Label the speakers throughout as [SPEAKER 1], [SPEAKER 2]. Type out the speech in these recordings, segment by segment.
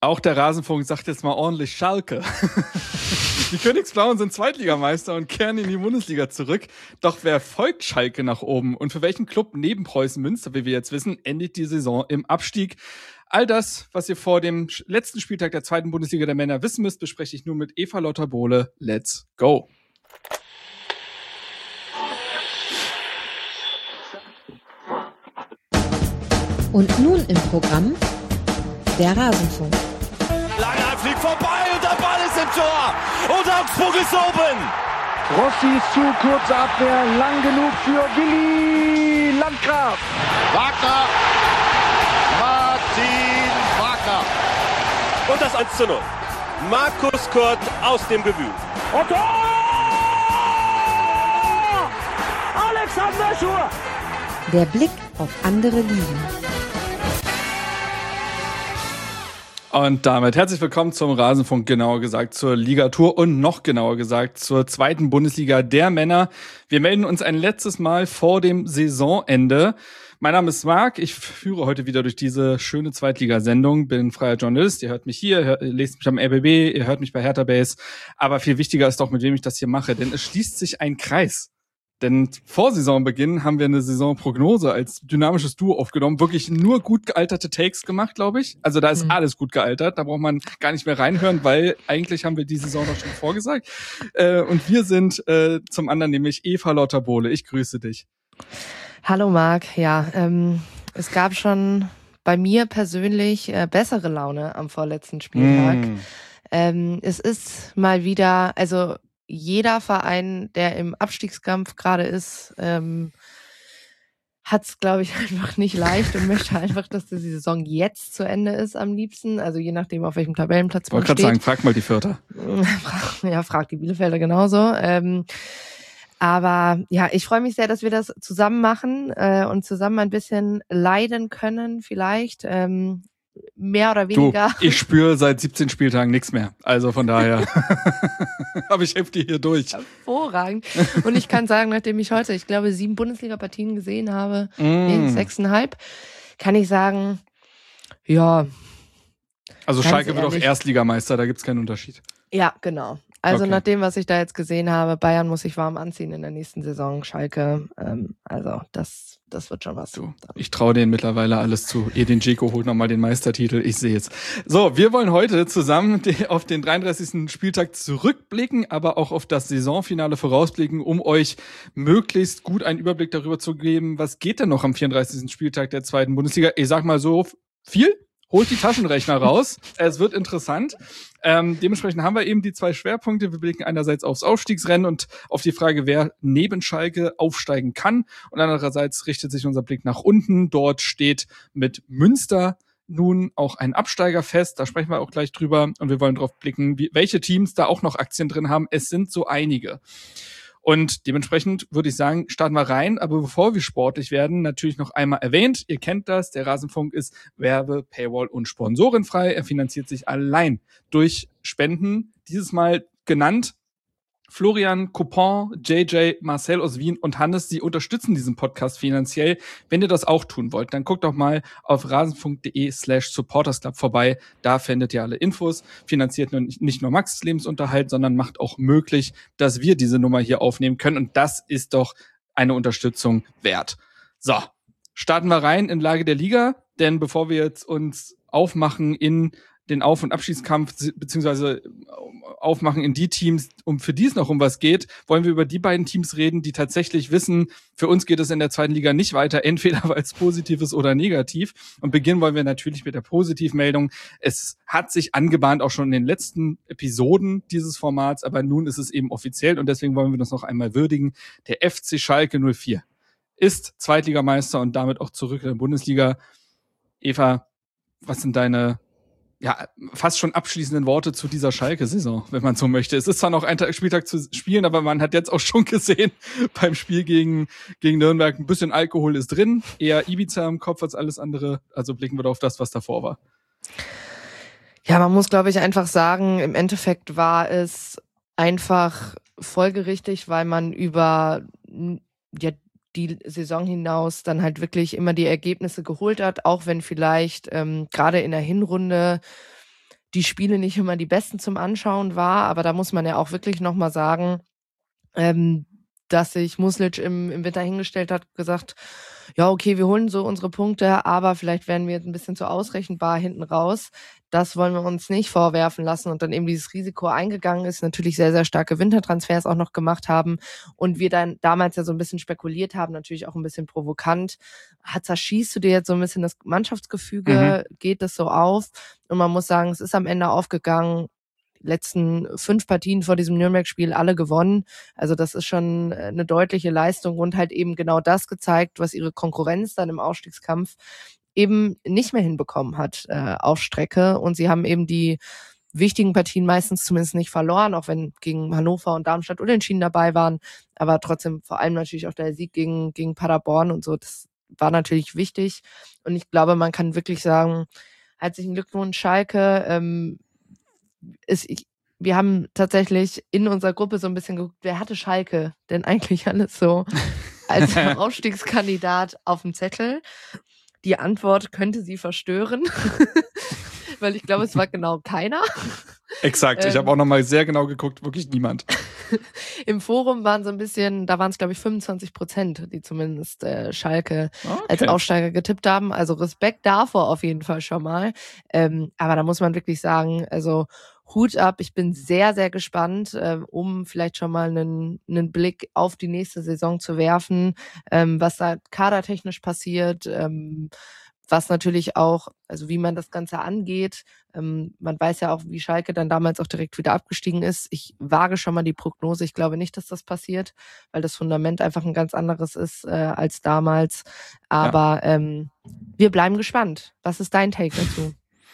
[SPEAKER 1] Auch der Rasenfunk sagt jetzt mal ordentlich Schalke. Die Königsblauen sind Zweitligameister und kehren in die Bundesliga zurück. Doch wer folgt Schalke nach oben? Und für welchen Club neben Preußen Münster, wie wir jetzt wissen, endet die Saison im Abstieg? All das, was ihr vor dem letzten Spieltag der zweiten Bundesliga der Männer wissen müsst, bespreche ich nun mit Eva Lotter-Bohle. Let's go!
[SPEAKER 2] Und nun im Programm der Rasenfunk.
[SPEAKER 3] Langer fliegt vorbei und der Ball ist im Tor. Und Augsburg ist oben.
[SPEAKER 4] Rossi ist zu, kurze Abwehr, lang genug für Willi Landgraf.
[SPEAKER 3] Wagner. Martin Wagner. Und das 1:0. Markus Kurt aus dem Debüt.
[SPEAKER 4] Und Tor! Alexander Schur.
[SPEAKER 2] Der Blick auf andere Ligen.
[SPEAKER 1] Und damit herzlich willkommen zum Rasenfunk, genauer gesagt zur Ligatur und noch genauer gesagt zur zweiten Bundesliga der Männer. Wir melden uns ein letztes Mal vor dem Saisonende. Mein Name ist Marc, ich führe heute wieder durch diese schöne Zweitligasendung, bin freier Journalist, ihr hört mich hier, ihr lest mich am RBB, ihr hört mich bei Hertha Base, aber viel wichtiger ist doch, mit wem ich das hier mache, denn es schließt sich ein Kreis. Denn vor Saisonbeginn haben wir eine Saisonprognose als dynamisches Duo aufgenommen. Wirklich nur gut gealterte Takes gemacht, glaube ich. Also da ist alles gut gealtert. Da braucht man gar nicht mehr reinhören, weil eigentlich haben wir die Saison doch schon vorgesagt. Und wir sind zum anderen nämlich Eva Lotter-Bohle. Ich grüße dich.
[SPEAKER 5] Hallo Marc. Ja, es gab schon bei mir persönlich bessere Laune am vorletzten Spieltag. Es ist mal wieder, also jeder Verein, der im Abstiegskampf gerade ist, hat es, glaube ich, einfach nicht leicht und möchte einfach, dass die Saison jetzt zu Ende ist am liebsten. Also je nachdem, auf welchem Tabellenplatz man steht.
[SPEAKER 1] Ich wollte gerade sagen, frag mal die Vierter.
[SPEAKER 5] Ja, frag die Bielefelder genauso. Aber ja, ich freue mich sehr, dass wir das zusammen machen und zusammen ein bisschen leiden können vielleicht. Mehr oder weniger.
[SPEAKER 1] Du, ich spüre seit 17 Spieltagen nichts mehr. Also von daher aber ich helfe dir hier durch.
[SPEAKER 5] Hervorragend. Und ich kann sagen, nachdem ich heute, ich glaube, 7 Bundesliga-Partien gesehen habe, 6,5, kann ich sagen, ja.
[SPEAKER 1] Also Schalke wird auch Erstligameister, da gibt's keinen Unterschied.
[SPEAKER 5] Ja, genau. Also
[SPEAKER 1] okay.
[SPEAKER 5] Nach dem, was ich da jetzt gesehen habe, Bayern muss sich warm anziehen in der nächsten Saison, Schalke, also das wird schon was.
[SPEAKER 1] Du, ich traue denen mittlerweile alles zu. Edin Dzeko holt nochmal den Meistertitel, ich sehe es. So, wir wollen heute zusammen auf den 33. Spieltag zurückblicken, aber auch auf das Saisonfinale vorausblicken, um euch möglichst gut einen Überblick darüber zu geben, was geht denn noch am 34. Spieltag der zweiten Bundesliga. Ich sag mal so, viel? Holt die Taschenrechner raus. Es wird interessant. Dementsprechend haben wir eben die 2 Schwerpunkte. Wir blicken einerseits aufs Aufstiegsrennen und auf die Frage, wer neben Schalke aufsteigen kann. Und andererseits richtet sich unser Blick nach unten. Dort steht mit Münster nun auch ein Absteiger fest. Da sprechen wir auch gleich drüber. Und wir wollen drauf blicken, welche Teams da auch noch Aktien drin haben. Es sind so einige. Und dementsprechend würde ich sagen, starten wir rein. Aber bevor wir sportlich werden, natürlich noch einmal erwähnt, ihr kennt das, der Rasenfunk ist Werbe-, Paywall- und sponsorenfrei. Er finanziert sich allein durch Spenden. Dieses Mal genannt Florian, Coupon, JJ, Marcel aus Wien und Hannes, sie unterstützen diesen Podcast finanziell. Wenn ihr das auch tun wollt, dann guckt doch mal auf rasenfunk.de/supportersclub vorbei. Da findet ihr alle Infos. Finanziert nicht nur Max' Lebensunterhalt, sondern macht auch möglich, dass wir diese Nummer hier aufnehmen können. Und das ist doch eine Unterstützung wert. So, starten wir rein in Lage der Liga. Denn bevor wir jetzt uns aufmachen in den Auf- und Abstiegskampf, beziehungsweise aufmachen in die Teams, für die es noch um was geht, wollen wir über die beiden Teams reden, die tatsächlich wissen, für uns geht es in der zweiten Liga nicht weiter, entweder weil es positiv ist oder negativ. Und beginnen wollen wir natürlich mit der Positivmeldung. Es hat sich angebahnt, auch schon in den letzten Episoden dieses Formats, aber nun ist es eben offiziell und deswegen wollen wir das noch einmal würdigen. Der FC Schalke 04 ist Zweitligameister und damit auch zurück in der Bundesliga. Eva, was sind deine fast schon abschließenden Worte zu dieser Schalke-Saison, wenn man so möchte? Es ist zwar noch ein Spieltag zu spielen, aber man hat jetzt auch schon gesehen, beim Spiel gegen Nürnberg, ein bisschen Alkohol ist drin, eher Ibiza im Kopf als alles andere, also blicken wir doch auf das, was davor war.
[SPEAKER 5] Ja, man muss, glaube ich, einfach sagen, im Endeffekt war es einfach folgerichtig, weil man über die Saison hinaus dann halt wirklich immer die Ergebnisse geholt hat, auch wenn vielleicht gerade in der Hinrunde die Spiele nicht immer die besten zum Anschauen war, aber da muss man ja auch wirklich nochmal sagen, dass sich Muslic im Winter hingestellt hat, gesagt, ja, okay, wir holen so unsere Punkte, aber vielleicht werden wir jetzt ein bisschen zu ausrechenbar hinten raus. Das wollen wir uns nicht vorwerfen lassen und dann eben dieses Risiko eingegangen ist, natürlich sehr, sehr starke Wintertransfers auch noch gemacht haben und wir dann damals ja so ein bisschen spekuliert haben, natürlich auch ein bisschen provokant. Zerschießt du dir jetzt so ein bisschen das Mannschaftsgefüge, geht das so auf? Und man muss sagen, es ist am Ende aufgegangen. Die letzten 5 Partien vor diesem Nürnberg-Spiel alle gewonnen. Also das ist schon eine deutliche Leistung und halt eben genau das gezeigt, was ihre Konkurrenz dann im Aufstiegskampf eben nicht mehr hinbekommen hat auf Strecke. Und sie haben eben die wichtigen Partien meistens zumindest nicht verloren, auch wenn gegen Hannover und Darmstadt unentschieden dabei waren. Aber trotzdem vor allem natürlich auch der Sieg gegen Paderborn und so. Das war natürlich wichtig. Und ich glaube, man kann wirklich sagen, herzlichen Glückwunsch, Schalke. Wir haben tatsächlich in unserer Gruppe so ein bisschen geguckt, wer hatte Schalke denn eigentlich alles so als Aufstiegskandidat auf dem Zettel? Die Antwort könnte sie verstören, weil ich glaube, es war genau keiner.
[SPEAKER 1] Exakt, ich habe auch nochmal sehr genau geguckt, wirklich niemand.
[SPEAKER 5] Im Forum waren so ein bisschen, da waren es glaube ich 25%, die zumindest Schalke als Aufsteiger getippt haben. Also Respekt davor auf jeden Fall schon mal. Aber da muss man wirklich sagen, also Hut ab, ich bin sehr, sehr gespannt, um vielleicht schon mal einen Blick auf die nächste Saison zu werfen, was da kadertechnisch passiert, was natürlich auch, also wie man das Ganze angeht. Man weiß ja auch, wie Schalke dann damals auch direkt wieder abgestiegen ist. Ich wage schon mal die Prognose. Ich glaube nicht, dass das passiert, weil das Fundament einfach ein ganz anderes ist als damals. Aber wir bleiben gespannt. Was ist dein Take dazu?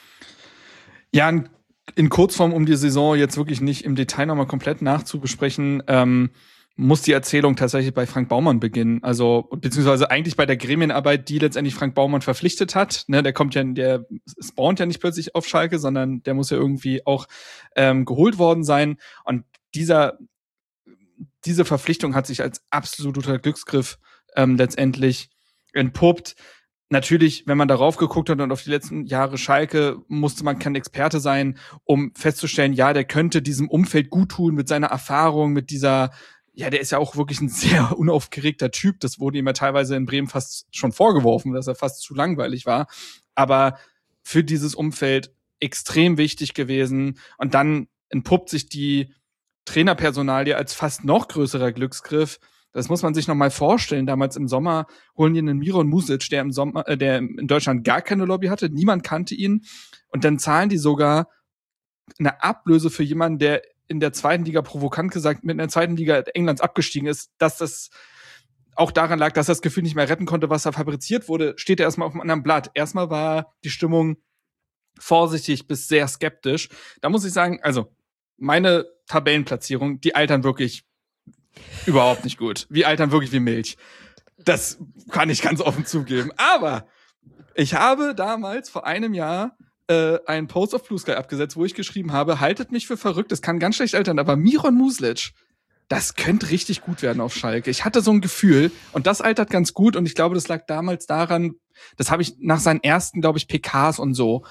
[SPEAKER 1] Ja, in Kurzform, um die Saison jetzt wirklich nicht im Detail nochmal komplett nachzubesprechen, muss die Erzählung tatsächlich bei Frank Baumann beginnen. Also, beziehungsweise eigentlich bei der Gremienarbeit, die letztendlich Frank Baumann verpflichtet hat. Ne, der spawnt ja nicht plötzlich auf Schalke, sondern der muss ja irgendwie auch geholt worden sein. Und diese Verpflichtung hat sich als absoluter Glücksgriff letztendlich entpuppt. Natürlich, wenn man darauf geguckt hat und auf die letzten Jahre Schalke, musste man kein Experte sein, um festzustellen, ja, der könnte diesem Umfeld gut tun mit seiner Erfahrung, mit dieser, ja, der ist ja auch wirklich ein sehr unaufgeregter Typ. Das wurde ihm ja teilweise in Bremen fast schon vorgeworfen, dass er fast zu langweilig war. Aber für dieses Umfeld extrem wichtig gewesen. Und dann entpuppt sich die Trainerpersonalie als fast noch größerer Glücksgriff. Das muss man sich noch mal vorstellen. Damals im Sommer holen die einen Miron Music, der in Deutschland gar keine Lobby hatte. Niemand kannte ihn. Und dann zahlen die sogar eine Ablöse für jemanden, der in der zweiten Liga, provokant gesagt, mit einer zweiten Liga Englands abgestiegen ist, dass das auch daran lag, dass er das Gefühl nicht mehr retten konnte, was da fabriziert wurde, steht er erstmal auf einem anderen Blatt. Erstmal war die Stimmung vorsichtig bis sehr skeptisch. Da muss ich sagen, also meine Tabellenplatzierung, die altern wirklich überhaupt nicht gut. Wir altern wirklich wie Milch. Das kann ich ganz offen zugeben. Aber ich habe damals vor einem Jahr einen Post auf Blue Sky abgesetzt, wo ich geschrieben habe, haltet mich für verrückt, das kann ganz schlecht altern, aber Miron Muslitsch, das könnte richtig gut werden auf Schalke. Ich hatte so ein Gefühl und das altert ganz gut und ich glaube, das lag damals daran, das habe ich nach seinen ersten, glaube ich, PKs und so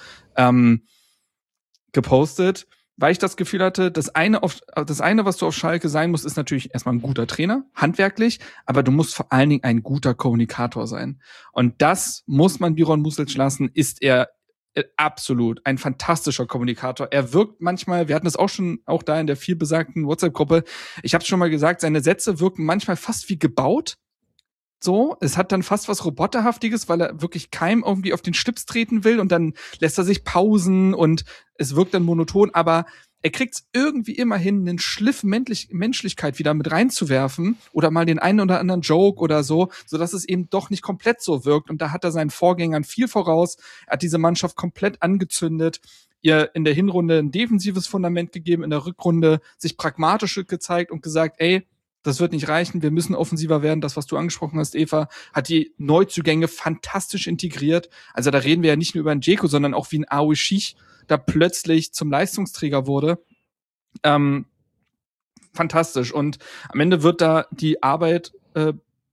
[SPEAKER 1] gepostet, weil ich das Gefühl hatte, das eine, was du auf Schalke sein musst, ist natürlich erstmal ein guter Trainer, handwerklich, aber du musst vor allen Dingen ein guter Kommunikator sein. Und das muss man Miron Muslitsch lassen, ist er absolut ein fantastischer Kommunikator. Er wirkt manchmal, wir hatten das auch da in der vielbesagten WhatsApp-Gruppe, ich habe es schon mal gesagt, seine Sätze wirken manchmal fast wie gebaut. So, es hat dann fast was Roboterhaftiges, weil er wirklich keinem irgendwie auf den Schlips treten will und dann lässt er sich pausen und es wirkt dann monoton, aber er kriegt es irgendwie immer hin, einen Schliff Menschlichkeit wieder mit reinzuwerfen oder mal den einen oder anderen Joke oder so, sodass es eben doch nicht komplett so wirkt. Und da hat er seinen Vorgängern viel voraus. Er hat diese Mannschaft komplett angezündet, ihr in der Hinrunde ein defensives Fundament gegeben, in der Rückrunde sich pragmatisch gezeigt und gesagt, ey, das wird nicht reichen, wir müssen offensiver werden. Das, was du angesprochen hast, Eva, hat die Neuzugänge fantastisch integriert. Also da reden wir ja nicht nur über einen Dzeko, sondern auch wie ein Aouy Schich da plötzlich zum Leistungsträger wurde. Fantastisch. Und am Ende wird da die Arbeit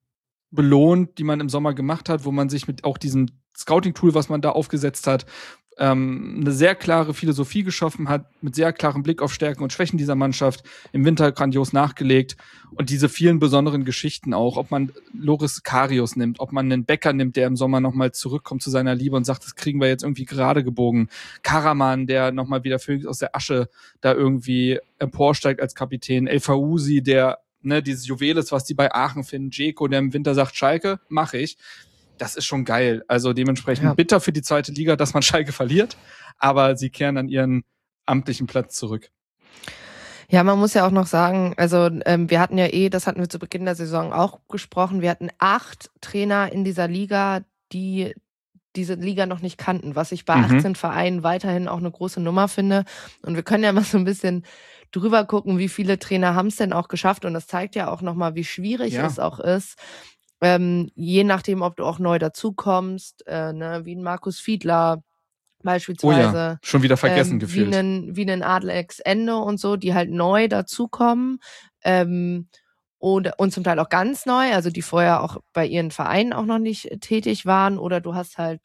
[SPEAKER 1] belohnt, die man im Sommer gemacht hat, wo man sich mit auch diesem Scouting-Tool, was man da aufgesetzt hat, eine sehr klare Philosophie geschaffen hat, mit sehr klarem Blick auf Stärken und Schwächen dieser Mannschaft, im Winter grandios nachgelegt und diese vielen besonderen Geschichten auch, ob man Loris Karius nimmt, ob man einen Becker nimmt, der im Sommer nochmal zurückkommt zu seiner Liebe und sagt, das kriegen wir jetzt irgendwie gerade gebogen. Karaman, der nochmal wieder Phönix aus der Asche da irgendwie emporsteigt als Kapitän. El Fauzi, der dieses Juwel ist, was die bei Aachen finden. Dzeko, der im Winter sagt, Schalke, mache ich. Das ist schon geil. Also dementsprechend bitter für die zweite Liga, dass man Schalke verliert, aber sie kehren an ihren amtlichen Platz zurück.
[SPEAKER 5] Ja, man muss ja auch noch sagen, also wir hatten ja das hatten wir zu Beginn der Saison auch gesprochen, wir hatten 8 Trainer in dieser Liga, die diese Liga noch nicht kannten, was ich bei 18 Vereinen weiterhin auch eine große Nummer finde. Und wir können ja mal so ein bisschen drüber gucken, wie viele Trainer haben es denn auch geschafft. Und das zeigt ja auch nochmal, wie schwierig es auch ist, je nachdem, ob du auch neu dazukommst, wie ein Markus Fiedler beispielsweise.
[SPEAKER 1] Schon wieder vergessen gefühlt.
[SPEAKER 5] Wie einen Adelex Ende und so, die halt neu dazukommen und zum Teil auch ganz neu, also die vorher auch bei ihren Vereinen auch noch nicht tätig waren. Oder du hast halt,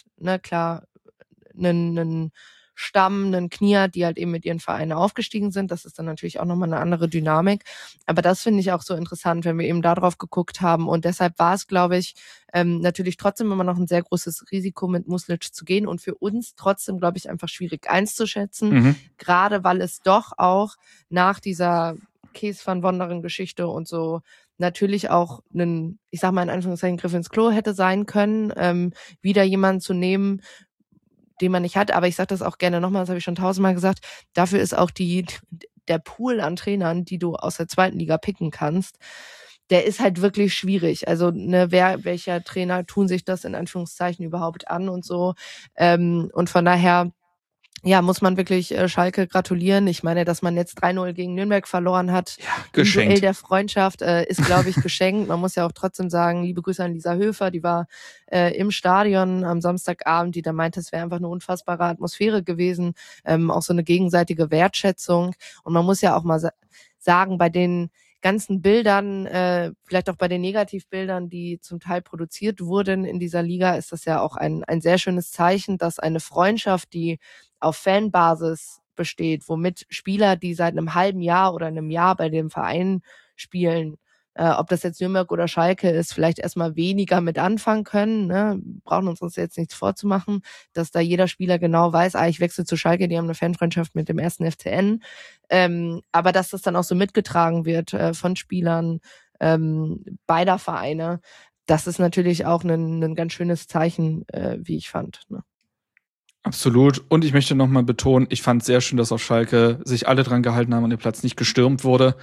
[SPEAKER 5] einen Stamm, einen Knier, die halt eben mit ihren Vereinen aufgestiegen sind. Das ist dann natürlich auch nochmal eine andere Dynamik. Aber das finde ich auch so interessant, wenn wir eben da drauf geguckt haben. Und deshalb war es, glaube ich, natürlich trotzdem immer noch ein sehr großes Risiko, mit Muslic zu gehen. Und für uns trotzdem, glaube ich, einfach schwierig einzuschätzen. Gerade weil es doch auch nach dieser Kees van Wonderen Geschichte und so natürlich auch einen, ich sag mal in Anführungszeichen, Griff ins Klo hätte sein können, wieder jemanden zu nehmen, den man nicht hat. Aber ich sage das auch gerne nochmal, das habe ich schon 1000-mal gesagt, dafür ist auch der Pool an Trainern, die du aus der zweiten Liga picken kannst, der ist halt wirklich schwierig. Also welcher Trainer tun sich das in Anführungszeichen überhaupt an und so. Und von daher muss man wirklich Schalke gratulieren. Ich meine, dass man jetzt 3-0 gegen Nürnberg verloren hat, im Duell der Freundschaft, ist, glaube ich, geschenkt. Man muss ja auch trotzdem sagen, liebe Grüße an Lisa Höfer, die war im Stadion am Samstagabend, die da meinte, es wäre einfach eine unfassbare Atmosphäre gewesen, auch so eine gegenseitige Wertschätzung. Und man muss ja auch mal sagen, bei den ganzen Bildern, vielleicht auch bei den Negativbildern, die zum Teil produziert wurden in dieser Liga, ist das ja auch ein sehr schönes Zeichen, dass eine Freundschaft, die auf Fanbasis besteht, womit Spieler, die seit einem halben Jahr oder einem Jahr bei dem Verein spielen, ob das jetzt Nürnberg oder Schalke ist, vielleicht erstmal weniger mit anfangen können. Brauchen uns jetzt nichts vorzumachen, dass da jeder Spieler genau weiß, ich wechsle zu Schalke, die haben eine Fanfreundschaft mit dem 1. FCN. Aber dass das dann auch so mitgetragen wird von Spielern beider Vereine, das ist natürlich auch ein ganz schönes Zeichen, wie ich fand.
[SPEAKER 1] Absolut. Und ich möchte nochmal betonen, ich fand es sehr schön, dass auf Schalke sich alle dran gehalten haben und der Platz nicht gestürmt wurde.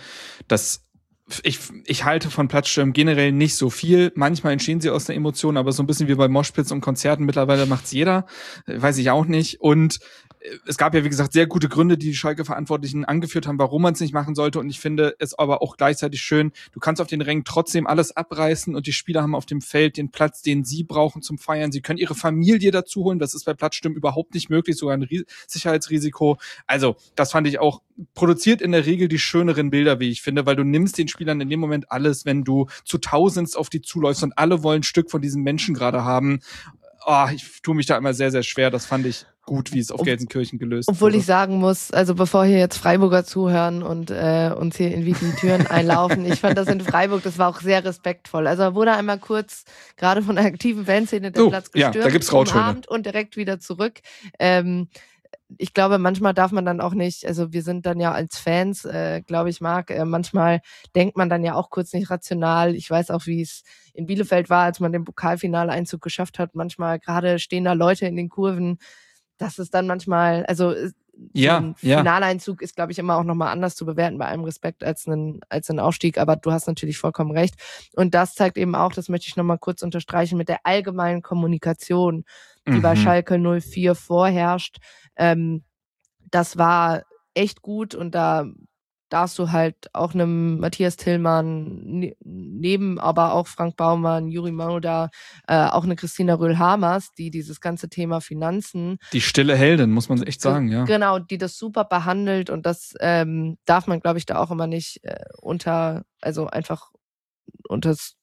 [SPEAKER 1] Ich halte von Platzstürmen generell nicht so viel. Manchmal entstehen sie aus der Emotion, aber so ein bisschen wie bei Moshpits und Konzerten. Mittlerweile macht's jeder. Weiß ich auch nicht. Und es gab ja, wie gesagt, sehr gute Gründe, die Schalke-Verantwortlichen angeführt haben, warum man es nicht machen sollte. Und ich finde es aber auch gleichzeitig schön, du kannst auf den Rängen trotzdem alles abreißen und die Spieler haben auf dem Feld den Platz, den sie brauchen zum Feiern. Sie können ihre Familie dazu holen. Das ist bei Platzstürmen überhaupt nicht möglich, sogar ein Sicherheitsrisiko. Also, das fand ich auch, produziert in der Regel die schöneren Bilder, wie ich finde, weil du nimmst den Spielern in dem Moment alles, wenn du zu Tausendst auf die zuläufst und alle wollen ein Stück von diesem Menschen gerade haben. Ich tue mich da immer sehr, sehr schwer. Das fand ich gut, wie es auf Gelsenkirchen gelöst wurde.
[SPEAKER 5] Obwohl ich sagen muss, also bevor hier jetzt Freiburger zuhören und uns hier in die Türen einlaufen, ich fand das in Freiburg, das war auch sehr respektvoll. Also wurde einmal kurz, gerade von der aktiven Fanszene, der Platz gestürmt,
[SPEAKER 1] da gibt's Rautöne.
[SPEAKER 5] Und direkt wieder zurück. Ich glaube, manchmal darf man dann auch nicht, also wir sind dann ja als Fans, glaube ich, Marc, manchmal denkt man dann ja auch kurz nicht rational. Ich weiß auch, wie es in Bielefeld war, als man den Pokalfinale-Einzug geschafft hat. Manchmal gerade stehen da Leute in den Kurven. Das ist dann manchmal, also ein Finaleinzug ist, glaube ich, immer auch nochmal anders zu bewerten, bei allem Respekt, als ein Aufstieg. Aber du hast natürlich vollkommen recht. Und das zeigt eben auch, das möchte ich nochmal kurz unterstreichen, mit der allgemeinen Kommunikation, die bei Schalke 04 vorherrscht. Das war echt gut und da darfst du halt auch einem Matthias Tillmann neben, aber auch Frank Baumann, Juri Mauda, auch eine Christina Röhl-Hamers, die dieses ganze Thema Finanzen.
[SPEAKER 1] Die stille Heldin, muss man echt sagen, ja.
[SPEAKER 5] Genau, die das super behandelt und das darf man, glaube ich, da auch immer nicht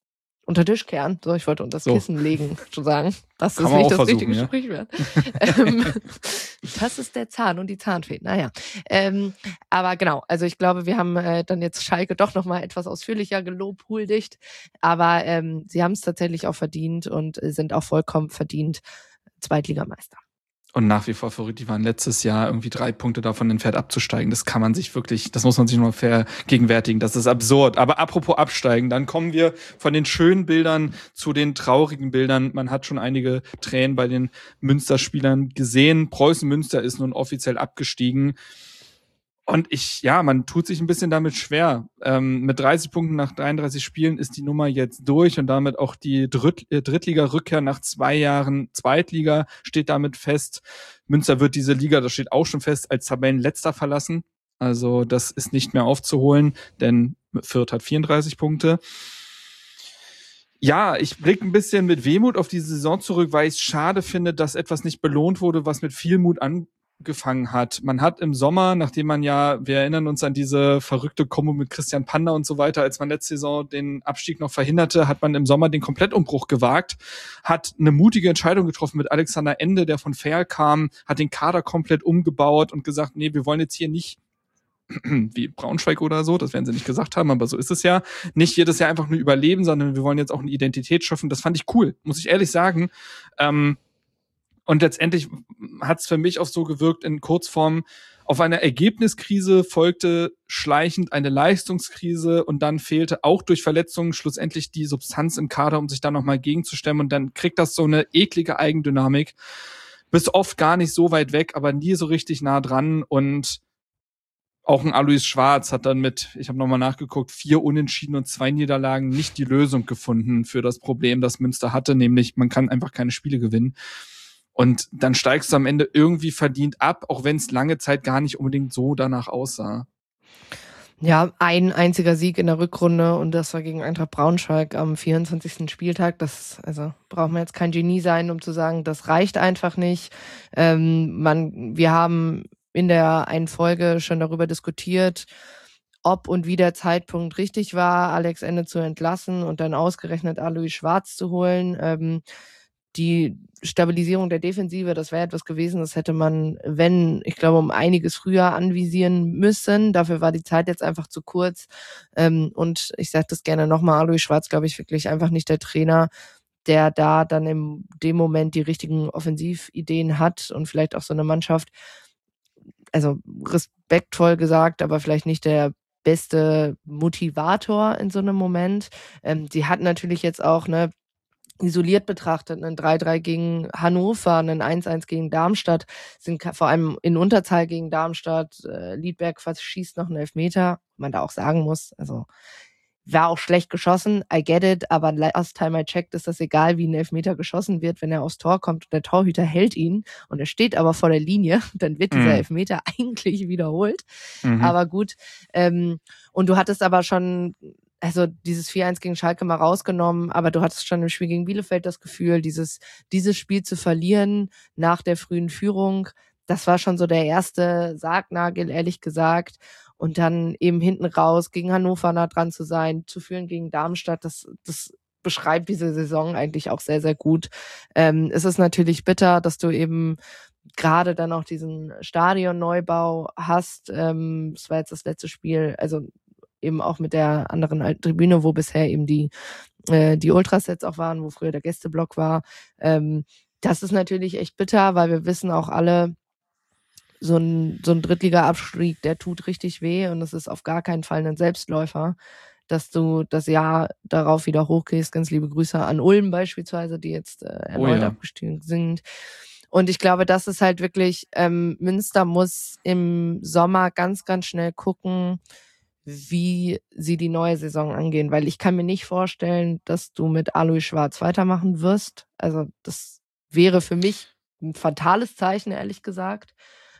[SPEAKER 5] unter Tisch kehren. So, ich wollte unter das Kissen legen, zu sagen. Das
[SPEAKER 1] Kann
[SPEAKER 5] ist
[SPEAKER 1] man
[SPEAKER 5] nicht
[SPEAKER 1] auch
[SPEAKER 5] das richtige
[SPEAKER 1] versuchen,
[SPEAKER 5] Sprichwort. Das ist der Zahn und die Zahnfee. Naja. Aber genau, also ich glaube, wir haben dann jetzt Schalke doch nochmal etwas ausführlicher gelobhuldigt. Aber sie haben es tatsächlich auch verdient und sind auch vollkommen verdient Zweitligameister.
[SPEAKER 1] Und nach wie vor verrückt, die waren letztes Jahr irgendwie 3 Punkte davon entfernt abzusteigen. Das kann man sich wirklich, das muss man sich nur vergegenwärtigen. Das ist absurd. Aber apropos absteigen, dann kommen wir von den schönen Bildern zu den traurigen Bildern. Man hat schon einige Tränen bei den Münster-Spielern gesehen. Preußen Münster ist nun offiziell abgestiegen. Und man tut sich ein bisschen damit schwer. Mit 30 Punkten nach 33 Spielen ist die Nummer jetzt durch und damit auch die Drittliga-Rückkehr nach 2 Jahren Zweitliga steht damit fest. Münster wird diese Liga, das steht auch schon fest, als Tabellenletzter verlassen. Also das ist nicht mehr aufzuholen, denn Fürth hat 34 Punkte. Ja, ich blicke ein bisschen mit Wehmut auf diese Saison zurück, weil ich es schade finde, dass etwas nicht belohnt wurde, was mit viel Mut angefangen hat. Man hat im Sommer, nachdem man wir erinnern uns an diese verrückte Kombo mit Christian Panda und so weiter, als man letzte Saison den Abstieg noch verhinderte, hat man im Sommer den Komplettumbruch gewagt, hat eine mutige Entscheidung getroffen mit Alexander Ende, der von Verl kam, hat den Kader komplett umgebaut und gesagt, nee, wir wollen jetzt hier nicht wie Braunschweig oder so, das werden sie nicht gesagt haben, aber so ist es ja, nicht jedes Jahr einfach nur überleben, sondern wir wollen jetzt auch eine Identität schaffen. Das fand ich cool, muss ich ehrlich sagen. Und letztendlich hat es für mich auch so gewirkt in Kurzform, auf eine Ergebniskrise folgte schleichend eine Leistungskrise und dann fehlte auch durch Verletzungen schlussendlich die Substanz im Kader, um sich da nochmal gegenzustemmen, und dann kriegt das so eine eklige Eigendynamik. Bist oft gar nicht so weit weg, aber nie so richtig nah dran, und auch ein Alois Schwarz hat dann ich habe nochmal nachgeguckt, 4 Unentschieden und 2 Niederlagen nicht die Lösung gefunden für das Problem, das Münster hatte, nämlich man kann einfach keine Spiele gewinnen. Und dann steigst du am Ende irgendwie verdient ab, auch wenn es lange Zeit gar nicht unbedingt so danach aussah.
[SPEAKER 5] Ja, ein einziger Sieg in der Rückrunde und das war gegen Eintracht Braunschweig am 24. Spieltag. Also braucht man jetzt kein Genie sein, um zu sagen, das reicht einfach nicht. Wir haben in der einen Folge schon darüber diskutiert, ob und wie der Zeitpunkt richtig war, Alex Ende zu entlassen und dann ausgerechnet Alois Schwarz zu holen. Die Stabilisierung der Defensive, das wäre etwas gewesen, das hätte man, um einiges früher anvisieren müssen. Dafür war die Zeit jetzt einfach zu kurz. Und ich sage das gerne nochmal, Alois Schwarz, glaube ich, wirklich einfach nicht der Trainer, der da dann in dem Moment die richtigen Offensivideen hat und vielleicht auch so eine Mannschaft, also respektvoll gesagt, aber vielleicht nicht der beste Motivator in so einem Moment. Sie hat natürlich jetzt auch isoliert betrachtet, ein 3-3 gegen Hannover, ein 1-1 gegen Darmstadt, sind vor allem in Unterzahl gegen Darmstadt. Liedberg verschießt noch einen Elfmeter, man da auch sagen muss, also war auch schlecht geschossen, I get it, aber last time I checked ist das egal, wie ein Elfmeter geschossen wird, wenn er aufs Tor kommt und der Torhüter hält ihn und er steht aber vor der Linie, dann wird dieser Elfmeter eigentlich wiederholt. Aber gut, und du hattest aber schon, also dieses 4-1 gegen Schalke mal rausgenommen, aber du hattest schon im Spiel gegen Bielefeld das Gefühl, dieses Spiel zu verlieren nach der frühen Führung, das war schon so der erste Sargnagel, ehrlich gesagt. Und dann eben hinten raus gegen Hannover nah dran zu sein, zu führen gegen Darmstadt, das beschreibt diese Saison eigentlich auch sehr, sehr gut. Es ist natürlich bitter, dass du eben gerade dann auch diesen Stadionneubau hast. Es war jetzt das letzte Spiel, also eben auch mit der anderen alten Tribüne, wo bisher eben die Ultras jetzt auch waren, wo früher der Gästeblock war. Das ist natürlich echt bitter, weil wir wissen auch alle, so ein Drittliga-Abstieg, der tut richtig weh und es ist auf gar keinen Fall ein Selbstläufer, dass du das Jahr darauf wieder hochgehst. Ganz liebe Grüße an Ulm beispielsweise, die jetzt erneut abgestiegen sind. Und ich glaube, das ist halt wirklich, Münster muss im Sommer ganz, ganz schnell gucken, wie sie die neue Saison angehen, weil ich kann mir nicht vorstellen, dass du mit Alois Schwarz weitermachen wirst. Also das wäre für mich ein fatales Zeichen, ehrlich gesagt.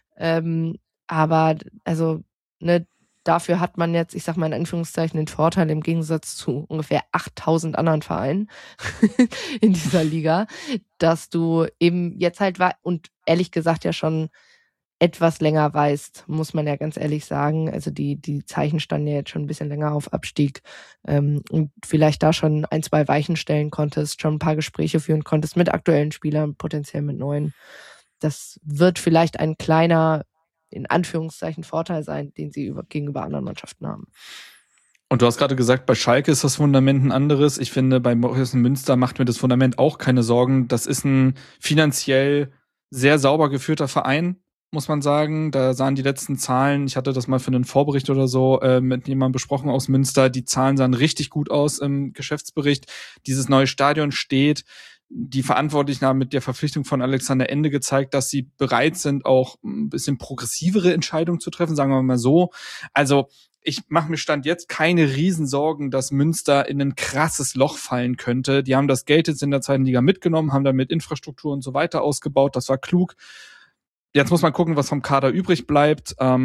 [SPEAKER 5] Aber also dafür hat man jetzt, ich sag mal in Anführungszeichen, den Vorteil im Gegensatz zu ungefähr 8000 anderen Vereinen in dieser Liga, dass du eben jetzt halt und ehrlich gesagt ja schon etwas länger weißt, muss man ja ganz ehrlich sagen. Also die Zeichen standen ja jetzt schon ein bisschen länger auf Abstieg und vielleicht da schon 1-2 Weichen stellen konntest, schon ein paar Gespräche führen konntest mit aktuellen Spielern, potenziell mit neuen. Das wird vielleicht ein kleiner, in Anführungszeichen, Vorteil sein, den sie gegenüber anderen Mannschaften haben.
[SPEAKER 1] Und du hast gerade gesagt, bei Schalke ist das Fundament ein anderes. Ich finde, bei Preußen Münster macht mir das Fundament auch keine Sorgen. Das ist ein finanziell sehr sauber geführter Verein, muss man sagen. Da sahen die letzten Zahlen, ich hatte das mal für einen Vorbericht oder so mit jemandem besprochen aus Münster, die Zahlen sahen richtig gut aus im Geschäftsbericht. Dieses neue Stadion steht. Die Verantwortlichen haben mit der Verpflichtung von Alexander Ende gezeigt, dass sie bereit sind, auch ein bisschen progressivere Entscheidungen zu treffen, sagen wir mal so. Also ich mache mir Stand jetzt keine Riesensorgen, dass Münster in ein krasses Loch fallen könnte. Die haben das Geld jetzt in der zweiten Liga mitgenommen, haben damit Infrastruktur und so weiter ausgebaut. Das war klug. Jetzt muss man gucken, was vom Kader übrig bleibt. Da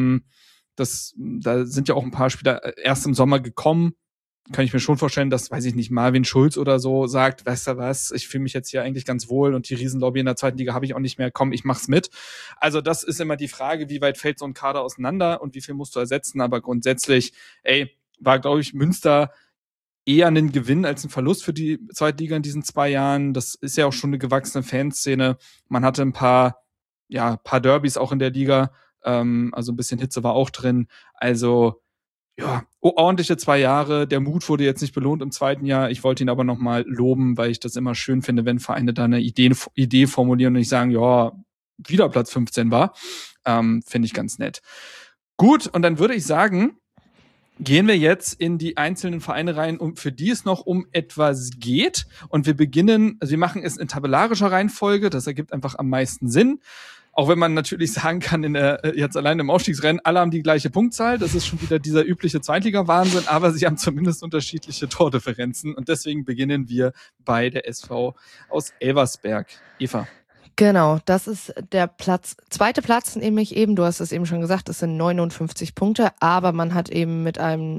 [SPEAKER 1] sind ja auch ein paar Spieler erst im Sommer gekommen. Kann ich mir schon vorstellen, dass, weiß ich nicht, Marvin Schulz oder so sagt, weißt du was, ich fühle mich jetzt hier eigentlich ganz wohl und die Riesenlobby in der zweiten Liga habe ich auch nicht mehr, komm, ich mach's mit. Also das ist immer die Frage, wie weit fällt so ein Kader auseinander und wie viel musst du ersetzen, aber grundsätzlich, war, glaube ich, Münster eher ein Gewinn als ein Verlust für die zweite Liga in diesen 2 Jahren. Das ist ja auch schon eine gewachsene Fanszene. Man hatte ein paar Derbys auch in der Liga, also ein bisschen Hitze war auch drin, also ja, ordentliche 2 Jahre. Der Mut wurde jetzt nicht belohnt im zweiten Jahr. Ich wollte ihn aber nochmal loben, weil ich das immer schön finde, wenn Vereine da eine Idee formulieren und nicht sagen, ja, wieder Platz 15 war. Finde ich ganz nett. Gut, und dann würde ich sagen, gehen wir jetzt in die einzelnen Vereine rein, für die es noch um etwas geht. Und wir machen es in tabellarischer Reihenfolge. Das ergibt einfach am meisten Sinn. Auch wenn man natürlich sagen kann, jetzt allein im Aufstiegsrennen, alle haben die gleiche Punktzahl. Das ist schon wieder dieser übliche Zweitliga-Wahnsinn, aber sie haben zumindest unterschiedliche Tordifferenzen. Und deswegen beginnen wir bei der SV aus Elversberg. Eva.
[SPEAKER 5] Genau, das ist der zweite Platz, nämlich eben, du hast es eben schon gesagt, es sind 59 Punkte, aber man hat eben mit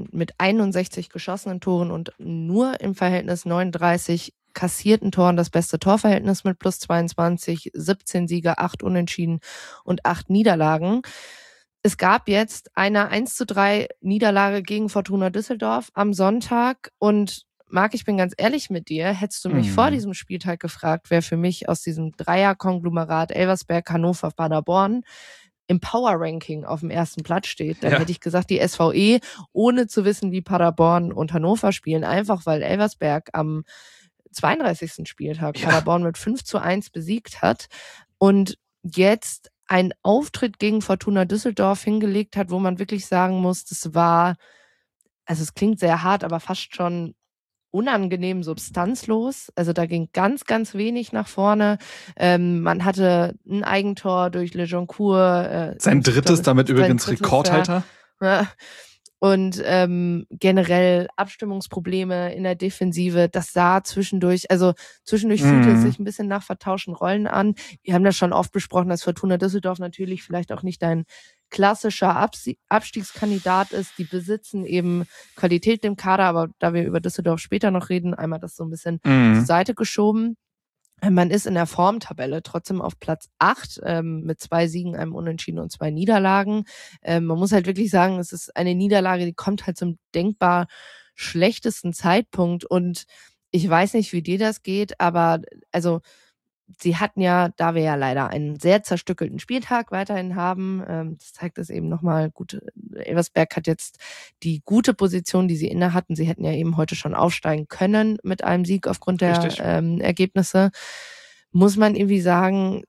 [SPEAKER 5] 61 geschossenen Toren und nur im Verhältnis 39 kassierten Toren das beste Torverhältnis mit plus 22, 17 Siege, 8 Unentschieden und 8 Niederlagen. Es gab jetzt eine 1:3 Niederlage gegen Fortuna Düsseldorf am Sonntag und Marc, ich bin ganz ehrlich mit dir, hättest du mich vor diesem Spieltag gefragt, wer für mich aus diesem Dreier-Konglomerat Elversberg, Hannover, Paderborn im Power-Ranking auf dem ersten Platz steht, dann hätte ich gesagt, die SVE, ohne zu wissen, wie Paderborn und Hannover spielen, einfach weil Elversberg am 32. Spieltag Paderborn mit 5:1 besiegt hat und jetzt einen Auftritt gegen Fortuna Düsseldorf hingelegt hat, wo man wirklich sagen muss, das war, also es klingt sehr hart, aber fast schon unangenehm substanzlos. Also da ging ganz, ganz wenig nach vorne. Man hatte ein Eigentor durch Le Joncourt.
[SPEAKER 1] Sein drittes, damit übrigens Rekordhalter.
[SPEAKER 5] Ja. Und generell Abstimmungsprobleme in der Defensive, das sah zwischendurch fühlte es sich ein bisschen nach vertauschten Rollen an. Wir haben das schon oft besprochen, dass Fortuna Düsseldorf natürlich vielleicht auch nicht ein klassischer Abstiegskandidat ist. Die besitzen eben Qualität im Kader, aber da wir über Düsseldorf später noch reden, einmal das so ein bisschen zur Seite geschoben. Man ist in der Formtabelle trotzdem auf Platz 8 mit 2 Siegen, einem Unentschieden und 2 Niederlagen. Man muss halt wirklich sagen, es ist eine Niederlage, die kommt halt zum denkbar schlechtesten Zeitpunkt. Und ich weiß nicht, wie dir das geht, aber also sie hatten ja, da wir ja leider einen sehr zerstückelten Spieltag weiterhin haben, das zeigt es eben nochmal gut. Elversberg hat jetzt die gute Position, die sie inne hatten. Sie hätten ja eben heute schon aufsteigen können mit einem Sieg aufgrund der Ergebnisse. Muss man irgendwie sagen,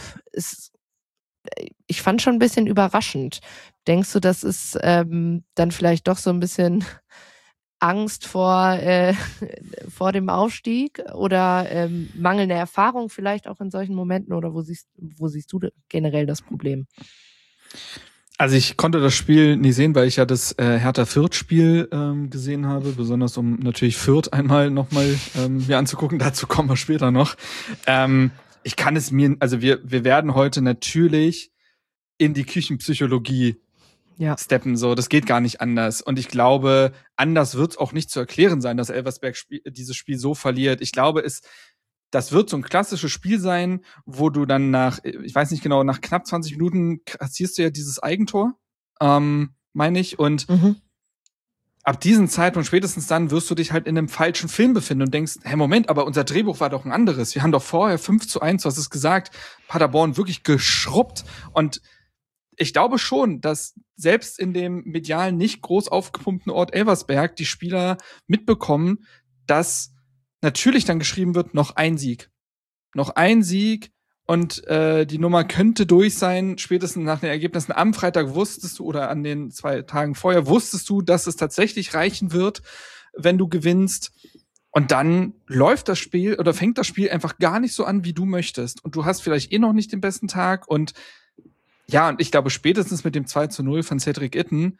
[SPEAKER 5] ich fand schon ein bisschen überraschend. Denkst du, das ist dann vielleicht doch so ein bisschen Angst vor dem Aufstieg oder mangelnde Erfahrung vielleicht auch in solchen Momenten, oder wo siehst du generell das Problem?
[SPEAKER 1] Also ich konnte das Spiel nie sehen, weil ich ja das Hertha-Fürth-Spiel gesehen habe, besonders um natürlich Fürth einmal nochmal mir anzugucken, dazu kommen wir später noch. Ich kann es mir, also wir werden heute natürlich in die Küchenpsychologie steppen, so, das geht gar nicht anders. Und ich glaube, anders wird es auch nicht zu erklären sein, dass Elversberg dieses Spiel so verliert. Ich glaube, das wird so ein klassisches Spiel sein, wo du dann nach knapp 20 Minuten kassierst du ja dieses Eigentor, meine ich, und ab diesem Zeitpunkt, spätestens dann, wirst du dich halt in einem falschen Film befinden und denkst, hey, Moment, aber unser Drehbuch war doch ein anderes. Wir haben doch vorher 5:1, du hast es gesagt, Paderborn wirklich geschrubbt. Und ich glaube schon, dass selbst in dem medial nicht groß aufgepumpten Ort Elversberg die Spieler mitbekommen, dass natürlich dann geschrieben wird, noch ein Sieg. Noch ein Sieg. Und die Nummer könnte durch sein. Spätestens nach den Ergebnissen am Freitag wusstest du, oder an den 2 Tagen vorher wusstest du, dass es tatsächlich reichen wird, wenn du gewinnst. Und dann läuft das Spiel oder fängt das Spiel einfach gar nicht so an, wie du möchtest. Und du hast vielleicht noch nicht den besten Tag. Und ja, und ich glaube, spätestens mit dem 2:0 von Cedric Itten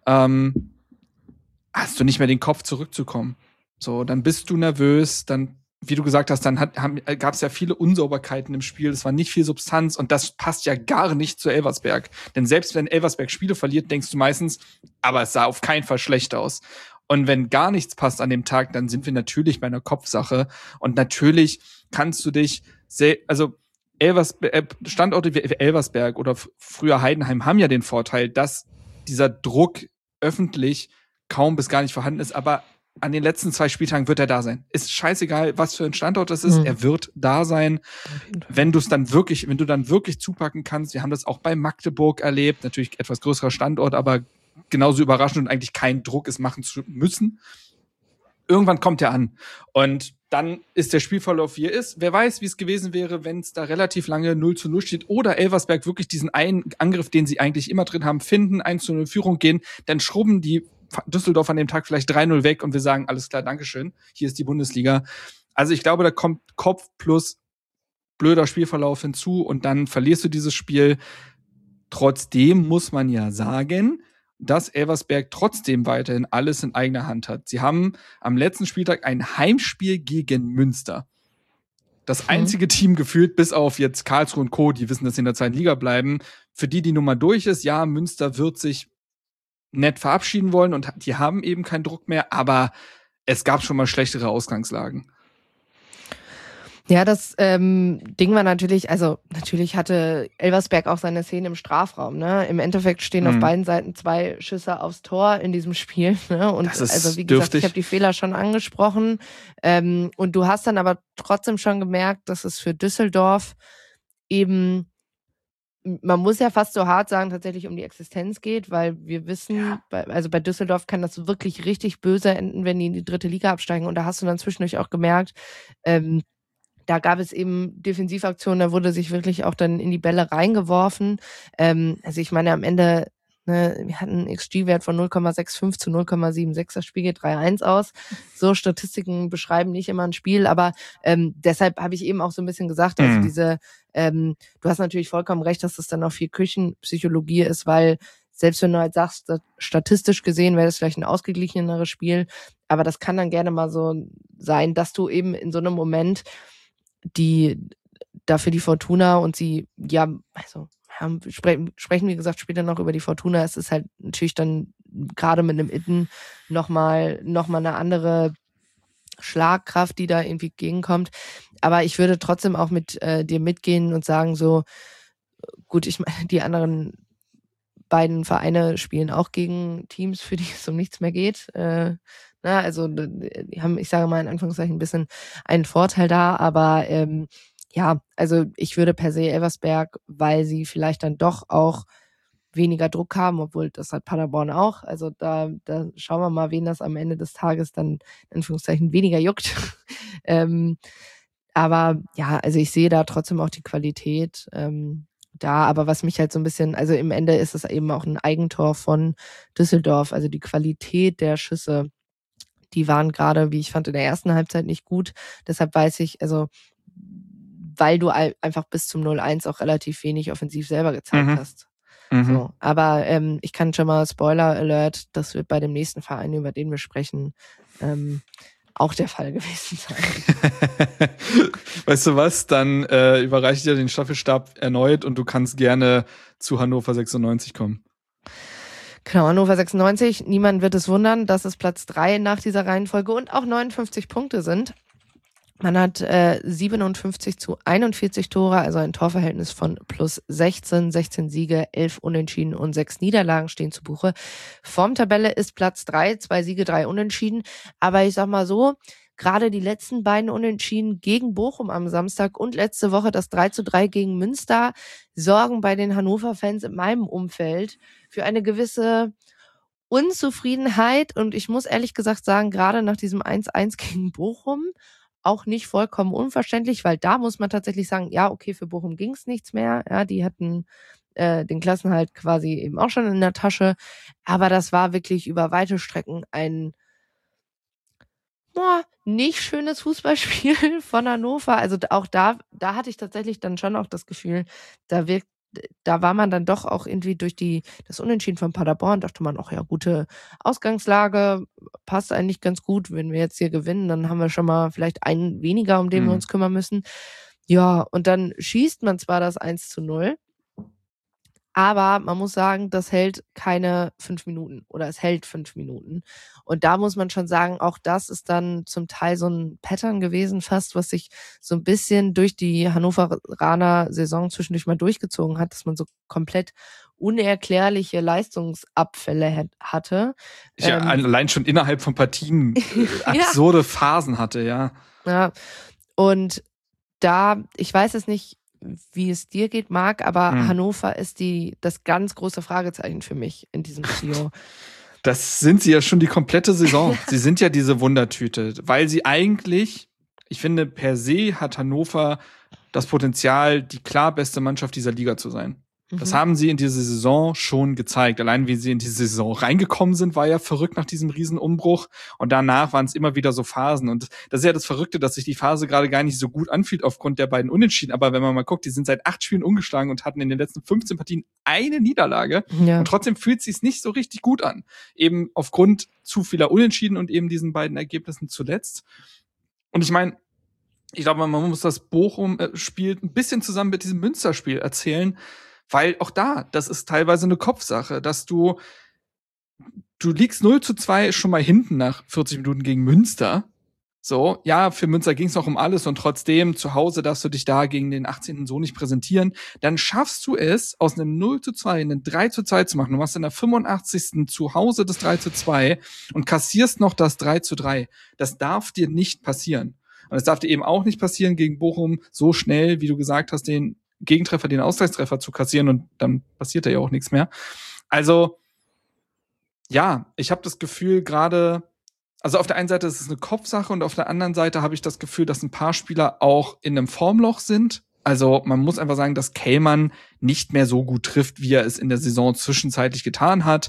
[SPEAKER 1] hast du nicht mehr den Kopf zurückzukommen. So, dann bist du nervös, dann, wie du gesagt hast, dann gab es ja viele Unsauberkeiten im Spiel, es war nicht viel Substanz und das passt ja gar nicht zu Elversberg. Denn selbst wenn Elversberg Spiele verliert, denkst du meistens, aber es sah auf keinen Fall schlecht aus. Und wenn gar nichts passt an dem Tag, dann sind wir natürlich bei einer Kopfsache. Und natürlich kannst du dich Standorte wie Elversberg oder früher Heidenheim haben ja den Vorteil, dass dieser Druck öffentlich kaum bis gar nicht vorhanden ist, aber an den letzten 2 Spieltagen wird er da sein. Ist scheißegal, was für ein Standort das ist, er wird da sein. Wenn du dann wirklich zupacken kannst, wir haben das auch bei Magdeburg erlebt, natürlich etwas größerer Standort, aber genauso überraschend und eigentlich kein Druck, es machen zu müssen. Irgendwann kommt er an. Und dann ist der Spielverlauf, wie er ist. Wer weiß, wie es gewesen wäre, wenn es da relativ lange 0:0 steht oder Elversberg wirklich diesen einen Angriff, den sie eigentlich immer drin haben, finden, 1:0 Führung gehen, dann schrubben die Düsseldorf an dem Tag vielleicht 3:0 weg und wir sagen, alles klar, Dankeschön, hier ist die Bundesliga. Also ich glaube, da kommt Kopf plus blöder Spielverlauf hinzu und dann verlierst du dieses Spiel. Trotzdem muss man ja sagen, dass Elversberg trotzdem weiterhin alles in eigener Hand hat. Sie haben am letzten Spieltag ein Heimspiel gegen Münster. Das einzige Team gefühlt, bis auf jetzt Karlsruhe und Co., die wissen, dass sie in der zweiten Liga bleiben, für die Nummer durch ist. Ja, Münster wird sich nett verabschieden wollen und die haben eben keinen Druck mehr, aber es gab schon mal schlechtere Ausgangslagen.
[SPEAKER 5] Ja, das Ding war natürlich hatte Elversberg auch seine Szene im Strafraum, ne? Im Endeffekt stehen auf beiden Seiten 2 Schüsse aufs Tor in diesem Spiel, ne? Und
[SPEAKER 1] das ist
[SPEAKER 5] also wie
[SPEAKER 1] dürftig.
[SPEAKER 5] gesagt, ich habe die Fehler schon angesprochen. Und du hast dann aber trotzdem schon gemerkt, dass es für Düsseldorf eben, man muss ja fast so hart sagen, tatsächlich um die Existenz geht, weil wir wissen, bei Düsseldorf kann das wirklich richtig böse enden, wenn die in die 3. Liga absteigen. Und da hast du dann zwischendurch auch gemerkt, da gab es eben Defensivaktionen, da wurde sich wirklich auch dann in die Bälle reingeworfen. Also ich meine, am Ende, ne, wir hatten einen XG-Wert von 0,65 zu 0,76, das Spiel geht 3:1 aus. So Statistiken beschreiben nicht immer ein Spiel, aber deshalb habe ich eben auch so ein bisschen gesagt, also du hast natürlich vollkommen recht, dass das dann auch viel Küchenpsychologie ist, weil selbst wenn du halt sagst, statistisch gesehen wäre das vielleicht ein ausgeglicheneres Spiel, aber das kann dann gerne mal so sein, dass du eben in so einem Moment dafür die Fortuna und sie, sprechen wie gesagt später noch über die Fortuna, es ist halt natürlich dann gerade mit einem Itten noch mal eine andere Schlagkraft, die da irgendwie gegenkommt, aber ich würde trotzdem auch mit dir mitgehen und sagen so, gut, ich meine, die anderen beiden Vereine spielen auch gegen Teams, für die es um nichts mehr geht. Also die haben, ich sage mal in Anführungszeichen, ein bisschen einen Vorteil da, aber also ich würde per se Elversberg, weil sie vielleicht dann doch auch weniger Druck haben, obwohl das hat Paderborn auch. Also da schauen wir mal, wen das am Ende des Tages dann in Anführungszeichen weniger juckt. Aber ja, also ich sehe da trotzdem auch die Qualität da, aber was mich halt so ein bisschen, also im Ende ist es eben auch ein Eigentor von Düsseldorf, also die Qualität der Schüsse, die waren gerade, wie ich fand, in der ersten Halbzeit nicht gut, deshalb weiß ich, also weil du einfach bis zum 0:1 auch relativ wenig offensiv selber gezeigt hast. So, aber ich kann schon mal Spoiler Alert, das wird bei dem nächsten Verein, über den wir sprechen, auch der Fall gewesen sein.
[SPEAKER 1] Weißt du was, dann überreiche ich dir den Staffelstab erneut und du kannst gerne zu Hannover 96 kommen.
[SPEAKER 5] Genau, Hannover 96, niemand wird es wundern, dass es Platz 3 nach dieser Reihenfolge und auch 59 Punkte sind. Man hat 57-41 Tore, also ein Torverhältnis von +16, 16 Siege, 11 Unentschieden und 6 Niederlagen stehen zu Buche. Formtabelle ist Platz 3, 2 Siege, 3 Unentschieden. Aber ich sag mal so, gerade die letzten beiden Unentschieden gegen Bochum am Samstag und letzte Woche das 3:3 gegen Münster sorgen bei den Hannover-Fans in meinem Umfeld für eine gewisse Unzufriedenheit. Und ich muss ehrlich gesagt sagen, gerade nach diesem 1:1 gegen Bochum, auch nicht vollkommen unverständlich, weil da muss man tatsächlich sagen, ja, okay, für Bochum ging's nichts mehr. Ja, die hatten den Klassenhalt quasi eben auch schon in der Tasche. Aber das war wirklich über weite Strecken ein nicht schönes Fußballspiel von Hannover. Also auch da hatte ich tatsächlich dann schon auch das Gefühl, da war man dann doch auch irgendwie durch das Unentschieden von Paderborn, dachte man auch, ja, gute Ausgangslage, passt eigentlich ganz gut. Wenn wir jetzt hier gewinnen, dann haben wir schon mal vielleicht einen weniger, um den wir uns kümmern müssen. Ja, und dann schießt man zwar das 1:0, aber man muss sagen, das hält keine 5 Minuten oder es hält 5 Minuten. Und da muss man schon sagen, auch das ist dann zum Teil so ein Pattern gewesen fast, was sich so ein bisschen durch die Hannoveraner Saison zwischendurch mal durchgezogen hat, dass man so komplett unerklärliche Leistungsabfälle hatte.
[SPEAKER 1] Ja, allein schon innerhalb von Partien absurde Phasen hatte, ja.
[SPEAKER 5] Ja, und da, ich weiß es nicht, wie es dir geht, Marc, aber Hannover ist das ganz große Fragezeichen für mich in diesem Trio.
[SPEAKER 1] Das sind sie ja schon die komplette Saison. Sie sind ja diese Wundertüte, weil sie eigentlich, ich finde, per se hat Hannover das Potenzial, die klar beste Mannschaft dieser Liga zu sein. Das haben sie in dieser Saison schon gezeigt. Allein wie sie in diese Saison reingekommen sind, war ja verrückt nach diesem Riesenumbruch. Und danach waren es immer wieder so Phasen. Und das ist ja das Verrückte, dass sich die Phase gerade gar nicht so gut anfühlt aufgrund der beiden Unentschieden. Aber wenn man mal guckt, die sind seit 8 Spielen ungeschlagen und hatten in den letzten 15 Partien eine Niederlage. Ja. Und trotzdem fühlt es sich nicht so richtig gut an. Eben aufgrund zu vieler Unentschieden und eben diesen beiden Ergebnissen zuletzt. Und ich meine, ich glaube, man muss das Bochum-Spiel ein bisschen zusammen mit diesem Münster-Spiel erzählen. Weil auch das ist teilweise eine Kopfsache, dass du liegst 0:2 schon mal hinten nach 40 Minuten gegen Münster. So, ja, für Münster ging es noch um alles und trotzdem zu Hause darfst du dich da gegen den 18. so nicht präsentieren. Dann schaffst du es, aus einem 0:2 einen 3:2 zu machen. Du machst in der 85. zu Hause das 3:2 und kassierst noch das 3:3. Das darf dir nicht passieren. Und es darf dir eben auch nicht passieren, gegen Bochum so schnell, wie du gesagt hast, den Gegentreffer, den Ausgleichstreffer zu kassieren und dann passiert da ja auch nichts mehr. Also, ja, ich habe das Gefühl gerade, also auf der einen Seite ist es eine Kopfsache und auf der anderen Seite habe ich das Gefühl, dass ein paar Spieler auch in einem Formloch sind. Also man muss einfach sagen, dass Kellmann nicht mehr so gut trifft, wie er es in der Saison zwischenzeitlich getan hat.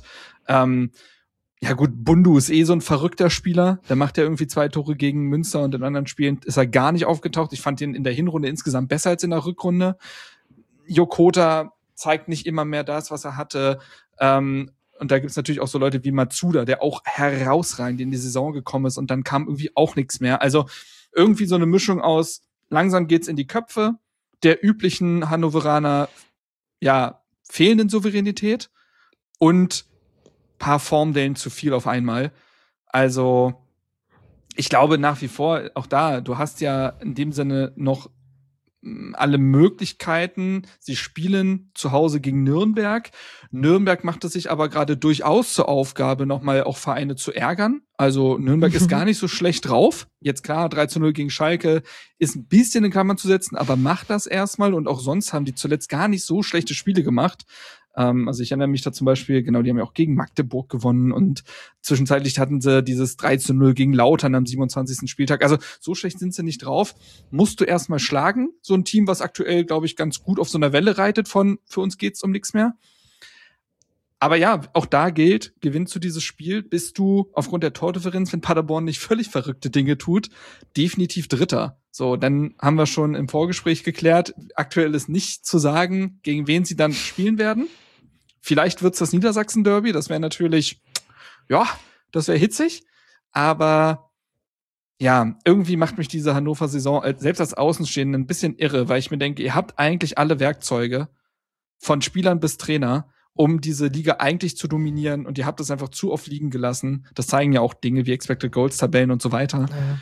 [SPEAKER 1] Ja gut, Bundu ist so ein verrückter Spieler. Der macht ja irgendwie 2 Tore gegen Münster und in anderen Spielen ist er gar nicht aufgetaucht. Ich fand ihn in der Hinrunde insgesamt besser als in der Rückrunde. Jokota zeigt nicht immer mehr das, was er hatte. Und da gibt's natürlich auch so Leute wie Matsuda, der auch herausragend in die Saison gekommen ist und dann kam irgendwie auch nichts mehr. Also irgendwie so eine Mischung aus, langsam geht's in die Köpfe der üblichen Hannoveraner, ja, fehlenden Souveränität und paar Formdellen zu viel auf einmal. Also, ich glaube nach wie vor, auch du hast ja in dem Sinne noch alle Möglichkeiten. Sie spielen zu Hause gegen Nürnberg. Nürnberg macht es sich aber gerade durchaus zur Aufgabe, nochmal auch Vereine zu ärgern. Also Nürnberg ist gar nicht so schlecht drauf. Jetzt klar, 3:0 gegen Schalke ist ein bisschen in Klammern zu setzen, aber macht das erstmal. Und auch sonst haben die zuletzt gar nicht so schlechte Spiele gemacht. Also ich erinnere mich da zum Beispiel, genau, die haben ja auch gegen Magdeburg gewonnen und zwischenzeitlich hatten sie dieses 3:0 gegen Lautern am 27. Spieltag. Also so schlecht sind sie nicht drauf. Musst du erstmal schlagen. So ein Team, was aktuell, glaube ich, ganz gut auf so einer Welle reitet von für uns geht's um nichts mehr. Aber ja, auch da gilt, gewinnst du dieses Spiel, bist du aufgrund der Tordifferenz, wenn Paderborn nicht völlig verrückte Dinge tut, definitiv Dritter. So, dann haben wir schon im Vorgespräch geklärt, aktuell ist nicht zu sagen, gegen wen sie dann spielen werden. Vielleicht wird's das Niedersachsen-Derby, das wäre natürlich, ja, das wäre hitzig. Aber ja, irgendwie macht mich diese Hannover-Saison selbst als Außenstehende ein bisschen irre, weil ich mir denke, ihr habt eigentlich alle Werkzeuge von Spielern bis Trainer, um diese Liga eigentlich zu dominieren und ihr habt es einfach zu oft liegen gelassen. Das zeigen ja auch Dinge wie Expected Goals, Tabellen und so weiter. Ja.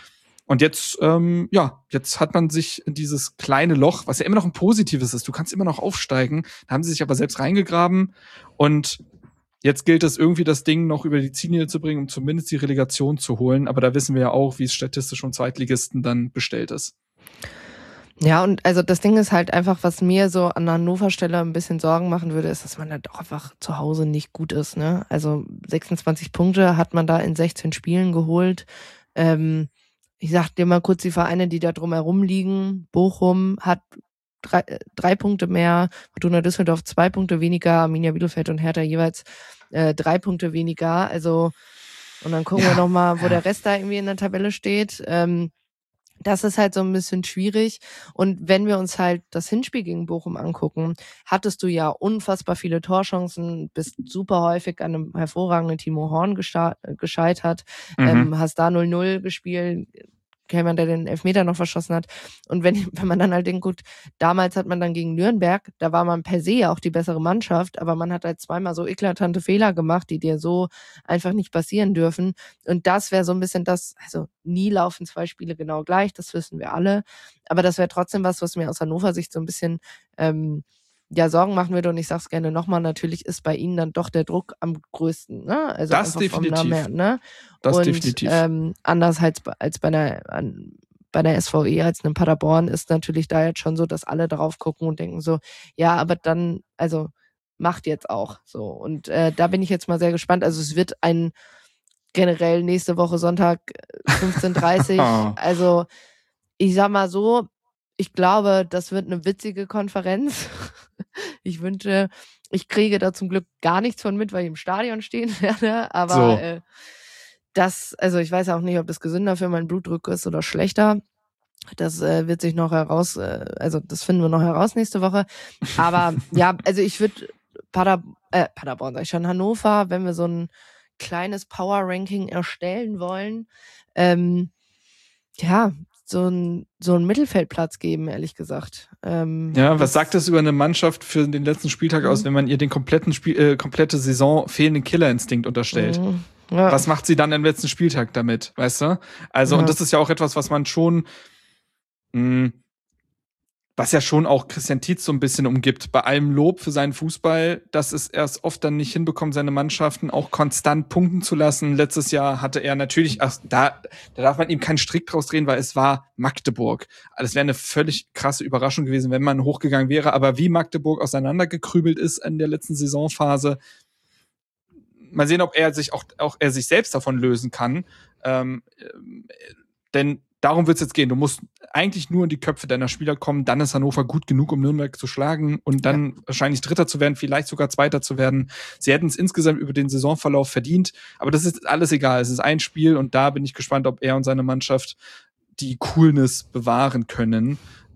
[SPEAKER 1] Und jetzt, jetzt hat man sich in dieses kleine Loch, was ja immer noch ein positives ist, du kannst immer noch aufsteigen, da haben sie sich aber selbst reingegraben und jetzt gilt es irgendwie, das Ding noch über die Ziellinie zu bringen, um zumindest die Relegation zu holen. Aber da wissen wir ja auch, wie es statistisch um Zweitligisten dann bestellt ist.
[SPEAKER 5] Ja, und also das Ding ist halt einfach, was mir so an der Hannover-Stelle ein bisschen Sorgen machen würde, ist, dass man halt auch einfach zu Hause nicht gut ist, ne? Also 26 Punkte hat man da in 16 Spielen geholt. Ich sag dir mal kurz die Vereine, die da drumherum liegen. Bochum hat 3 Punkte mehr, Fortuna Düsseldorf 2 Punkte weniger, Arminia Bielefeld und Hertha jeweils 3 Punkte weniger. Also, und dann gucken wir nochmal, wo der Rest da irgendwie in der Tabelle steht. Das ist halt so ein bisschen schwierig. Und wenn wir uns halt das Hinspiel gegen Bochum angucken, hattest du ja unfassbar viele Torchancen, bist super häufig an einem hervorragenden Timo Horn gescheitert, hast da 0-0 gespielt, Kellmann, der den Elfmeter noch verschossen hat. Und wenn man dann halt denkt, gut, damals hat man dann gegen Nürnberg, da war man per se ja auch die bessere Mannschaft, aber man hat halt zweimal so eklatante Fehler gemacht, die dir so einfach nicht passieren dürfen. Und das wäre so ein bisschen das, also nie laufen 2 Spiele genau gleich, das wissen wir alle. Aber das wäre trotzdem was mir aus Hannover Sicht so ein bisschen Sorgen machen würde. Und ich sag's gerne nochmal, natürlich ist bei ihnen dann doch der Druck am größten, ne? Also
[SPEAKER 1] das definitiv.
[SPEAKER 5] Vom Namen her, ne?
[SPEAKER 1] Das
[SPEAKER 5] und,
[SPEAKER 1] definitiv.
[SPEAKER 5] Anders als bei der SVE, als einem Paderborn, ist natürlich da jetzt schon so, dass alle drauf gucken und denken so, ja, aber dann, also macht jetzt auch so. Und da bin ich jetzt mal sehr gespannt. Also es wird generell nächste Woche Sonntag 15:30 Also ich sag mal so, ich glaube, das wird eine witzige Konferenz. Ich kriege da zum Glück gar nichts von mit, weil ich im Stadion stehen werde. Aber also ich weiß auch nicht, ob das gesünder für meinen Blutdruck ist oder schlechter. Das wird sich noch das finden wir noch heraus nächste Woche. Aber ja, also ich würde Paderborn, sag ich schon, Hannover, wenn wir so ein kleines Power-Ranking erstellen wollen, so einen Mittelfeldplatz geben, ehrlich gesagt.
[SPEAKER 1] Was sagt das über eine Mannschaft für den letzten Spieltag aus, wenn man ihr den komplette Saison fehlenden Killerinstinkt unterstellt? Ja. Was macht sie dann am letzten Spieltag damit, weißt du? Also, und das ist ja auch etwas, was man schon, was ja schon auch Christian Tietz so ein bisschen umgibt. Bei allem Lob für seinen Fußball, dass es erst oft dann nicht hinbekommt, seine Mannschaften auch konstant punkten zu lassen. Letztes Jahr hatte er natürlich, da darf man ihm keinen Strick draus drehen, weil es war Magdeburg. Das wäre eine völlig krasse Überraschung gewesen, wenn man hochgegangen wäre. Aber wie Magdeburg auseinandergekrübelt ist in der letzten Saisonphase, mal sehen, ob er sich er sich selbst davon lösen kann. Denn darum wird es jetzt gehen. Du musst eigentlich nur in die Köpfe deiner Spieler kommen, dann ist Hannover gut genug, um Nürnberg zu schlagen und dann wahrscheinlich Dritter zu werden, vielleicht sogar Zweiter zu werden. Sie hätten es insgesamt über den Saisonverlauf verdient, aber das ist alles egal. Es ist ein Spiel und da bin ich gespannt, ob er und seine Mannschaft die Coolness bewahren können.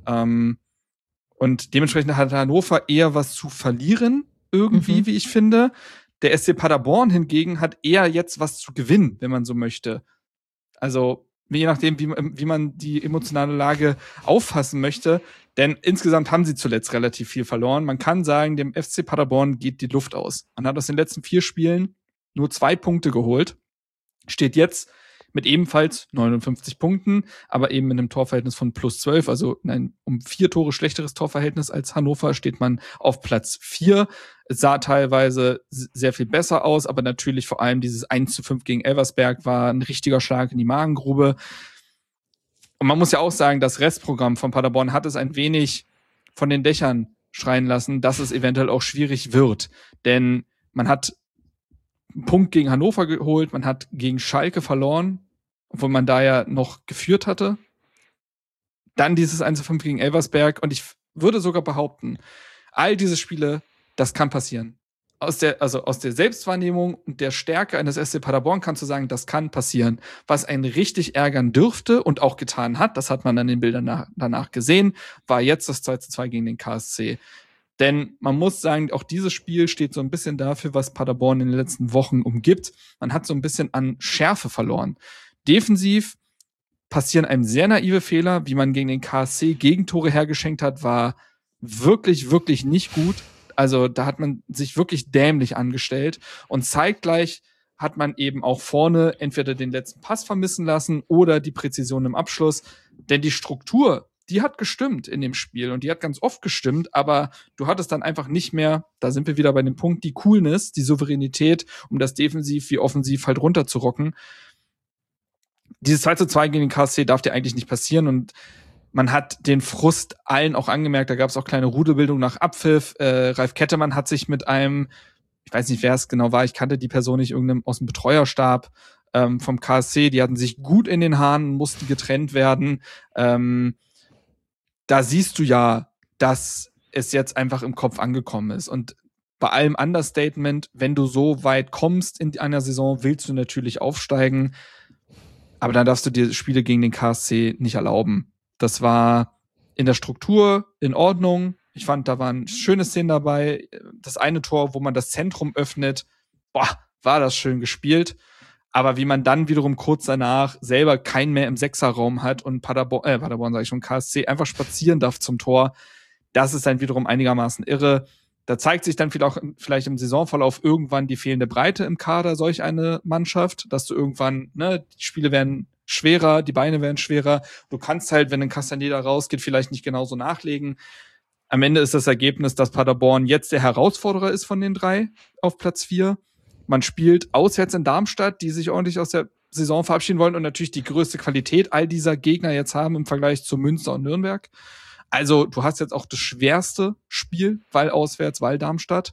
[SPEAKER 1] Und dementsprechend hat Hannover eher was zu verlieren, irgendwie, wie ich finde. Der SC Paderborn hingegen hat eher jetzt was zu gewinnen, wenn man so möchte. Also je nachdem, wie man die emotionale Lage auffassen möchte. Denn insgesamt haben sie zuletzt relativ viel verloren. Man kann sagen, dem FC Paderborn geht die Luft aus. Man hat aus den letzten 4 Spielen nur 2 Punkte geholt. Steht jetzt mit ebenfalls 59 Punkten, aber eben in einem Torverhältnis von +12, also um 4 Tore schlechteres Torverhältnis als Hannover, steht man auf Platz 4. Es sah teilweise sehr viel besser aus, aber natürlich vor allem dieses 1:5 gegen Elversberg war ein richtiger Schlag in die Magengrube. Und man muss ja auch sagen, das Restprogramm von Paderborn hat es ein wenig von den Dächern schreien lassen, dass es eventuell auch schwierig wird. Denn man hat einen Punkt gegen Hannover geholt, man hat gegen Schalke verloren, obwohl man da ja noch geführt hatte. Dann dieses 1:5 gegen Elversberg. Und ich würde sogar behaupten, all diese Spiele, das kann passieren. Aus der Selbstwahrnehmung und der Stärke eines SC Paderborn kannst du sagen, das kann passieren. Was einen richtig ärgern dürfte und auch getan hat, das hat man an den Bildern danach gesehen, war jetzt das 2:2 gegen den KSC. Denn man muss sagen, auch dieses Spiel steht so ein bisschen dafür, was Paderborn in den letzten Wochen umgibt. Man hat so ein bisschen an Schärfe verloren. Defensiv passieren einem sehr naive Fehler, wie man gegen den KSC Gegentore hergeschenkt hat, war wirklich, wirklich nicht gut. Also da hat man sich wirklich dämlich angestellt und zeitgleich hat man eben auch vorne entweder den letzten Pass vermissen lassen oder die Präzision im Abschluss. Denn die Struktur, die hat gestimmt in dem Spiel und die hat ganz oft gestimmt, aber du hattest dann einfach nicht mehr, da sind wir wieder bei dem Punkt, die Coolness, die Souveränität, um das defensiv wie offensiv halt runterzurocken. Dieses 2:2 gegen den KSC darf dir eigentlich nicht passieren und man hat den Frust allen auch angemerkt, da gab es auch kleine Rudelbildung nach Abpfiff. Ralf Kettemann hat sich mit einem, ich weiß nicht, wer es genau war, ich kannte die Person nicht, irgendeinem aus dem Betreuerstab vom KSC, die hatten sich gut in den Haaren, mussten getrennt werden. Da siehst du ja, dass es jetzt einfach im Kopf angekommen ist. Und bei allem Understatement, wenn du so weit kommst in einer Saison, willst du natürlich aufsteigen. Aber dann darfst du dir Spiele gegen den KSC nicht erlauben. Das war in der Struktur in Ordnung. Ich fand, da waren schöne Szenen dabei. Das eine Tor, wo man das Zentrum öffnet, war das schön gespielt. Aber wie man dann wiederum kurz danach selber keinen mehr im Sechserraum hat und Paderborn sage ich schon, KSC einfach spazieren darf zum Tor, das ist dann wiederum einigermaßen irre. Da zeigt sich dann vielleicht im Saisonverlauf irgendwann die fehlende Breite im Kader solch eine Mannschaft, dass du irgendwann, die Spiele werden schwerer, die Beine werden schwerer. Du kannst halt, wenn ein Castaneda rausgeht, vielleicht nicht genauso nachlegen. Am Ende ist das Ergebnis, dass Paderborn jetzt der Herausforderer ist von den 3 auf Platz 4. Man spielt auswärts in Darmstadt, die sich ordentlich aus der Saison verabschieden wollen und natürlich die größte Qualität all dieser Gegner jetzt haben im Vergleich zu Münster und Nürnberg. Also du hast jetzt auch das schwerste Spiel, weil auswärts, weil Darmstadt.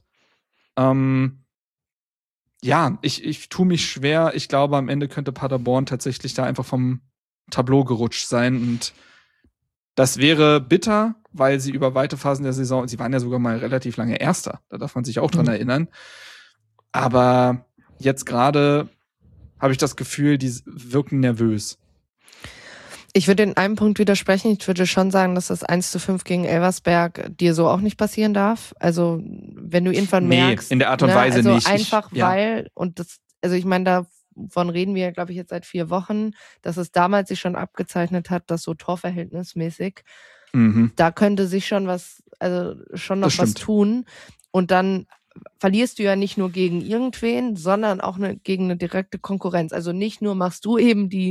[SPEAKER 1] Ich tue mich schwer. Ich glaube, am Ende könnte Paderborn tatsächlich da einfach vom Tableau gerutscht sein. Und das wäre bitter, weil sie über weite Phasen der Saison, sie waren ja sogar mal relativ lange Erster. Da darf man sich auch dran erinnern. Aber jetzt gerade habe ich das Gefühl, die wirken nervös.
[SPEAKER 5] Ich würde in einem Punkt widersprechen. Ich würde schon sagen, dass das 1:5 gegen Elversberg dir so auch nicht passieren darf. Also, wenn du irgendwann merkst.
[SPEAKER 1] In der Art und Weise nicht.
[SPEAKER 5] Einfach weil, und das, also ich meine, davon reden wir, glaube ich, jetzt seit 4 Wochen, dass es damals sich schon abgezeichnet hat, dass so torverhältnismäßig, da könnte sich schon was, also schon noch was tun. Und dann verlierst du ja nicht nur gegen irgendwen, sondern auch gegen eine direkte Konkurrenz. Also nicht nur machst du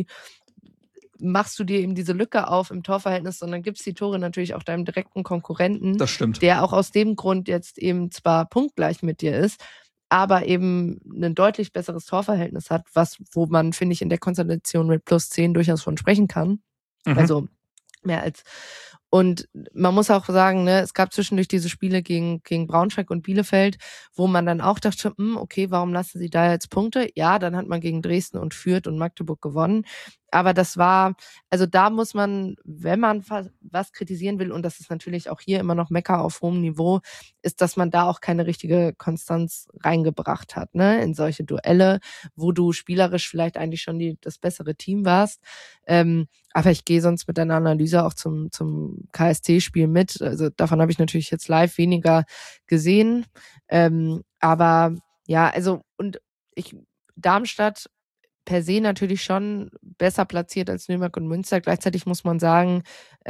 [SPEAKER 5] dir eben diese Lücke auf im Torverhältnis, sondern gibst die Tore natürlich auch deinem direkten Konkurrenten.
[SPEAKER 1] Das stimmt.
[SPEAKER 5] Der auch aus dem Grund jetzt eben zwar punktgleich mit dir ist, aber eben ein deutlich besseres Torverhältnis hat, wo man, finde ich, in der Konstellation mit +10 durchaus von sprechen kann. Also mehr als. Und man muss auch sagen, es gab zwischendurch diese Spiele gegen Braunschweig und Bielefeld, wo man dann auch dachte, okay, warum lassen sie da jetzt Punkte? Ja, dann hat man gegen Dresden und Fürth und Magdeburg gewonnen. Aber das war, also da muss man, wenn man was kritisieren will, und das ist natürlich auch hier immer noch Mecker auf hohem Niveau, ist, dass man da auch keine richtige Konstanz reingebracht hat, in solche Duelle, wo du spielerisch vielleicht eigentlich schon das bessere Team warst. Aber ich gehe sonst mit deiner Analyse auch zum KSC-Spiel mit. Also davon habe ich natürlich jetzt live weniger gesehen. Aber ja, also Darmstadt per se natürlich schon besser platziert als Nürnberg und Münster. Gleichzeitig muss man sagen,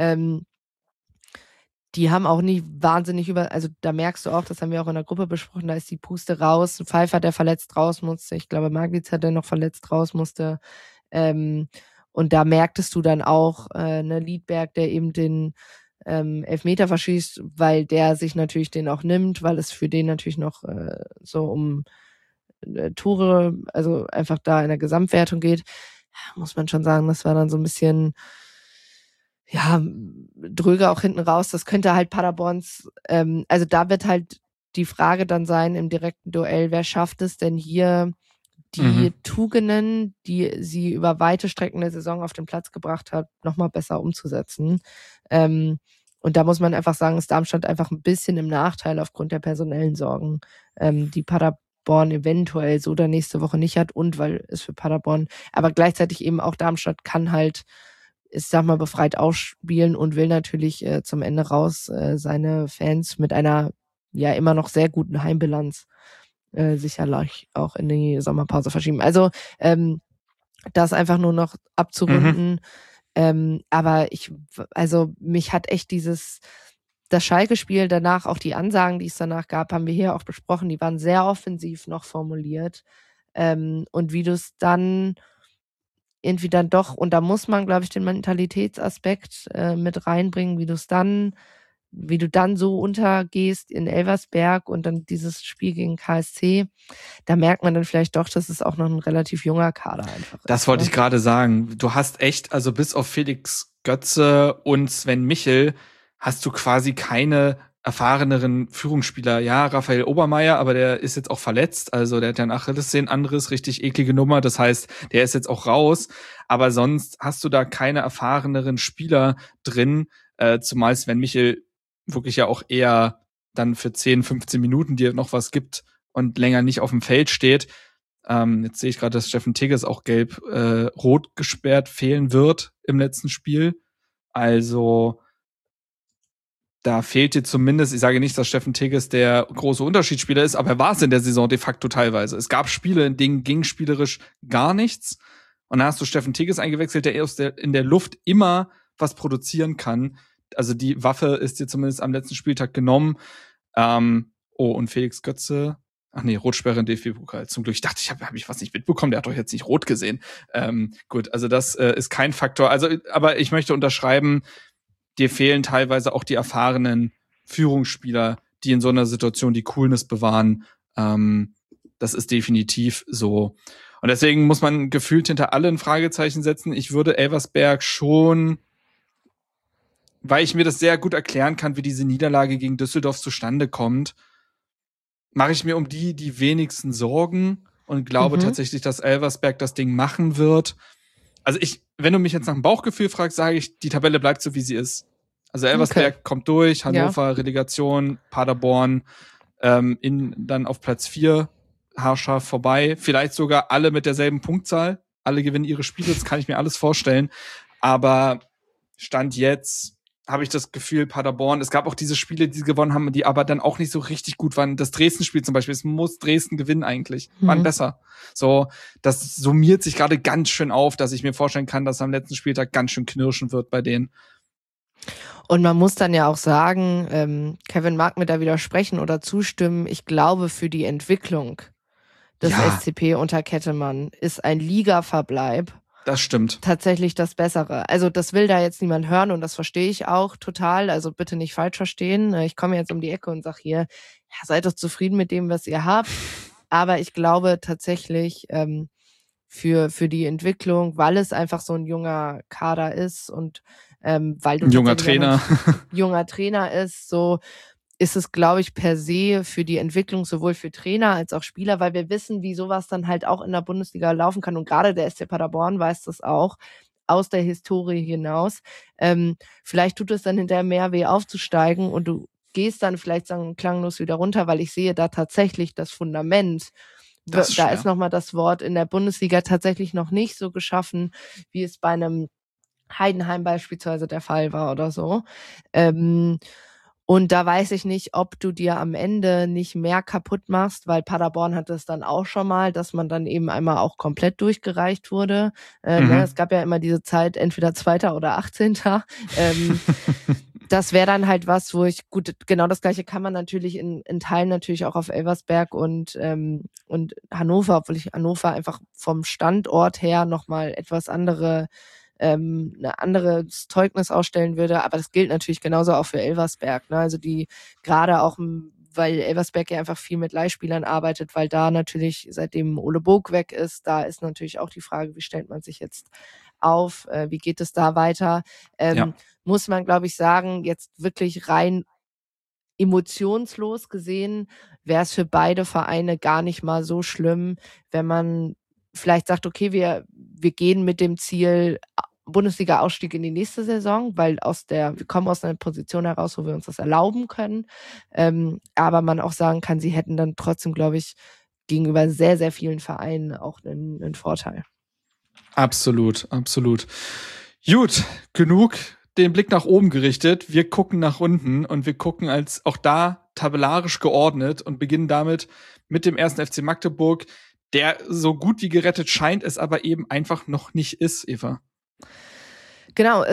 [SPEAKER 5] die haben auch nicht wahnsinnig also da merkst du auch, das haben wir auch in der Gruppe besprochen, da ist die Puste raus. Pfeiffer, der verletzt raus musste. Ich glaube, Maglitzer, der noch verletzt raus musste. Und da merktest du dann auch Liedberg, der eben den Elfmeter verschießt, weil der sich natürlich den auch nimmt, weil es für den natürlich noch so um Tore, also einfach da in der Gesamtwertung geht. Muss man schon sagen, das war dann so ein bisschen dröge auch hinten raus. Das könnte halt Paderborns, also da wird halt die Frage dann sein im direkten Duell, wer schafft es denn hier die Tugenden, die sie über weite Strecken der Saison auf den Platz gebracht hat, nochmal besser umzusetzen. Und da muss man einfach sagen, ist Darmstadt einfach ein bisschen im Nachteil aufgrund der personellen Sorgen, die Paderborn eventuell so der nächste Woche nicht hat und weil es für Paderborn, aber gleichzeitig eben auch Darmstadt kann halt, ich sag mal, befreit ausspielen und will natürlich zum Ende raus seine Fans mit einer immer noch sehr guten Heimbilanz sicherlich auch in die Sommerpause verschieben. Also das einfach nur noch abzurunden. Aber mich hat echt das Schalke-Spiel danach, auch die Ansagen, die es danach gab, haben wir hier auch besprochen, die waren sehr offensiv noch formuliert. Und wie du es dann irgendwie dann doch, und da muss man, glaube ich, den Mentalitätsaspekt mit reinbringen, wie du dann so untergehst in Elversberg und dann dieses Spiel gegen KSC, da merkt man dann vielleicht doch, dass es auch noch ein relativ junger Kader einfach ist.
[SPEAKER 1] Das wollte ich gerade sagen. Du hast echt, also bis auf Felix Götze und Sven Michel hast du quasi keine erfahreneren Führungsspieler. Ja, Raphael Obermeier, aber der ist jetzt auch verletzt. Also der hat ja einen Achillessehnenanriss, richtig eklige Nummer. Das heißt, der ist jetzt auch raus. Aber sonst hast du da keine erfahreneren Spieler drin, zumal Sven Michel wirklich ja auch eher dann für 10, 15 Minuten dir noch was gibt und länger nicht auf dem Feld steht. Jetzt sehe ich gerade, dass Steffen Tigges auch rot gesperrt fehlen wird im letzten Spiel. Also da fehlt dir zumindest, ich sage nicht, dass Steffen Tigges der große Unterschiedsspieler ist, aber er war es in der Saison de facto teilweise. Es gab Spiele, in denen ging spielerisch gar nichts. Und dann hast du Steffen Tigges eingewechselt, der in der Luft immer was produzieren kann. Also die Waffe ist dir zumindest am letzten Spieltag genommen. Und Felix Götze, Rotsperre im DFB-Pokal. Zum Glück, ich dachte, hab ich was nicht mitbekommen, der hat doch jetzt nicht rot gesehen. Gut, also das ist kein Faktor. Also, aber ich möchte unterschreiben, dir fehlen teilweise auch die erfahrenen Führungsspieler, die in so einer Situation die Coolness bewahren. Das ist definitiv so. Und deswegen muss man gefühlt hinter alle ein Fragezeichen setzen. Ich würde Elversberg schon, weil ich mir das sehr gut erklären kann, wie diese Niederlage gegen Düsseldorf zustande kommt, mache ich mir um die wenigsten Sorgen und glaube tatsächlich, dass Elversberg das Ding machen wird. Also wenn du mich jetzt nach dem Bauchgefühl fragst, sage ich, die Tabelle bleibt so, wie sie ist. Also Elversberg kommt durch, Hannover, Relegation, Paderborn, dann auf Platz 4, haarscharf vorbei. Vielleicht sogar alle mit derselben Punktzahl. Alle gewinnen ihre Spiele, das kann ich mir alles vorstellen. Aber Stand jetzt habe ich das Gefühl, Paderborn, es gab auch diese Spiele, die sie gewonnen haben, die aber dann auch nicht so richtig gut waren. Das Dresden-Spiel zum Beispiel, es muss Dresden gewinnen eigentlich. Waren besser. So, das summiert sich gerade ganz schön auf, dass ich mir vorstellen kann, dass am letzten Spieltag ganz schön knirschen wird bei denen.
[SPEAKER 5] Und man muss dann ja auch sagen, Kevin mag mir da widersprechen oder zustimmen, ich glaube, für die Entwicklung des SCP unter Kettemann ist ein Ligaverbleib
[SPEAKER 1] das stimmt.
[SPEAKER 5] Tatsächlich das Bessere. Also das will da jetzt niemand hören und das verstehe ich auch total. Also bitte nicht falsch verstehen. Ich komme jetzt um die Ecke und sage hier, ja, seid doch zufrieden mit dem, was ihr habt. Aber ich glaube tatsächlich für die Entwicklung, weil es einfach so ein junger Kader ist und weil du
[SPEAKER 1] ein junger Trainer
[SPEAKER 5] ist, so ist es, glaube ich, per se für die Entwicklung sowohl für Trainer als auch Spieler, weil wir wissen, wie sowas dann halt auch in der Bundesliga laufen kann. Und gerade der SC Paderborn weiß das auch aus der Historie hinaus. Vielleicht tut es dann hinterher mehr weh aufzusteigen und du gehst dann vielleicht klanglos wieder runter, weil ich sehe da tatsächlich das Fundament. Da ist nochmal das Wort in der Bundesliga tatsächlich noch nicht so geschaffen, wie es bei einem Heidenheim beispielsweise der Fall war oder so. Und da weiß ich nicht, ob du dir am Ende nicht mehr kaputt machst, weil Paderborn hat es dann auch schon mal, dass man dann eben einmal auch komplett durchgereicht wurde. Es gab ja immer diese Zeit, entweder 2. oder 18. Das wäre dann halt was, wo ich, gut, genau das Gleiche kann man natürlich in Teilen natürlich auch auf Elversberg und Hannover, obwohl ich Hannover einfach vom Standort her nochmal etwas ein anderes Zeugnis ausstellen würde, aber das gilt natürlich genauso auch für Elversberg, ne? Also die gerade auch, weil Elversberg ja einfach viel mit Leihspielern arbeitet, weil da natürlich seitdem Ole Bog weg ist, da ist natürlich auch die Frage, wie stellt man sich jetzt auf, wie geht es da weiter, muss man, glaube ich, sagen, jetzt wirklich rein emotionslos gesehen, wäre es für beide Vereine gar nicht mal so schlimm, wenn man vielleicht sagt, okay, wir gehen mit dem Ziel Bundesliga-Ausstieg in die nächste Saison, weil wir kommen aus einer Position heraus, wo wir uns das erlauben können. Aber man auch sagen kann, sie hätten dann trotzdem, glaube ich, gegenüber sehr, sehr vielen Vereinen auch einen Vorteil.
[SPEAKER 1] Absolut, absolut. Gut, genug den Blick nach oben gerichtet. Wir gucken nach unten und wir gucken als auch da tabellarisch geordnet und beginnen damit mit dem 1. FC Magdeburg, der so gut wie gerettet scheint, es aber eben einfach noch nicht ist, Eva.
[SPEAKER 5] Genau, es ist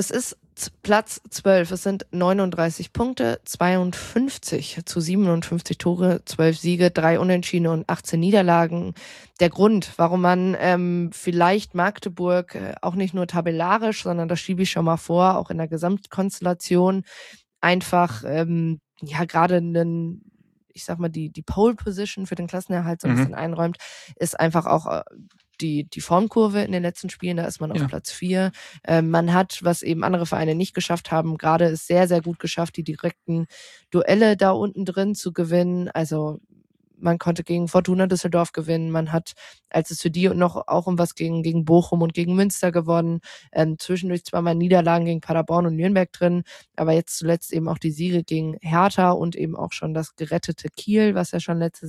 [SPEAKER 5] Platz 12. Es sind 39 Punkte, 52 zu 57 Tore, 12 Siege, 3 Unentschiedene und 18 Niederlagen. Der Grund, warum man vielleicht Magdeburg auch nicht nur tabellarisch, sondern das schiebe ich schon mal vor, auch in der Gesamtkonstellation einfach gerade ich sag mal, die Pole Position für den Klassenerhalt so ein bisschen einräumt, ist einfach auch die Formkurve in den letzten Spielen, da ist man auf Platz 4. Man hat, was eben andere Vereine nicht geschafft haben, gerade es sehr, sehr gut geschafft, die direkten Duelle da unten drin zu gewinnen. Also man konnte gegen Fortuna Düsseldorf gewinnen. Man hat, als es für die noch auch um was gegen Bochum und gegen Münster gewonnen. Zwischendurch zweimal Niederlagen gegen Paderborn und Nürnberg drin, aber jetzt zuletzt eben auch die Siege gegen Hertha und eben auch schon das gerettete Kiel, was ja schon letzte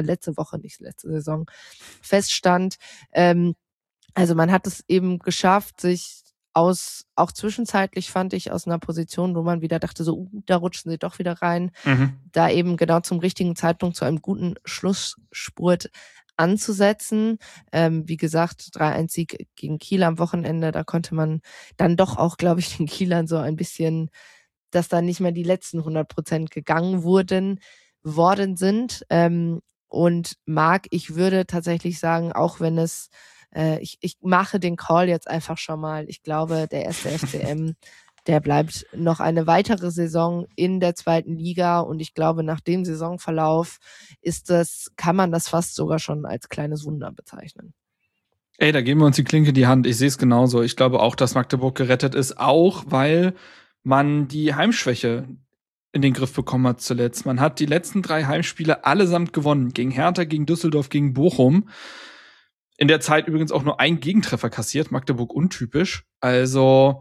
[SPEAKER 5] Saison feststand. Also man hat es eben geschafft, sich auch zwischenzeitlich fand ich aus einer Position, wo man wieder dachte, so, da rutschen sie doch wieder rein, da eben genau zum richtigen Zeitpunkt zu einem guten Schlussspurt anzusetzen. Wie gesagt, 3-1-Sieg gegen Kiel am Wochenende, da konnte man dann doch auch, glaube ich, den Kielern so ein bisschen, dass da nicht mehr die letzten 100% gegangen worden sind. Und ich würde tatsächlich sagen, auch wenn es ich mache den Call jetzt einfach schon mal. Ich glaube, der erste FCM, der bleibt noch eine weitere Saison in der 2. Liga und ich glaube, nach dem Saisonverlauf kann man das fast sogar schon als kleines Wunder bezeichnen.
[SPEAKER 1] Ey, da geben wir uns die Klinke in die Hand. Ich sehe es genauso. Ich glaube auch, dass Magdeburg gerettet ist, auch weil man die Heimschwäche in den Griff bekommen hat zuletzt. Man hat die letzten 3 Heimspiele allesamt gewonnen. Gegen Hertha, gegen Düsseldorf, gegen Bochum. In der Zeit übrigens auch nur ein Gegentreffer kassiert, Magdeburg untypisch. Also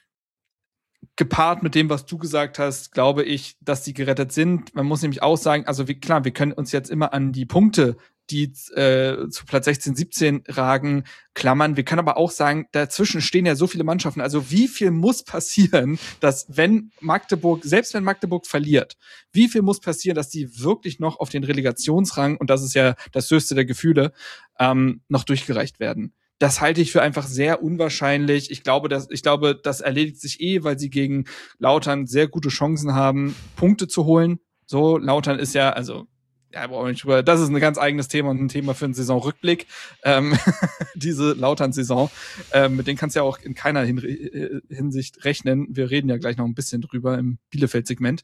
[SPEAKER 1] gepaart mit dem, was du gesagt hast, glaube ich, dass sie gerettet sind. Man muss nämlich auch sagen, also wir können uns jetzt immer an die Punkte, die zu Platz 16, 17 ragen, klammern. Wir können aber auch sagen, dazwischen stehen ja so viele Mannschaften. Also wie viel muss passieren, dass selbst wenn Magdeburg verliert, wie viel muss passieren, dass die wirklich noch auf den Relegationsrang, und das ist ja das höchste der Gefühle, noch durchgereicht werden? Das halte ich für einfach sehr unwahrscheinlich. Ich glaube, das erledigt sich weil sie gegen Lautern sehr gute Chancen haben, Punkte zu holen. So, Lautern ist ja, also brauchen wir nicht drüber. Das ist ein ganz eigenes Thema und ein Thema für einen Saisonrückblick. Diese Lautern-Saison. Mit denen kannst du ja auch in keiner Hinsicht rechnen. Wir reden ja gleich noch ein bisschen drüber im Bielefeld-Segment.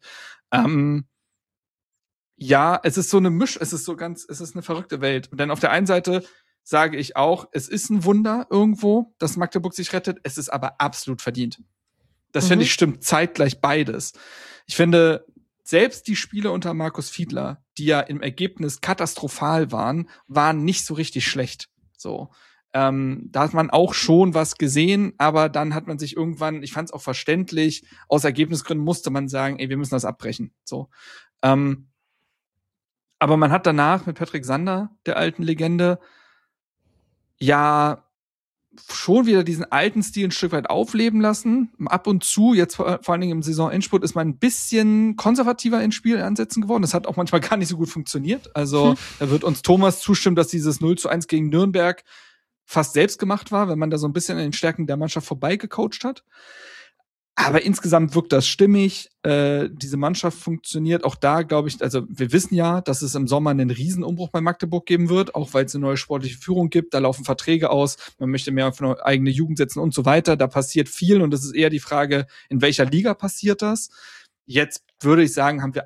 [SPEAKER 1] Es ist so eine es ist eine verrückte Welt. Und dann auf der einen Seite sage ich auch, es ist ein Wunder irgendwo, dass Magdeburg sich rettet. Es ist aber absolut verdient. Das finde ich stimmt zeitgleich beides. Ich finde, selbst die Spiele unter Markus Fiedler, die ja im Ergebnis katastrophal waren nicht so richtig schlecht. So, da hat man auch schon was gesehen, aber dann hat man sich irgendwann, ich fand es auch verständlich, aus Ergebnisgründen musste man sagen, wir müssen das abbrechen. So, aber man hat danach mit Patrick Sander, der alten Legende, ja schon wieder diesen alten Stil ein Stück weit aufleben lassen. Ab und zu, jetzt vor allen Dingen im Saisonendspurt, ist man ein bisschen konservativer in Spielansätzen geworden. Das hat auch manchmal gar nicht so gut funktioniert. Also da wird uns Thomas zustimmen, dass dieses 0-1 gegen Nürnberg fast selbst gemacht war, wenn man da so ein bisschen an den Stärken der Mannschaft vorbeigecoacht hat. Aber insgesamt wirkt das stimmig. Diese Mannschaft funktioniert. Auch da, glaube ich, also wir wissen ja, dass es im Sommer einen Riesenumbruch bei Magdeburg geben wird, auch weil es eine neue sportliche Führung gibt. Da laufen Verträge aus. Man möchte mehr auf eine eigene Jugend setzen und so weiter. Da passiert viel und es ist eher die Frage, in welcher Liga passiert das? Jetzt würde ich sagen, haben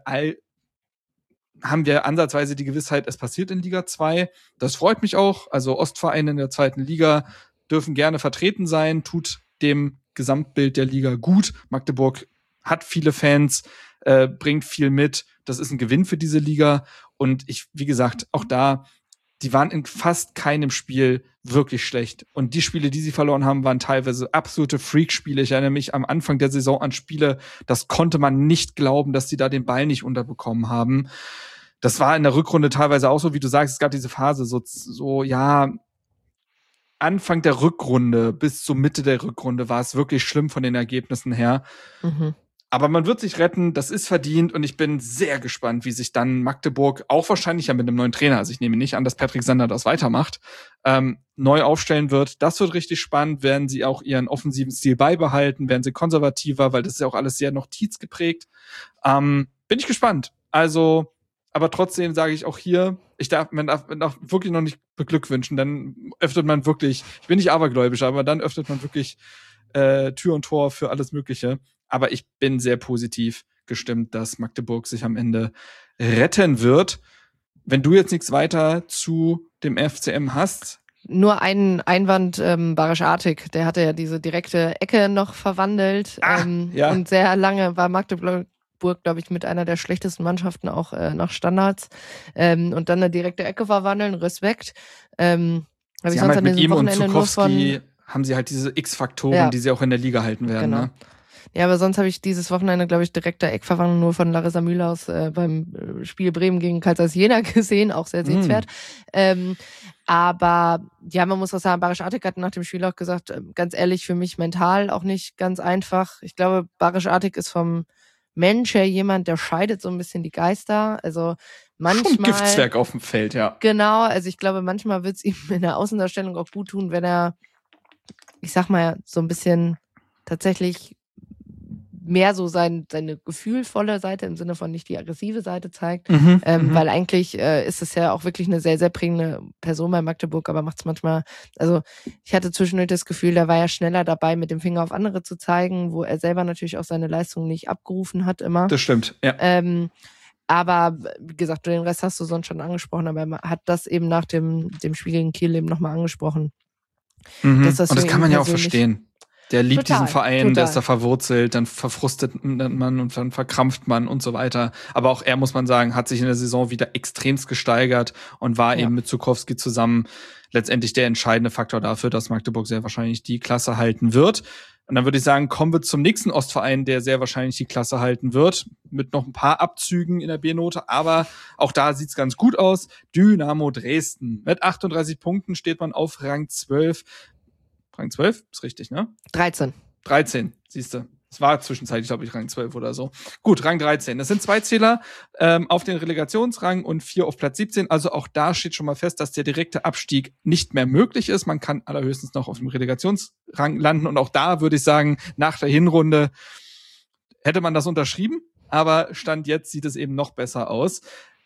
[SPEAKER 1] wir ansatzweise die Gewissheit, es passiert in Liga 2. Das freut mich auch. Also Ostvereine in der 2. Liga dürfen gerne vertreten sein, tut dem Gesamtbild der Liga gut. Magdeburg hat viele Fans, bringt viel mit. Das ist ein Gewinn für diese Liga. Und wie gesagt, auch da, die waren in fast keinem Spiel wirklich schlecht. Und die Spiele, die sie verloren haben, waren teilweise absolute Freak-Spiele. Ich erinnere mich am Anfang der Saison an Spiele, das konnte man nicht glauben, dass sie da den Ball nicht unterbekommen haben. Das war in der Rückrunde teilweise auch so, wie du sagst, es gab diese Phase, Anfang der Rückrunde bis zur Mitte der Rückrunde war es wirklich schlimm von den Ergebnissen her. Aber man wird sich retten, das ist verdient und ich bin sehr gespannt, wie sich dann Magdeburg, auch wahrscheinlich ja mit einem neuen Trainer, also ich nehme nicht an, dass Patrick Sander das weitermacht, neu aufstellen wird. Das wird richtig spannend. Werden sie auch ihren offensiven Stil beibehalten? Werden sie konservativer? Weil das ist ja auch alles sehr noch Tietz geprägt. Bin ich gespannt. Also, aber trotzdem sage ich auch hier, man darf wirklich noch nicht beglückwünschen. Dann öffnet man wirklich, ich bin nicht abergläubisch, aber dann öffnet man wirklich Tür und Tor für alles Mögliche. Aber ich bin sehr positiv gestimmt, dass Magdeburg sich am Ende retten wird. Wenn du jetzt nichts weiter zu dem FCM hast.
[SPEAKER 5] Nur einen Einwand, Barisch Artig, der hatte ja diese direkte Ecke noch verwandelt.
[SPEAKER 1] Ja.
[SPEAKER 5] Und sehr lange war Magdeburg, glaube ich, mit einer der schlechtesten Mannschaften auch nach Standards. Und dann eine direkte Ecke verwandeln, Respekt.
[SPEAKER 1] Sie haben halt mit ihm und Zukowski haben sie halt diese X-Faktoren, die sie auch in der Liga halten werden.
[SPEAKER 5] Genau.
[SPEAKER 1] Ne?
[SPEAKER 5] Ja, aber sonst habe ich dieses Wochenende, glaube ich, direkter Eckverwandlung nur von Larissa Mühlhaus beim Spiel Bremen gegen Karlsruhe Jena gesehen, auch sehr sehenswert. Aber ja, man muss auch sagen, Barisch Artig hat nach dem Spiel auch gesagt, ganz ehrlich, für mich mental auch nicht ganz einfach. Ich glaube, Barisch Artig ist vom Mensch her jemand, der scheidet so ein bisschen die Geister. Also manchmal.
[SPEAKER 1] Schon Giftswerk auf dem Feld, ja.
[SPEAKER 5] Genau, also ich glaube, manchmal wird es ihm in der Außendarstellung auch gut tun, wenn er, ich sag mal, so ein bisschen tatsächlich mehr so seine gefühlvolle Seite im Sinne von nicht die aggressive Seite zeigt, weil eigentlich ist es ja auch wirklich eine sehr, sehr prägende Person bei Magdeburg, aber macht es manchmal, also ich hatte zwischendurch das Gefühl, der war ja schneller dabei, mit dem Finger auf andere zu zeigen, wo er selber natürlich auch seine Leistung nicht abgerufen hat immer.
[SPEAKER 1] Das stimmt, ja.
[SPEAKER 5] Aber wie gesagt, den Rest hast du sonst schon angesprochen, aber er hat das eben nach dem Spiel gegen Kiel eben nochmal angesprochen.
[SPEAKER 1] Und das kann man ja auch verstehen. Der liebt
[SPEAKER 5] Total,
[SPEAKER 1] diesen Verein,
[SPEAKER 5] total.
[SPEAKER 1] der ist da verwurzelt, dann verfrustet man und dann verkrampft man und so weiter. Aber auch er, muss man sagen, hat sich in der Saison wieder extremst gesteigert und war eben mit Zukowski zusammen letztendlich der entscheidende Faktor dafür, dass Magdeburg sehr wahrscheinlich die Klasse halten wird. Und dann würde ich sagen, kommen wir zum nächsten Ostverein, der sehr wahrscheinlich die Klasse halten wird, mit noch ein paar Abzügen in der B-Note, aber auch da sieht's ganz gut aus. Dynamo Dresden. Mit 38 Punkten steht man auf Rang 12. Rang 12? Ist richtig, ne?
[SPEAKER 5] 13,
[SPEAKER 1] siehst du. Es war zwischenzeitlich, glaube ich, Rang 12 oder so. Gut, Rang 13. Das sind 2 Zähler auf den Relegationsrang und 4 auf Platz 17. Also auch da steht schon mal fest, dass der direkte Abstieg nicht mehr möglich ist. Man kann allerhöchstens noch auf dem Relegationsrang landen. Und auch da würde ich sagen, nach der Hinrunde hätte man das unterschrieben. Aber Stand jetzt sieht es eben noch besser aus.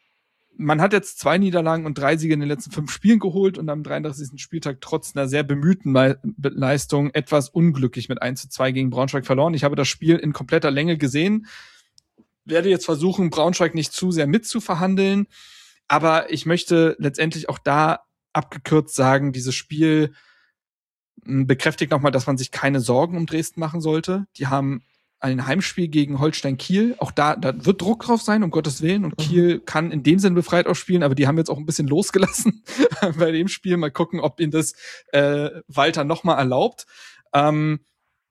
[SPEAKER 1] Man hat jetzt 2 Niederlagen und 3 Siege in den letzten 5 Spielen geholt und am 33. Spieltag trotz einer sehr bemühten Leistung etwas unglücklich mit 1:2 gegen Braunschweig verloren. Ich habe das Spiel in kompletter Länge gesehen, werde jetzt versuchen, Braunschweig nicht zu sehr mitzuverhandeln, aber ich möchte letztendlich auch da abgekürzt sagen, dieses Spiel bekräftigt nochmal, dass man sich keine Sorgen um Dresden machen sollte. Die haben ein Heimspiel gegen Holstein Kiel. Auch da wird Druck drauf sein, um Gottes Willen. Und Kiel kann in dem Sinne befreit auch spielen, aber die haben jetzt auch ein bisschen losgelassen bei dem Spiel. Mal gucken, ob ihnen das Walter nochmal erlaubt. Aber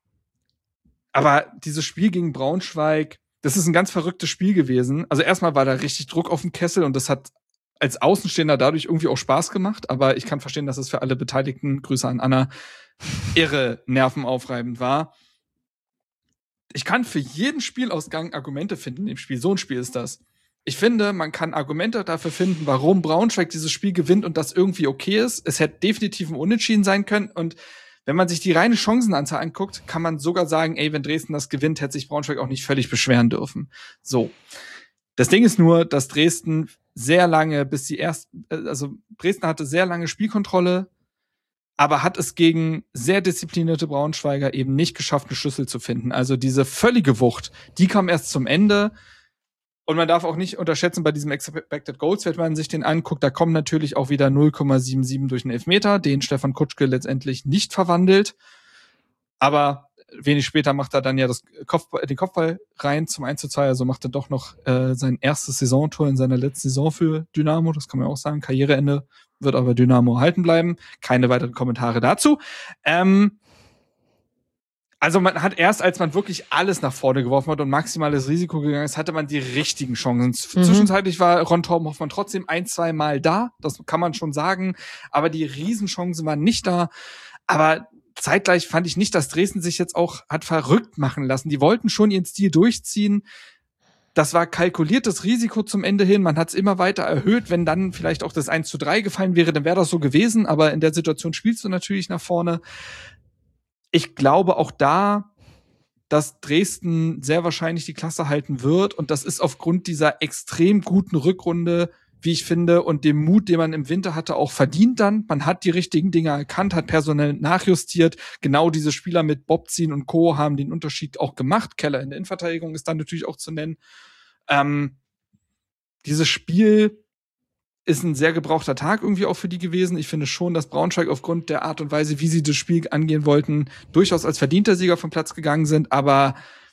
[SPEAKER 1] dieses Spiel gegen Braunschweig, das ist ein ganz verrücktes Spiel gewesen. Also erstmal war da richtig Druck auf dem Kessel und das hat als Außenstehender dadurch irgendwie auch Spaß gemacht. Aber ich kann verstehen, dass es für alle Beteiligten, Grüße an Anna, irre nervenaufreibend war. Ich kann für jeden Spielausgang Argumente finden in dem Spiel. So ein Spiel ist das. Ich finde, man kann Argumente dafür finden, warum Braunschweig dieses Spiel gewinnt und das irgendwie okay ist. Es hätte definitiv ein Unentschieden sein können. Und wenn man sich die reine Chancenanzahl anguckt, kann man sogar sagen, ey, wenn Dresden das gewinnt, hätte sich Braunschweig auch nicht völlig beschweren dürfen. So. Das Ding ist nur, dass Dresden sehr lange, Dresden hatte sehr lange Spielkontrolle, aber hat es gegen sehr disziplinierte Braunschweiger eben nicht geschafft, eine Schlüssel zu finden. Also diese völlige Wucht, die kam erst zum Ende. Und man darf auch nicht unterschätzen, bei diesem Expected Goals, wenn man sich den anguckt, da kommen natürlich auch wieder 0,77 durch den Elfmeter, den Stefan Kutschke letztendlich nicht verwandelt. Aber wenig später macht er dann ja den Kopfball rein zum 1:2. Also macht er doch noch sein erstes Saisontor in seiner letzten Saison für Dynamo. Das kann man auch sagen. Karriereende wird aber Dynamo erhalten bleiben. Keine weiteren Kommentare dazu. Also man hat erst, als man wirklich alles nach vorne geworfen hat und maximales Risiko gegangen ist, hatte man die richtigen Chancen. Zwischenzeitlich war Ron Torben-Hoffmann trotzdem 1-2 Mal da. Das kann man schon sagen. Aber die Riesenchancen waren nicht da. Aber zeitgleich fand ich nicht, dass Dresden sich jetzt auch hat verrückt machen lassen. Die wollten schon ihren Stil durchziehen. Das war kalkuliertes Risiko zum Ende hin. Man hat es immer weiter erhöht. Wenn dann vielleicht auch das 1:3 gefallen wäre, dann wäre das so gewesen. Aber in der Situation spielst du natürlich nach vorne. Ich glaube auch da, dass Dresden sehr wahrscheinlich die Klasse halten wird. Und das ist aufgrund dieser extrem guten Rückrunde, wie ich finde, und dem Mut, den man im Winter hatte, auch verdient dann. Man hat die richtigen Dinge erkannt, hat personell nachjustiert. Genau diese Spieler mit Bobzin und Co. haben den Unterschied auch gemacht. Keller in der Innenverteidigung ist dann natürlich auch zu nennen. Dieses Spiel ist ein sehr gebrauchter Tag irgendwie auch für die gewesen. Ich finde schon, dass Braunschweig aufgrund der Art und Weise, wie sie das Spiel angehen wollten, durchaus als verdienter Sieger vom Platz gegangen sind. Aber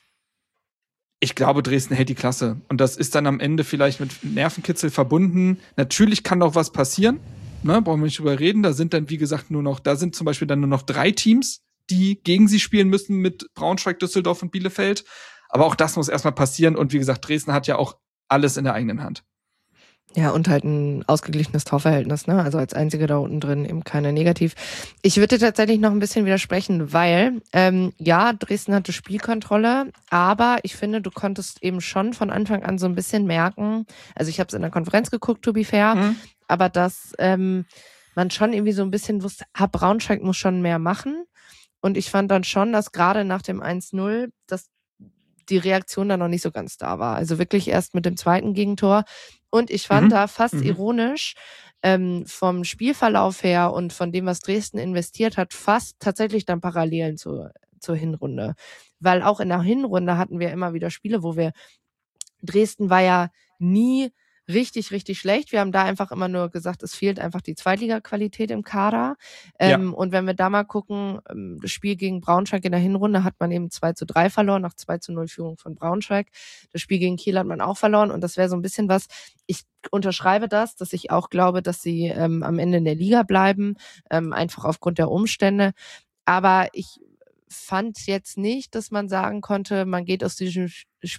[SPEAKER 1] ich glaube, Dresden hält die Klasse. Und das ist dann am Ende vielleicht mit Nervenkitzel verbunden. Natürlich kann noch was passieren. Ne, brauchen wir nicht drüber reden. Da sind dann, wie gesagt, da sind zum Beispiel dann nur noch 3 Teams, die gegen sie spielen müssen mit Braunschweig, Düsseldorf und Bielefeld. Aber auch das muss erstmal passieren. Und wie gesagt, Dresden hat ja auch alles in der eigenen Hand.
[SPEAKER 5] Ja, und halt ein ausgeglichenes Torverhältnis, ne? Also als einzige da unten drin eben keine negativ. Ich würde tatsächlich noch ein bisschen widersprechen, weil, ja, Dresden hatte Spielkontrolle, aber ich finde, du konntest eben schon von Anfang an so ein bisschen merken, also ich habe es in der Konferenz geguckt, to be fair, aber dass man schon irgendwie so ein bisschen wusste, Braunschweig muss schon mehr machen. Und ich fand dann schon, dass gerade nach dem 1:0, dass die Reaktion dann noch nicht so ganz da war. Also wirklich erst mit dem zweiten Gegentor. Und ich fand da fast ironisch, vom Spielverlauf her und von dem, was Dresden investiert hat, fast tatsächlich dann Parallelen zur Hinrunde. Weil auch in der Hinrunde hatten wir immer wieder Spiele, Dresden war ja nie richtig, richtig schlecht. Wir haben da einfach immer nur gesagt, es fehlt einfach die Zweitliga-Qualität im Kader. Und wenn wir da mal gucken, das Spiel gegen Braunschweig in der Hinrunde hat man eben 2:3 verloren, nach 2:0 Führung von Braunschweig. Das Spiel gegen Kiel hat man auch verloren und das wäre so ein bisschen was, ich unterschreibe das, dass ich auch glaube, dass sie am Ende in der Liga bleiben, einfach aufgrund der Umstände. Aber ich fand jetzt nicht, dass man sagen konnte, man geht aus diesem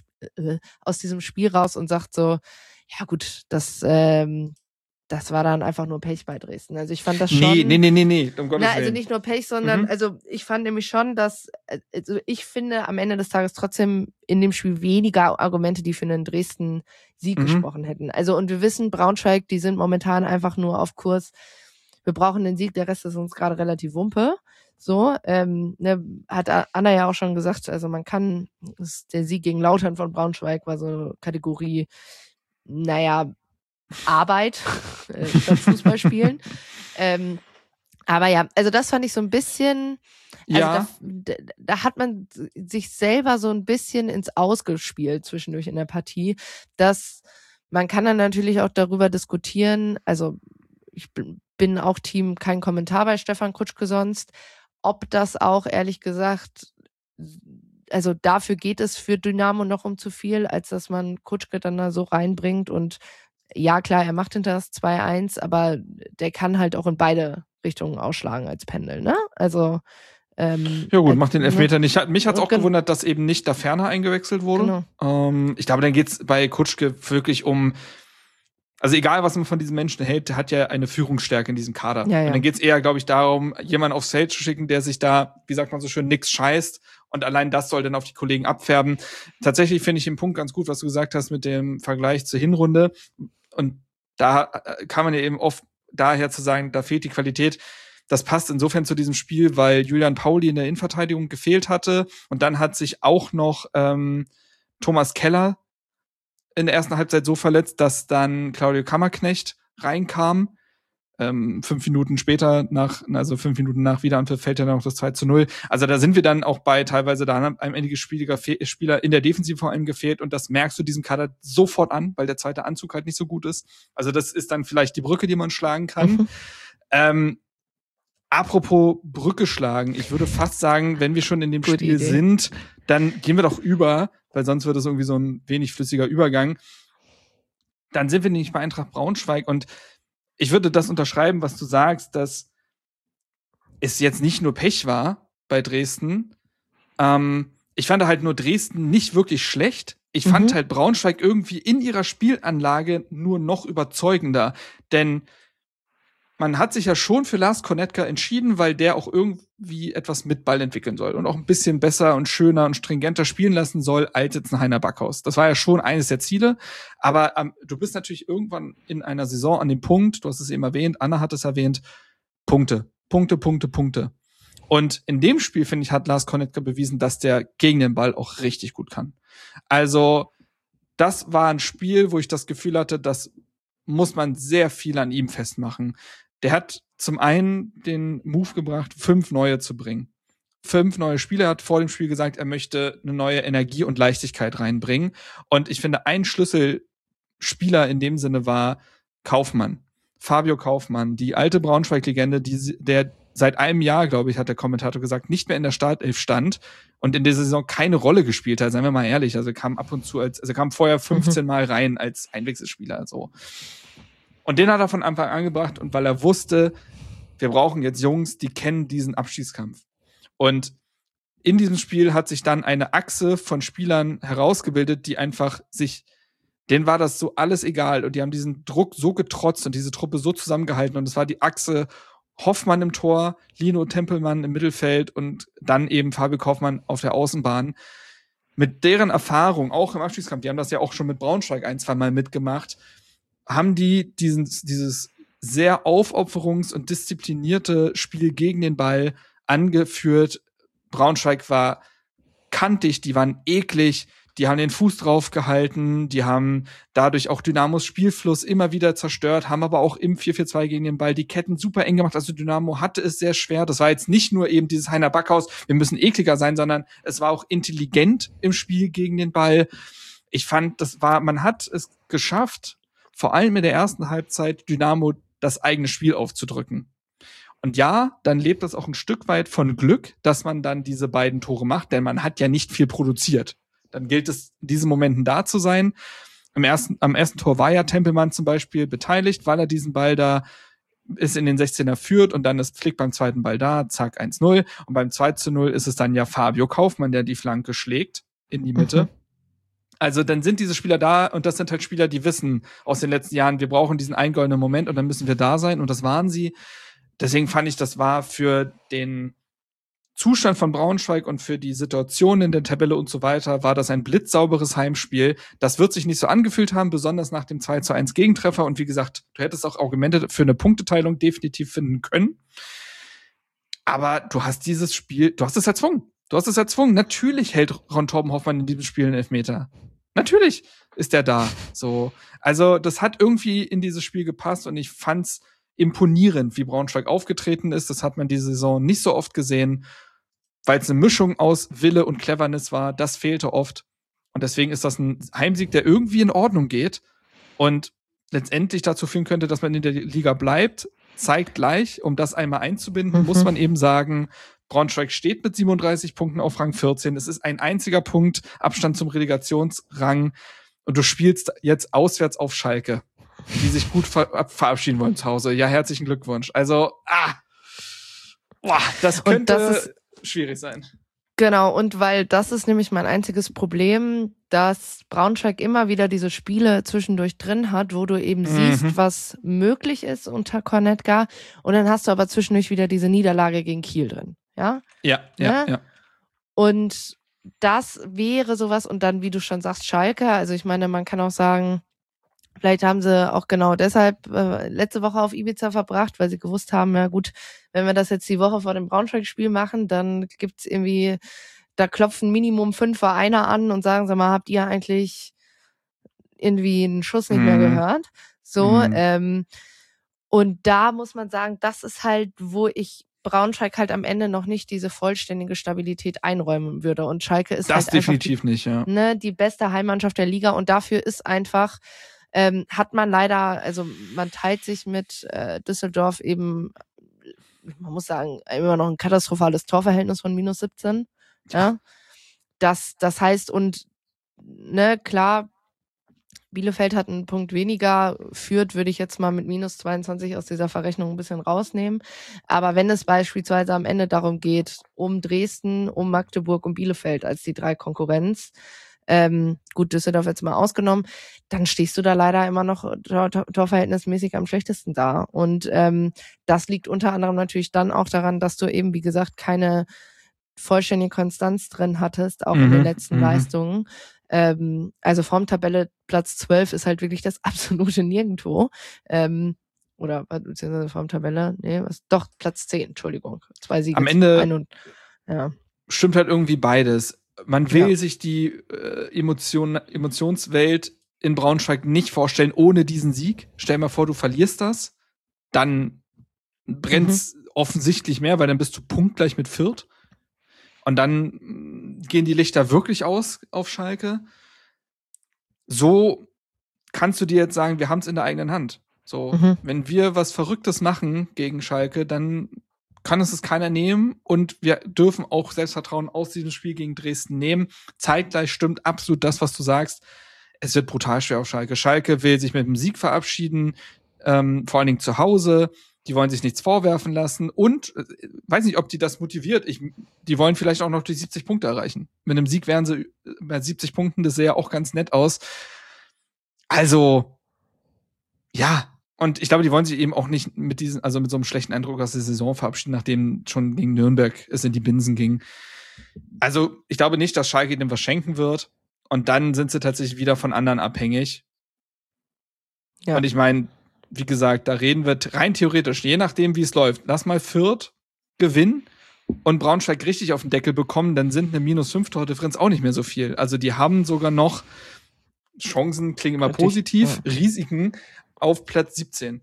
[SPEAKER 5] Spiel raus und sagt so, ja gut, das war dann einfach nur Pech bei Dresden. Also ich fand das schon...
[SPEAKER 1] Nee, um Gottes Willen.
[SPEAKER 5] Also nicht nur Pech, sondern also ich fand nämlich schon, dass also ich finde am Ende des Tages trotzdem in dem Spiel weniger Argumente, die für einen Dresden-Sieg gesprochen hätten. Also und wir wissen, Braunschweig, die sind momentan einfach nur auf Kurs, wir brauchen den Sieg, der Rest ist uns gerade relativ Wumpe. So, hat Anna ja auch schon gesagt, also man kann, der Sieg gegen Lautern von Braunschweig war so eine Kategorie, Arbeit statt Fußball spielen. Aber ja, also das fand ich so ein bisschen, also da hat man sich selber so ein bisschen ins Ausgespielt zwischendurch in der Partie. Man kann dann natürlich auch darüber diskutieren, also ich bin auch Team kein Kommentar bei Stefan Kutschke sonst, ob das auch ehrlich gesagt, also dafür geht es für Dynamo noch um zu viel, als dass man Kutschke dann da so reinbringt und ja klar, er macht hinter das 2:1, aber der kann halt auch in beide Richtungen ausschlagen als Pendel, ne? Also
[SPEAKER 1] ja gut, macht den Elfmeter nicht. Mich hat's auch gewundert, dass eben nicht da Ferner eingewechselt wurde. Genau. Ich glaube, dann geht's bei Kutschke wirklich um, also egal, was man von diesem Menschen hält, der hat ja eine Führungsstärke in diesem Kader. Ja. Und dann geht's eher, glaube ich, darum, jemanden aufs Feld zu schicken, der sich da, wie sagt man so schön, nix scheißt. Und allein das soll dann auf die Kollegen abfärben. Tatsächlich finde ich den Punkt ganz gut, was du gesagt hast mit dem Vergleich zur Hinrunde. Und da kann man ja eben oft daher zu sagen, da fehlt die Qualität. Das passt insofern zu diesem Spiel, weil Julian Pauli in der Innenverteidigung gefehlt hatte. Und dann hat sich auch noch Thomas Keller in der ersten Halbzeit so verletzt, dass dann Claudio Kammerknecht reinkam. 5 Minuten nach Wiederanpfiff fällt ja dann noch das 2:0. Also da sind wir dann auch bei teilweise da haben einige Spieler in der Defensive vor allem gefehlt und das merkst du diesem Kader sofort an, weil der zweite Anzug halt nicht so gut ist. Also das ist dann vielleicht die Brücke, die man schlagen kann. Apropos Brücke schlagen, ich würde fast sagen, wenn wir schon in dem Spiel sind, dann gehen wir doch über, weil sonst wird es irgendwie so ein wenig flüssiger Übergang. Dann sind wir nämlich bei Eintracht Braunschweig und ich würde das unterschreiben, was du sagst, dass es jetzt nicht nur Pech war bei Dresden. Ich fand halt nur Dresden nicht wirklich schlecht. Ich fand halt Braunschweig irgendwie in ihrer Spielanlage nur noch überzeugender. Denn man hat sich ja schon für Lars Konetka entschieden, weil der auch irgendwie etwas mit Ball entwickeln soll und auch ein bisschen besser und schöner und stringenter spielen lassen soll als jetzt ein Heiner Backhaus. Das war ja schon eines der Ziele. Aber du bist natürlich irgendwann in einer Saison an dem Punkt, du hast es eben erwähnt, Anna hat es erwähnt, Punkte. Und in dem Spiel, finde ich, hat Lars Konetka bewiesen, dass der gegen den Ball auch richtig gut kann. Also das war ein Spiel, wo ich das Gefühl hatte, das muss man sehr viel an ihm festmachen. Der hat zum einen den Move gebracht, 5 neue zu bringen. 5 neue Spieler. Er hat vor dem Spiel gesagt, er möchte eine neue Energie und Leichtigkeit reinbringen. Und ich finde, ein Schlüsselspieler in dem Sinne war Kaufmann. Fabio Kaufmann, die alte Braunschweig-Legende, der seit einem Jahr, glaube ich, hat der Kommentator gesagt, nicht mehr in der Startelf stand und in dieser Saison keine Rolle gespielt hat, seien wir mal ehrlich. Also er kam ab und zu er kam vorher 15 Mal rein als Einwechselspieler, so. Und den hat er von Anfang an gebracht und weil er wusste, wir brauchen jetzt Jungs, die kennen diesen Abstiegskampf. Und in diesem Spiel hat sich dann eine Achse von Spielern herausgebildet, die einfach denen war das so alles egal und die haben diesen Druck so getrotzt und diese Truppe so zusammengehalten und es war die Achse Hoffmann im Tor, Lino Tempelmann im Mittelfeld und dann eben Fabio Kaufmann auf der Außenbahn. Mit deren Erfahrung, auch im Abstiegskampf, die haben das ja auch schon mit Braunschweig 1-2 Mal mitgemacht, haben die dieses sehr aufopferungs- und disziplinierte Spiel gegen den Ball angeführt. Braunschweig war kantig, die waren eklig, die haben den Fuß drauf gehalten, die haben dadurch auch Dynamos Spielfluss immer wieder zerstört, haben aber auch im 4-4-2 gegen den Ball die Ketten super eng gemacht. Also Dynamo hatte es sehr schwer. Das war jetzt nicht nur eben dieses Heiner Backhaus, wir müssen ekliger sein, sondern es war auch intelligent im Spiel gegen den Ball. Ich fand, man hat es geschafft, vor allem in der ersten Halbzeit Dynamo das eigene Spiel aufzudrücken. Und ja, dann lebt das auch ein Stück weit von Glück, dass man dann diese beiden Tore macht, denn man hat ja nicht viel produziert. Dann gilt es, in diesen Momenten da zu sein. Am ersten Tor war ja Tempelmann zum Beispiel beteiligt, weil er diesen Ball da ist in den 16er führt und dann ist Flick beim zweiten Ball da, zack, 1-0. Und beim 2-0 ist es dann ja Fabio Kaufmann, der die Flanke schlägt in die Mitte. Also dann sind diese Spieler da und das sind halt Spieler, die wissen aus den letzten Jahren, wir brauchen diesen einen goldenen Moment und dann müssen wir da sein und das waren sie. Deswegen fand ich, das war für den Zustand von Braunschweig und für die Situation in der Tabelle und so weiter, war das ein blitzsauberes Heimspiel. Das wird sich nicht so angefühlt haben, besonders nach dem 2-1 Gegentreffer. Und wie gesagt, du hättest auch Argumente für eine Punkteteilung definitiv finden können. Aber du hast dieses Spiel, du hast es erzwungen. Natürlich hält Ron Torben Hoffmann in diesem Spiel einen Elfmeter. Natürlich ist er da. So. Also, das hat irgendwie in dieses Spiel gepasst und ich fand's imponierend, wie Braunschweig aufgetreten ist. Das hat man diese Saison nicht so oft gesehen, weil es eine Mischung aus Wille und Cleverness war. Das fehlte oft. Und deswegen ist das ein Heimsieg, der irgendwie in Ordnung geht und letztendlich dazu führen könnte, dass man in der Liga bleibt. Zeigt gleich, um das einmal einzubinden, muss man eben sagen, Braunschweig steht mit 37 Punkten auf Rang 14. Es ist ein einziger Punkt Abstand zum Relegationsrang. Und du spielst jetzt auswärts auf Schalke, die sich gut verabschieden wollen zu Hause. Ja, herzlichen Glückwunsch. Also, das könnte schwierig sein.
[SPEAKER 5] Genau, und weil das ist nämlich mein einziges Problem, dass Braunschweig immer wieder diese Spiele zwischendurch drin hat, wo du eben siehst, was möglich ist unter Konetka. Und dann hast du aber zwischendurch wieder diese Niederlage gegen Kiel drin. Ja? Ja. Und das wäre sowas. Und dann, wie du schon sagst, Schalke. Also ich meine, man kann auch sagen, vielleicht haben sie auch genau deshalb letzte Woche auf Ibiza verbracht, weil sie gewusst haben, ja gut, wenn wir das jetzt die Woche vor dem Braunschweig-Spiel machen, dann gibt's irgendwie, da klopfen Minimum 5 Vereine an und sagen, sag mal, habt ihr eigentlich irgendwie einen Schuss nicht mehr gehört? So, und da muss man sagen, das ist halt, wo ich Braunschweig halt am Ende noch nicht diese vollständige Stabilität einräumen würde. Und Schalke ist das halt
[SPEAKER 1] definitiv nicht, ja.
[SPEAKER 5] Ne, die beste Heimmannschaft der Liga und dafür ist einfach hat man leider, also man teilt sich mit Düsseldorf eben, man muss sagen, immer noch ein katastrophales Torverhältnis von -17. Ja. Das heißt, und ne, klar, Bielefeld hat einen Punkt weniger, Fürth würde ich jetzt mal mit -22 aus dieser Verrechnung ein bisschen rausnehmen. Aber wenn es beispielsweise am Ende darum geht, um Dresden, um Magdeburg, um Bielefeld als die 3 Konkurrenz, Gut, Düsseldorf jetzt mal ausgenommen, dann stehst du da leider immer noch torverhältnismäßig am schlechtesten da. Und das liegt unter anderem natürlich dann auch daran, dass du eben, wie gesagt, keine vollständige Konstanz drin hattest, auch in den letzten Leistungen. Also Formtabelle Platz 12 ist halt wirklich das absolute Nirgendwo. Oder beziehungsweise Formtabelle, doch Platz 10, Entschuldigung. 2 Siege.
[SPEAKER 1] Am Ende stimmt halt irgendwie beides. Man will sich die Emotionswelt in Braunschweig nicht vorstellen ohne diesen Sieg. Stell dir mal vor, du verlierst das, dann brennt's offensichtlich mehr, weil dann bist du punktgleich mit Fürth. Und dann gehen die Lichter wirklich aus auf Schalke. So kannst du dir jetzt sagen, wir haben es in der eigenen Hand. So, wenn wir was Verrücktes machen gegen Schalke, dann kann es keiner nehmen und wir dürfen auch Selbstvertrauen aus diesem Spiel gegen Dresden nehmen. Zeitgleich stimmt absolut das, was du sagst. Es wird brutal schwer auf Schalke. Schalke will sich mit dem Sieg verabschieden, vor allen Dingen zu Hause. Die wollen sich nichts vorwerfen lassen und weiß nicht, ob die das motiviert. Die wollen vielleicht auch noch die 70 Punkte erreichen. Mit einem Sieg wären sie bei 70 Punkten, das sähe ja auch ganz nett aus. Also, ja. Und ich glaube, die wollen sich eben auch nicht mit so einem schlechten Eindruck aus der Saison verabschieden, nachdem schon gegen Nürnberg es in die Binsen ging. Also, ich glaube nicht, dass Schalke dem was schenken wird. Und dann sind sie tatsächlich wieder von anderen abhängig. Ja. Und ich meine, wie gesagt, da reden wir rein theoretisch, je nachdem, wie es läuft. Lass mal Fürth gewinnen und Braunschweig richtig auf den Deckel bekommen, dann sind eine -5-Tordifferenz auch nicht mehr so viel. Also die haben sogar noch Chancen, klingen immer positiv, Risiken auf Platz 17.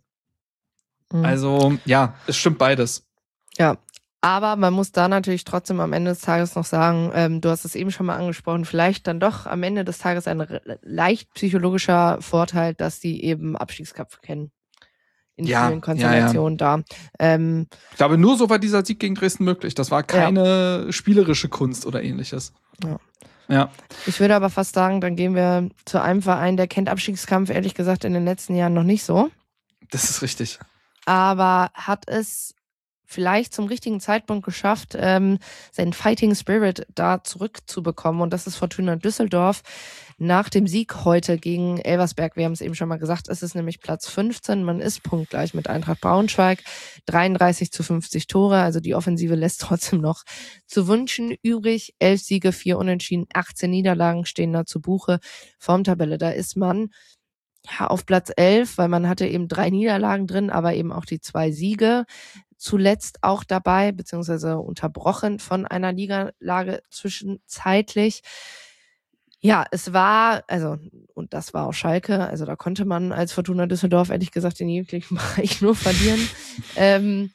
[SPEAKER 1] Also, ja, es stimmt beides.
[SPEAKER 5] Ja, aber man muss da natürlich trotzdem am Ende des Tages noch sagen, du hast es eben schon mal angesprochen, vielleicht dann doch am Ende des Tages ein leicht psychologischer Vorteil, dass die eben Abstiegskampf kennen. In vielen Konstellationen da.
[SPEAKER 1] Ich glaube, nur so war dieser Sieg gegen Dresden möglich. Das war keine spielerische Kunst oder ähnliches. Ja.
[SPEAKER 5] Ich würde aber fast sagen, dann gehen wir zu einem Verein, der kennt Abstiegskampf, ehrlich gesagt, in den letzten Jahren noch nicht so.
[SPEAKER 1] Das ist richtig.
[SPEAKER 5] Aber hat es vielleicht zum richtigen Zeitpunkt geschafft, seinen Fighting Spirit da zurückzubekommen. Und das ist Fortuna Düsseldorf. Nach dem Sieg heute gegen Elversberg, wir haben es eben schon mal gesagt, es ist nämlich Platz 15. Man ist punktgleich mit Eintracht Braunschweig. 33-50 Tore, also die Offensive lässt trotzdem noch zu wünschen übrig. 11 Siege, 4 Unentschieden, 18 Niederlagen stehen da zu Buche. Formtabelle, da ist man auf Platz 11, weil man hatte eben 3 Niederlagen drin, aber eben auch die 2 Siege. Zuletzt auch dabei, beziehungsweise unterbrochen von einer Niederlage zwischenzeitlich. Ja, es war, und das war auch Schalke, also da konnte man als Fortuna Düsseldorf ehrlich gesagt in jeglichem Bereich nur verlieren.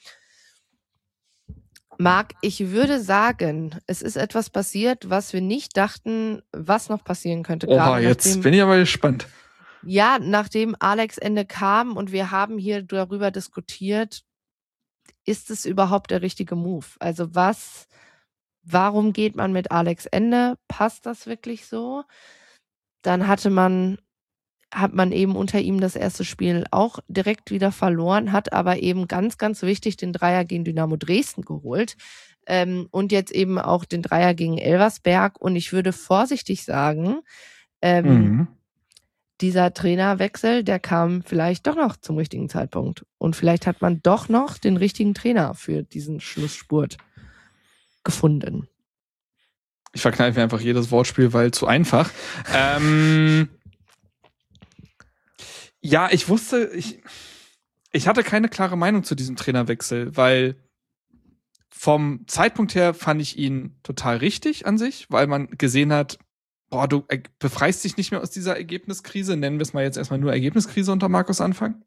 [SPEAKER 5] Marc, ich würde sagen, es ist etwas passiert, was wir nicht dachten, was noch passieren könnte.
[SPEAKER 1] Jetzt bin ich aber gespannt.
[SPEAKER 5] Ja, nachdem Alex Ende kam und wir haben hier darüber diskutiert, ist es überhaupt der richtige Move? Also warum geht man mit Alex Ende? Passt das wirklich so? Dann hat man eben unter ihm das erste Spiel auch direkt wieder verloren, hat aber eben ganz, ganz wichtig den Dreier gegen Dynamo Dresden geholt und jetzt eben auch den Dreier gegen Elversberg. Und ich würde vorsichtig sagen, dieser Trainerwechsel, der kam vielleicht doch noch zum richtigen Zeitpunkt. Und vielleicht hat man doch noch den richtigen Trainer für diesen Schlussspurt gefunden.
[SPEAKER 1] Ich verkneife mir einfach jedes Wortspiel, weil zu einfach. Ja, ich wusste, ich hatte keine klare Meinung zu diesem Trainerwechsel, weil vom Zeitpunkt her fand ich ihn total richtig an sich, weil man gesehen hat, du befreist dich nicht mehr aus dieser Ergebniskrise, nennen wir es mal jetzt erstmal nur Ergebniskrise unter Markus Anfang.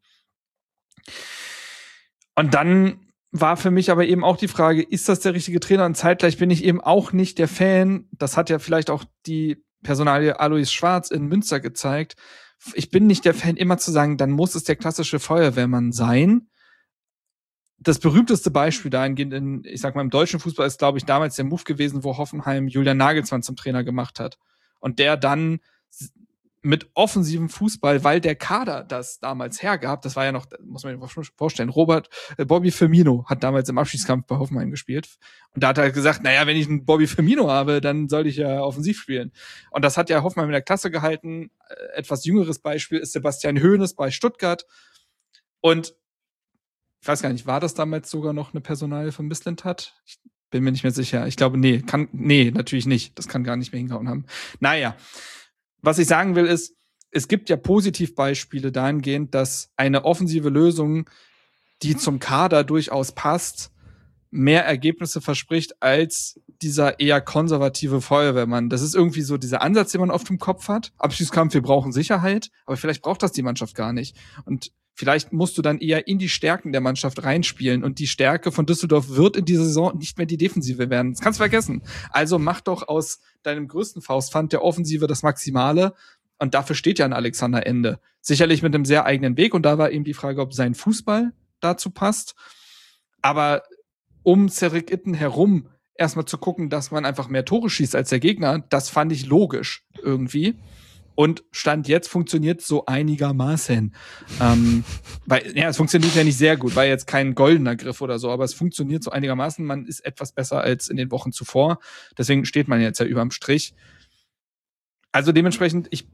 [SPEAKER 1] Und dann war für mich aber eben auch die Frage, ist das der richtige Trainer? Und zeitgleich bin ich eben auch nicht der Fan, das hat ja vielleicht auch die Personalie Alois Schwarz in Münster gezeigt, ich bin nicht der Fan, immer zu sagen, dann muss es der klassische Feuerwehrmann sein. Das berühmteste Beispiel dahingehend im deutschen Fußball ist, glaube ich, damals der Move gewesen, wo Hoffenheim Julian Nagelsmann zum Trainer gemacht hat. Und der dann mit offensivem Fußball, weil der Kader das damals hergab, das war ja noch, muss man sich vorstellen, Bobby Firmino hat damals im Abschiedskampf bei Hoffenheim gespielt. Und da hat er gesagt, naja, wenn ich einen Bobby Firmino habe, dann soll ich ja offensiv spielen. Und das hat ja Hoffenheim in der Klasse gehalten. Etwas jüngeres Beispiel ist Sebastian Hoeneß bei Stuttgart. Und ich weiß gar nicht, war das damals sogar noch eine Personalie von Mislintat? Ich bin mir nicht mehr sicher. Ich glaube, nee, natürlich nicht. Das kann gar nicht mehr hingehauen haben. Naja. Was ich sagen will ist, es gibt ja Positivbeispiele dahingehend, dass eine offensive Lösung, die zum Kader durchaus passt, mehr Ergebnisse verspricht als dieser eher konservative Feuerwehrmann. Das ist irgendwie so dieser Ansatz, den man oft im Kopf hat. Abschießkampf, wir brauchen Sicherheit, aber vielleicht braucht das die Mannschaft gar nicht. Und vielleicht musst du dann eher in die Stärken der Mannschaft reinspielen. Und die Stärke von Düsseldorf wird in dieser Saison nicht mehr die Defensive werden. Das kannst du vergessen. Also mach doch aus deinem größten Faustpfand der Offensive das Maximale. Und dafür steht ja ein Alexander Ende. Sicherlich mit einem sehr eigenen Weg. Und da war eben die Frage, ob sein Fußball dazu passt. Aber um Cedric Itten herum erstmal zu gucken, dass man einfach mehr Tore schießt als der Gegner, das fand ich logisch irgendwie. Und Stand jetzt funktioniert so einigermaßen. Es funktioniert ja nicht sehr gut, war jetzt kein goldener Griff oder so, aber es funktioniert so einigermaßen. Man ist etwas besser als in den Wochen zuvor. Deswegen steht man jetzt ja überm Strich. Also dementsprechend, ich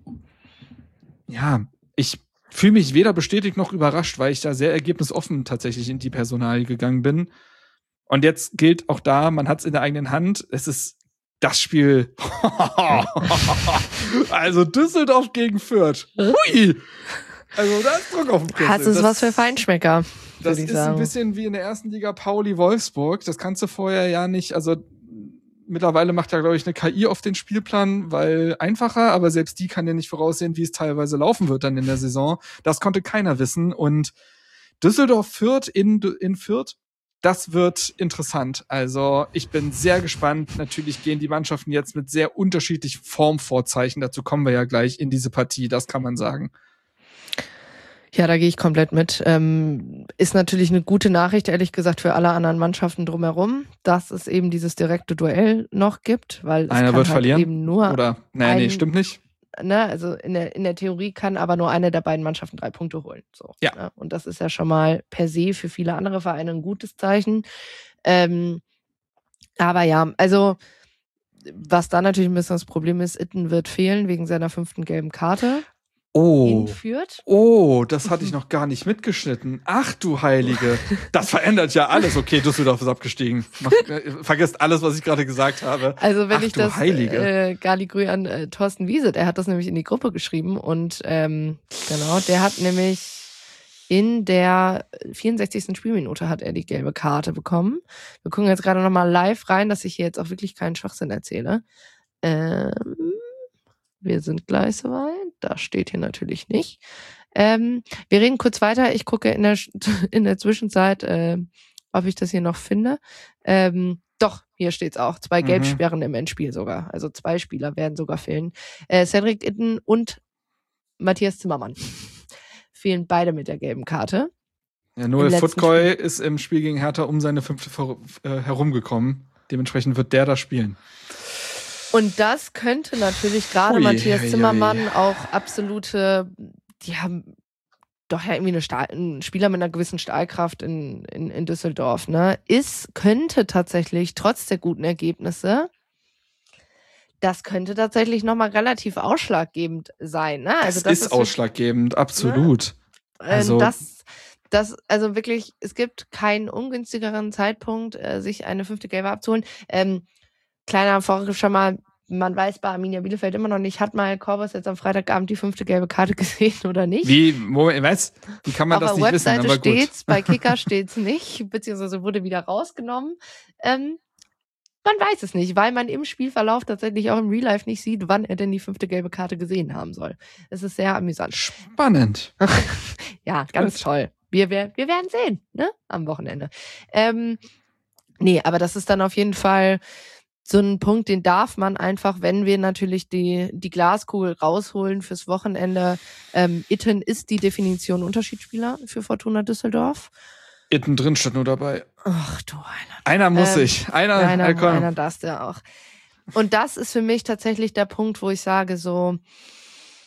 [SPEAKER 1] fühle mich weder bestätigt noch überrascht, weil ich da sehr ergebnisoffen tatsächlich in die Personalie gegangen bin. Und jetzt gilt auch da, man hat es in der eigenen Hand. Es ist das Spiel. Also Düsseldorf gegen Fürth. Hui! Also da ist Druck auf dem Kessel.
[SPEAKER 5] Das ist was für Feinschmecker,
[SPEAKER 1] das ist sagen. Ein bisschen wie in der ersten Liga Pauli-Wolfsburg. Das kannst du vorher ja nicht, also mittlerweile macht ja, glaube ich, eine KI auf den Spielplan, weil einfacher, aber selbst die kann ja nicht voraussehen, wie es teilweise laufen wird dann in der Saison. Das konnte keiner wissen. Und Düsseldorf-Fürth in Fürth, das wird interessant. Also ich bin sehr gespannt. Natürlich gehen die Mannschaften jetzt mit sehr unterschiedlichen Formvorzeichen. Dazu kommen wir ja gleich in diese Partie, das kann man sagen.
[SPEAKER 5] Ja, da gehe ich komplett mit. Ist natürlich eine gute Nachricht, ehrlich gesagt, für alle anderen Mannschaften drumherum, dass es eben dieses direkte Duell noch gibt, weil es
[SPEAKER 1] einer
[SPEAKER 5] kann
[SPEAKER 1] wird
[SPEAKER 5] halt
[SPEAKER 1] verlieren
[SPEAKER 5] eben nur
[SPEAKER 1] oder nee, stimmt nicht.
[SPEAKER 5] Ne, also in der Theorie kann aber nur eine der beiden Mannschaften 3 Punkte holen. So,
[SPEAKER 1] ja.
[SPEAKER 5] Ne? Und das ist ja schon mal per se für viele andere Vereine ein gutes Zeichen. Aber ja, also was da natürlich ein bisschen das Problem ist, Itten wird fehlen wegen seiner 5. gelben Karte.
[SPEAKER 1] Oh,
[SPEAKER 5] Fürth.
[SPEAKER 1] Das hatte ich noch gar nicht mitgeschnitten. Ach du Heilige, das verändert ja alles. Okay, Düsseldorf ist abgestiegen. Vergesst alles, was ich gerade gesagt habe.
[SPEAKER 5] Also wenn ich das Galigrü an Thorsten Wiese, der hat das nämlich in die Gruppe geschrieben und genau, der hat nämlich in der 64. Spielminute hat er die gelbe Karte bekommen. Wir gucken jetzt gerade nochmal live rein, dass ich hier jetzt auch wirklich keinen Schwachsinn erzähle. Wir sind gleich soweit. Das steht hier natürlich nicht. Wir reden kurz weiter. Ich gucke in der Zwischenzeit, ob ich das hier noch finde. Doch, hier steht's auch. 2 Gelbsperren im Endspiel sogar. Also 2 Spieler werden sogar fehlen. Cedric Itten und Matthias Zimmermann fehlen beide mit der gelben Karte.
[SPEAKER 1] Ja, Noel Futkoy ist im Spiel gegen Hertha um seine 5. herumgekommen. Dementsprechend wird der da spielen.
[SPEAKER 5] Und das könnte natürlich gerade Matthias Zimmermann auch absolute, die haben doch ja irgendwie ein Spieler mit einer gewissen Stahlkraft in Düsseldorf, ne? Könnte tatsächlich, trotz der guten Ergebnisse, das könnte tatsächlich nochmal relativ ausschlaggebend sein, ne? Also
[SPEAKER 1] das ist ausschlaggebend, absolut.
[SPEAKER 5] Ne? Also also wirklich, es gibt keinen ungünstigeren Zeitpunkt, sich eine 5. Gelbe abzuholen. Kleiner Vorgriff schon mal, man weiß bei Arminia Bielefeld immer noch nicht, hat mal Korbas jetzt am Freitagabend die 5. gelbe Karte gesehen oder nicht?
[SPEAKER 1] Wie kann man das nicht wissen?
[SPEAKER 5] Auf der Webseite steht's, bei Kicker steht's nicht, beziehungsweise wurde wieder rausgenommen. Man weiß es nicht, weil man im Spielverlauf tatsächlich auch im Real Life nicht sieht, wann er denn die 5. gelbe Karte gesehen haben soll. Es ist sehr amüsant.
[SPEAKER 1] Spannend.
[SPEAKER 5] Ja, ganz toll. Wir werden sehen, ne? Am Wochenende. Nee, aber das ist dann auf jeden Fall so ein Punkt, den darf man einfach, wenn wir natürlich die Glaskugel rausholen fürs Wochenende. Itten ist die Definition Unterschiedsspieler für Fortuna Düsseldorf.
[SPEAKER 1] Itten drin statt nur dabei.
[SPEAKER 5] Ach du
[SPEAKER 1] Einer muss sich.
[SPEAKER 5] Einer darf der auch. Und das ist für mich tatsächlich der Punkt, wo ich sage so,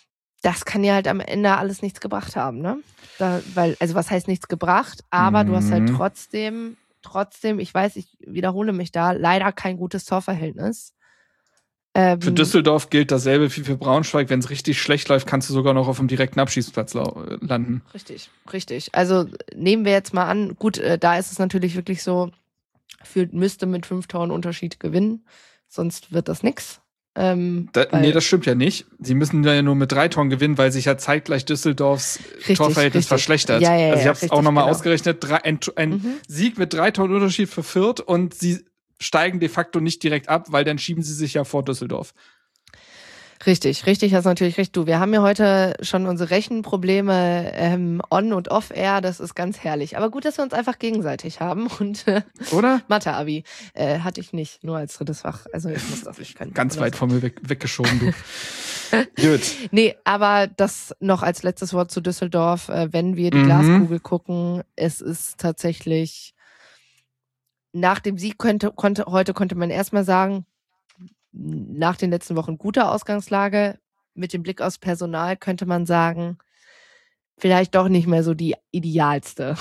[SPEAKER 5] das kann ja halt am Ende alles nichts gebracht haben, ne? Also was heißt nichts gebracht, aber du hast halt trotzdem, ich weiß, ich wiederhole mich da, leider kein gutes Torverhältnis.
[SPEAKER 1] Für Düsseldorf gilt dasselbe wie für Braunschweig. Wenn es richtig schlecht läuft, kannst du sogar noch auf dem direkten Abschießplatz landen.
[SPEAKER 5] Richtig. Also nehmen wir jetzt mal an, gut, da ist es natürlich wirklich so, Fürth müsste mit 5 Toren Unterschied gewinnen, sonst wird das nix.
[SPEAKER 1] Nee, das stimmt ja nicht. Sie müssen ja nur mit 3 Toren gewinnen, weil sich ja zeitgleich Düsseldorfs Torverhältnis verschlechtert.
[SPEAKER 5] Ja,
[SPEAKER 1] also ich habe es auch nochmal
[SPEAKER 5] genau
[SPEAKER 1] ausgerechnet. Ein Sieg mit 3 Toren Unterschied für Fürth und sie steigen de facto nicht direkt ab, weil dann schieben sie sich ja vor Düsseldorf.
[SPEAKER 5] Richtig, hast natürlich recht. Du, wir haben ja heute schon unsere Rechenprobleme on- und off-air, das ist ganz herrlich. Aber gut, dass wir uns einfach gegenseitig haben. Und
[SPEAKER 1] oder?
[SPEAKER 5] Mathe-Abi hatte ich nicht, nur als drittes Fach. Also ich muss das nicht können.
[SPEAKER 1] Ganz weit von mir weggeschoben, du. Gut.
[SPEAKER 5] Nee, aber das noch als letztes Wort zu Düsseldorf. Wenn wir die Glaskugel gucken, es ist tatsächlich, nach dem Sieg konnte man erstmal sagen, nach den letzten Wochen gute Ausgangslage. Mit dem Blick aufs Personal könnte man sagen, vielleicht doch nicht mehr so die idealste.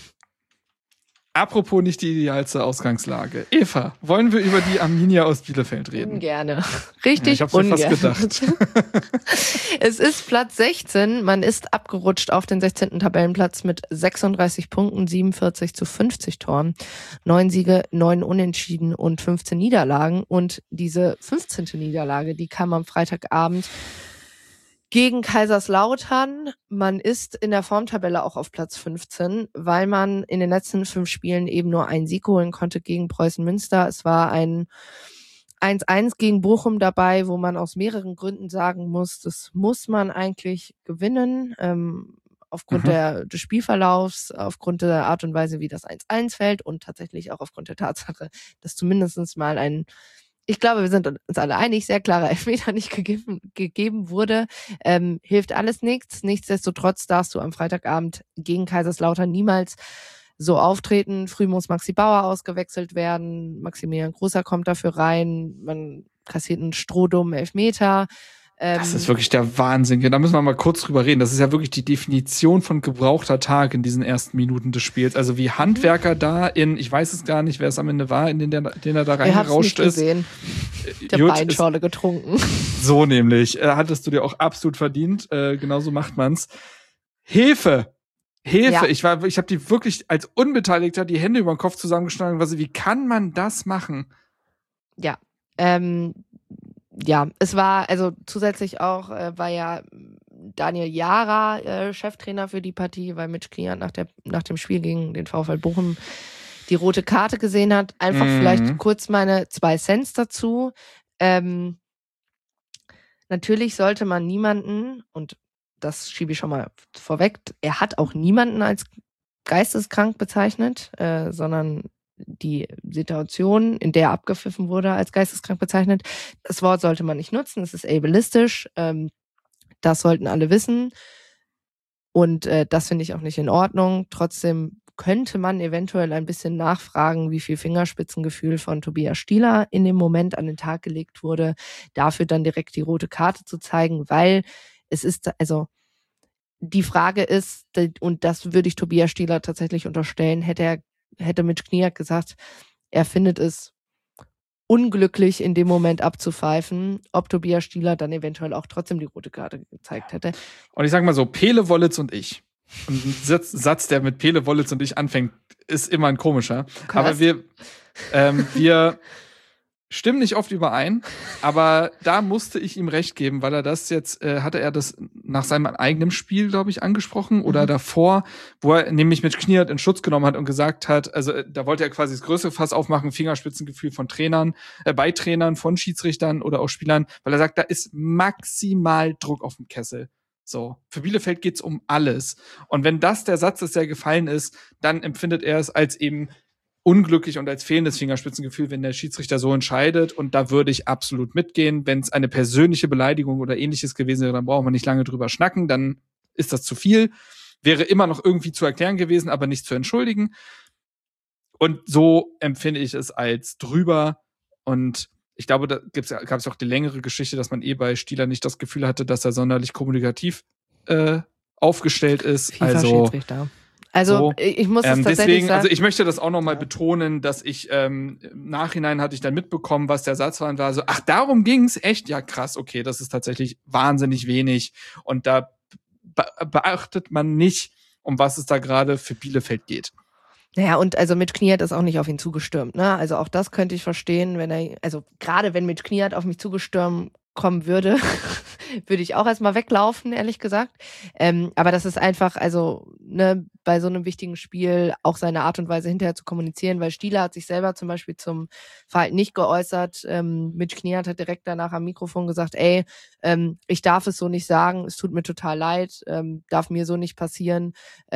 [SPEAKER 1] Apropos nicht die idealste Ausgangslage. Eva, wollen wir über die Arminia aus Bielefeld reden?
[SPEAKER 5] Ungerne. Richtig,
[SPEAKER 1] ja, ich hab's mir fast gedacht.
[SPEAKER 5] Es ist Platz 16. Man ist abgerutscht auf den 16. Tabellenplatz mit 36 Punkten, 47 zu 50 Toren. 9 Siege, 9 Unentschieden und 15 Niederlagen. Und diese 15. Niederlage, die kam am Freitagabend gegen Kaiserslautern. Man ist in der Formtabelle auch auf Platz 15, weil man in den letzten 5 Spielen eben nur einen Sieg holen konnte gegen Preußen Münster. Es war ein 1-1 gegen Bochum dabei, wo man aus mehreren Gründen sagen muss, das muss man eigentlich gewinnen, aufgrund des Spielverlaufs, aufgrund der Art und Weise, wie das 1-1 fällt und tatsächlich auch aufgrund der Tatsache, dass zumindest mal ich glaube, wir sind uns alle einig, sehr klarer Elfmeter nicht gegeben wurde. Hilft alles nichts. Nichtsdestotrotz darfst du am Freitagabend gegen Kaiserslautern niemals so auftreten. Früh muss Maxi Bauer ausgewechselt werden. Maximilian Großer kommt dafür rein. Man kassiert einen strohdummen Elfmeter.
[SPEAKER 1] Das ist wirklich der Wahnsinn. Da müssen wir mal kurz drüber reden. Das ist ja wirklich die Definition von gebrauchter Tag in diesen ersten Minuten des Spiels. Also wie Handwerker da ich weiß es gar nicht, wer es am Ende war, in den er da reingerauscht ist.
[SPEAKER 5] Gesehen. Der Weinschorle getrunken.
[SPEAKER 1] So nämlich. Hattest du dir auch absolut verdient. Genauso macht man's. Hilfe! Ja. Ich habe die wirklich als Unbeteiligter die Hände über den Kopf zusammengeschlagen. Wie kann man das machen?
[SPEAKER 5] Ja, ja, es war, also zusätzlich auch, war ja Daniel Jara Cheftrainer für die Partie, weil Mitch Kliant nach dem Spiel gegen den VfL Bochum die rote Karte gesehen hat. Einfach vielleicht kurz meine 2 Cents dazu. Natürlich sollte man niemanden, und das schiebe ich schon mal vorweg, er hat auch niemanden als geisteskrank bezeichnet, sondern die Situation, in der abgepfiffen wurde, als geisteskrank bezeichnet. Das Wort sollte man nicht nutzen, es ist ableistisch. Das sollten alle wissen. Und das finde ich auch nicht in Ordnung. Trotzdem könnte man eventuell ein bisschen nachfragen, wie viel Fingerspitzengefühl von Tobias Stieler in dem Moment an den Tag gelegt wurde, dafür dann direkt die rote Karte zu zeigen, weil es ist, also die Frage ist, und das würde ich Tobias Stieler tatsächlich unterstellen, hätte Mitch Kniak gesagt, er findet es unglücklich, in dem Moment abzupfeifen, ob Tobias Stieler dann eventuell auch trotzdem die rote Karte gezeigt hätte.
[SPEAKER 1] Und ich sag mal so, Pele, Wollitz und ich. Und ein Satz, der mit Pele, Wollitz und ich anfängt, ist immer ein komischer.
[SPEAKER 5] Krass.
[SPEAKER 1] Aber wir stimmen nicht oft überein, aber da musste ich ihm recht geben, weil er das jetzt, hatte er das nach seinem eigenen Spiel, glaube ich, angesprochen oder davor, wo er nämlich mit Kniat in Schutz genommen hat und gesagt hat, also da wollte er quasi das größere Fass aufmachen, Fingerspitzengefühl von Trainern, bei Trainern, von Schiedsrichtern oder auch Spielern, weil er sagt, da ist maximal Druck auf dem Kessel. So, für Bielefeld geht's um alles. Und wenn das der Satz ist, der gefallen ist, dann empfindet er es als eben unglücklich und als fehlendes Fingerspitzengefühl, wenn der Schiedsrichter so entscheidet. Und da würde ich absolut mitgehen. Wenn es eine persönliche Beleidigung oder ähnliches gewesen wäre, dann brauchen wir nicht lange drüber schnacken. Dann ist das zu viel. Wäre immer noch irgendwie zu erklären gewesen, aber nicht zu entschuldigen. Und so empfinde ich es als drüber. Und ich glaube, da gab es auch die längere Geschichte, dass man bei Stieler nicht das Gefühl hatte, dass er sonderlich kommunikativ aufgestellt ist.
[SPEAKER 5] FIFA-Schiedsrichter. Also ich muss es tatsächlich
[SPEAKER 1] deswegen,
[SPEAKER 5] sagen.
[SPEAKER 1] also ich möchte das auch nochmal betonen, dass ich im Nachhinein hatte ich dann mitbekommen, was der Satz war und war so, ach, darum ging's? Echt? Ja, krass, okay, das ist tatsächlich wahnsinnig wenig. Und da beachtet man nicht, um was es da gerade für Bielefeld geht.
[SPEAKER 5] Naja, und also Mitch Kniat ist auch nicht auf ihn zugestürmt, ne? Also auch das könnte ich verstehen, gerade wenn Mitch Kniat auf mich zugestürmt kommen würde, würde ich auch erstmal weglaufen, ehrlich gesagt. Aber das ist einfach, also, ne, bei so einem wichtigen Spiel auch seine Art und Weise hinterher zu kommunizieren, weil Stieler hat sich selber zum Beispiel zum Verhalten nicht geäußert. Mitch Kniat hat direkt danach am Mikrofon gesagt, ich darf es so nicht sagen, es tut mir total leid, darf mir so nicht passieren.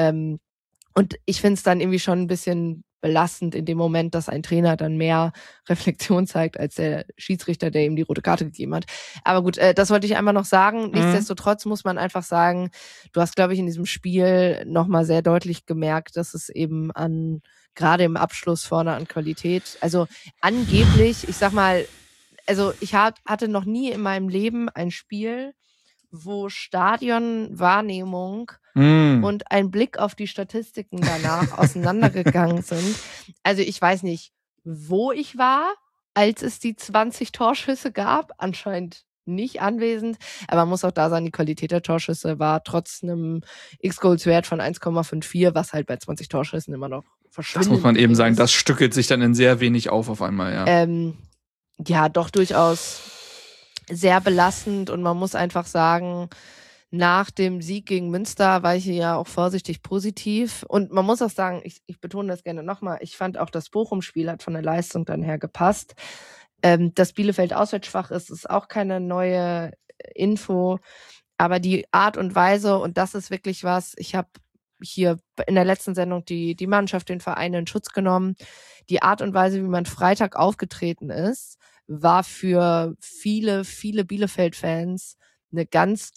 [SPEAKER 5] Und ich finde es dann irgendwie schon ein bisschen belastend in dem Moment, dass ein Trainer dann mehr Reflexion zeigt als der Schiedsrichter, der ihm die rote Karte gegeben hat. Aber gut, das wollte ich einmal noch sagen. Nichtsdestotrotz muss man einfach sagen, du hast, glaube ich, in diesem Spiel nochmal sehr deutlich gemerkt, dass es eben gerade im Abschluss vorne an Qualität, also angeblich, ich sag mal, also ich hatte noch nie in meinem Leben ein Spiel, wo Stadionwahrnehmung und ein Blick auf die Statistiken danach auseinandergegangen sind. Also ich weiß nicht, wo ich war, als es die 20 Torschüsse gab. Anscheinend nicht anwesend. Aber man muss auch da sagen, die Qualität der Torschüsse war trotz einem X-Goals-Wert von 1,54, was halt bei 20 Torschüssen immer noch verschwindet.
[SPEAKER 1] Das muss man eben sagen, das stückelt sich dann in sehr wenig auf einmal, ja.
[SPEAKER 5] Ja, doch durchaus sehr belastend und man muss einfach sagen, nach dem Sieg gegen Münster war ich ja auch vorsichtig positiv und man muss auch sagen, ich betone das gerne nochmal, ich fand auch das Bochum-Spiel hat von der Leistung dann her gepasst. Dass Bielefeld auswärts schwach ist auch keine neue Info, aber die Art und Weise und das ist wirklich was, ich habe hier in der letzten Sendung die Mannschaft, den Verein in Schutz genommen, die Art und Weise, wie man Freitag aufgetreten ist, war für viele, viele Bielefeld-Fans eine ganz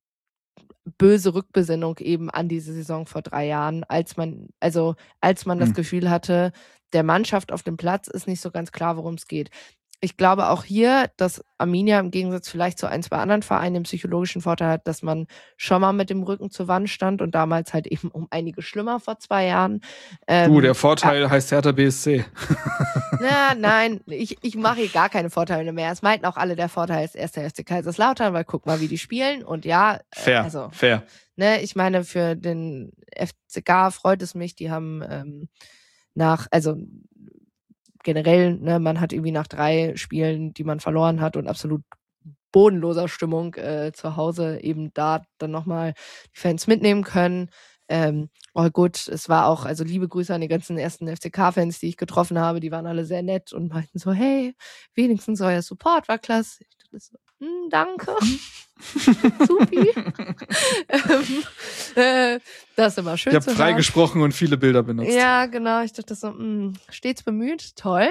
[SPEAKER 5] böse Rückbesinnung eben an diese Saison vor 3 Jahren, als man das Gefühl hatte, der Mannschaft auf dem Platz ist nicht so ganz klar, worum es geht. Ich glaube auch hier, dass Arminia im Gegensatz vielleicht zu 1, 2 anderen Vereinen den psychologischen Vorteil hat, dass man schon mal mit dem Rücken zur Wand stand und damals halt eben um einige schlimmer vor 2 Jahren.
[SPEAKER 1] Der Vorteil heißt Hertha BSC.
[SPEAKER 5] Nein, ich mache hier gar keine Vorteile mehr. Es meinten auch alle, der Vorteil ist erst der FC Kaiserslautern, weil guck mal, wie die spielen und ja.
[SPEAKER 1] Fair.
[SPEAKER 5] Ne, ich meine, für den FCK freut es mich, die haben generell, ne, man hat irgendwie nach 3 Spielen, die man verloren hat und absolut bodenloser Stimmung zu Hause eben da dann nochmal die Fans mitnehmen können. Gut, es war auch, also liebe Grüße an die ganzen ersten FCK-Fans, die ich getroffen habe, die waren alle sehr nett und meinten so, hey, wenigstens euer Support war klasse. Ich dachte so, danke. Supi. Das ist immer schön zu hören.
[SPEAKER 1] Ich habe freigesprochen und viele Bilder benutzt.
[SPEAKER 5] Ja, genau. Ich dachte so, stets bemüht, toll.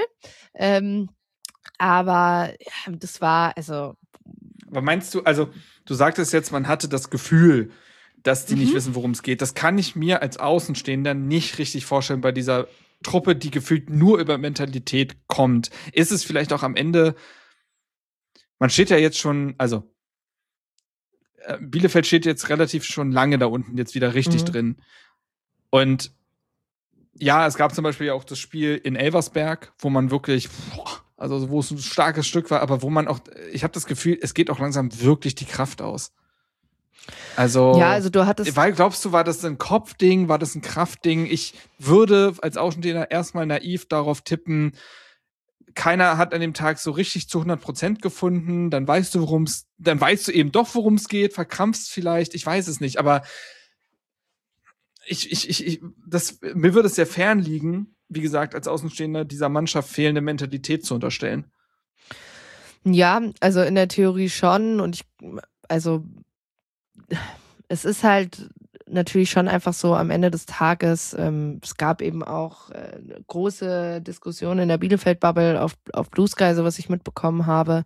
[SPEAKER 5] Aber das war, also.
[SPEAKER 1] Aber meinst du, also du sagtest jetzt, man hatte das Gefühl, dass die nicht wissen, worum es geht. Das kann ich mir als Außenstehender nicht richtig vorstellen bei dieser Truppe, die gefühlt nur über Mentalität kommt. Ist es vielleicht auch am Ende, man steht ja jetzt schon, also Bielefeld steht jetzt relativ schon lange da unten jetzt wieder richtig drin. Und ja, es gab zum Beispiel ja auch das Spiel in Elversberg, wo man wirklich, also wo es ein starkes Stück war, aber wo man auch, ich habe das Gefühl, es geht auch langsam wirklich die Kraft aus. Also,
[SPEAKER 5] ja, also du hattest.
[SPEAKER 1] Glaubst du, war das ein Kopfding, war das ein Kraftding? Ich würde als Außenstehender erstmal naiv darauf tippen, keiner hat an dem Tag so richtig zu 100% gefunden, dann weißt du eben doch, worum es geht, verkrampfst vielleicht, ich weiß es nicht, aber mir würde es sehr fern liegen, wie gesagt, als Außenstehender dieser Mannschaft fehlende Mentalität zu unterstellen.
[SPEAKER 5] Ja, also in der Theorie schon und es ist halt natürlich schon einfach so am Ende des Tages, es gab eben auch große Diskussionen in der Bielefeld-Bubble auf Blue Sky, so was ich mitbekommen habe,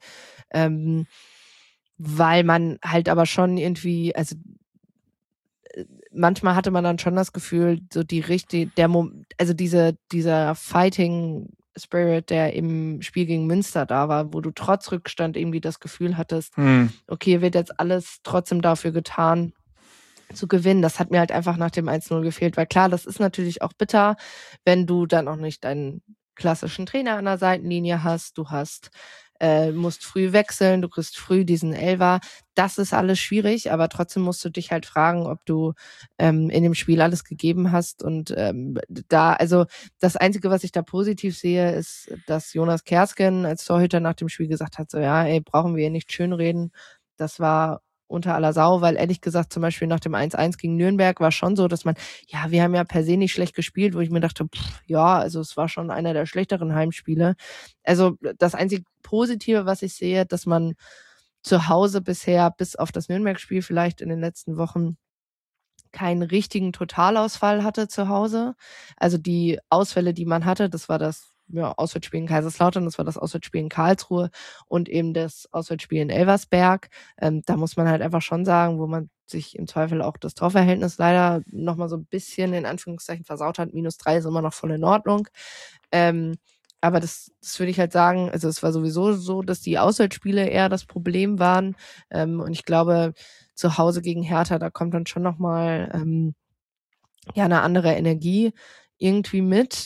[SPEAKER 5] weil man halt aber schon irgendwie, also manchmal hatte man dann schon das Gefühl, so dieser Fighting Spirit, der im Spiel gegen Münster da war, wo du trotz Rückstand irgendwie das Gefühl hattest, okay, wird jetzt alles trotzdem dafür getan, zu gewinnen. Das hat mir halt einfach nach dem 1-0 gefehlt, weil klar, das ist natürlich auch bitter, wenn du dann auch nicht deinen klassischen Trainer an der Seitenlinie hast, du musst früh wechseln, du kriegst früh diesen Elfer. Das ist alles schwierig, aber trotzdem musst du dich halt fragen, ob du in dem Spiel alles gegeben hast. Und also das Einzige, was ich da positiv sehe, ist, dass Jonas Kersken als Torhüter nach dem Spiel gesagt hat, so ja, brauchen wir hier nicht schönreden. Das war unter aller Sau, weil ehrlich gesagt zum Beispiel nach dem 1-1 gegen Nürnberg war schon so, dass wir haben ja per se nicht schlecht gespielt, wo ich mir dachte, also es war schon einer der schlechteren Heimspiele. Also das einzige Positive, was ich sehe, dass man zu Hause bisher, bis auf das Nürnberg-Spiel vielleicht in den letzten Wochen, keinen richtigen Totalausfall hatte zu Hause. Also die Ausfälle, die man hatte, das war das Auswärtsspiel in Kaiserslautern, das war das Auswärtsspiel in Karlsruhe und eben das Auswärtsspiel in Elversberg. Da muss man halt einfach schon sagen, wo man sich im Zweifel auch das Torverhältnis leider nochmal so ein bisschen in Anführungszeichen versaut hat. -3 ist immer noch voll in Ordnung. Aber das würde ich halt sagen, also es war sowieso so, dass die Auswärtsspiele eher das Problem waren. Und ich glaube, zu Hause gegen Hertha, da kommt dann schon nochmal eine andere Energie irgendwie mit.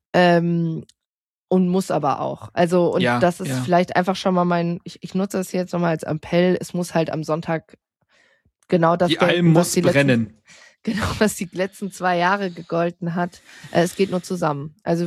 [SPEAKER 5] Und muss aber auch. Also, und das ist vielleicht einfach schon mal ich nutze das jetzt nochmal als Appell, es muss halt am Sonntag genau das
[SPEAKER 1] die Alm muss brennen.
[SPEAKER 5] Genau, was die letzten 2 Jahre gegolten hat. Es geht nur zusammen. Also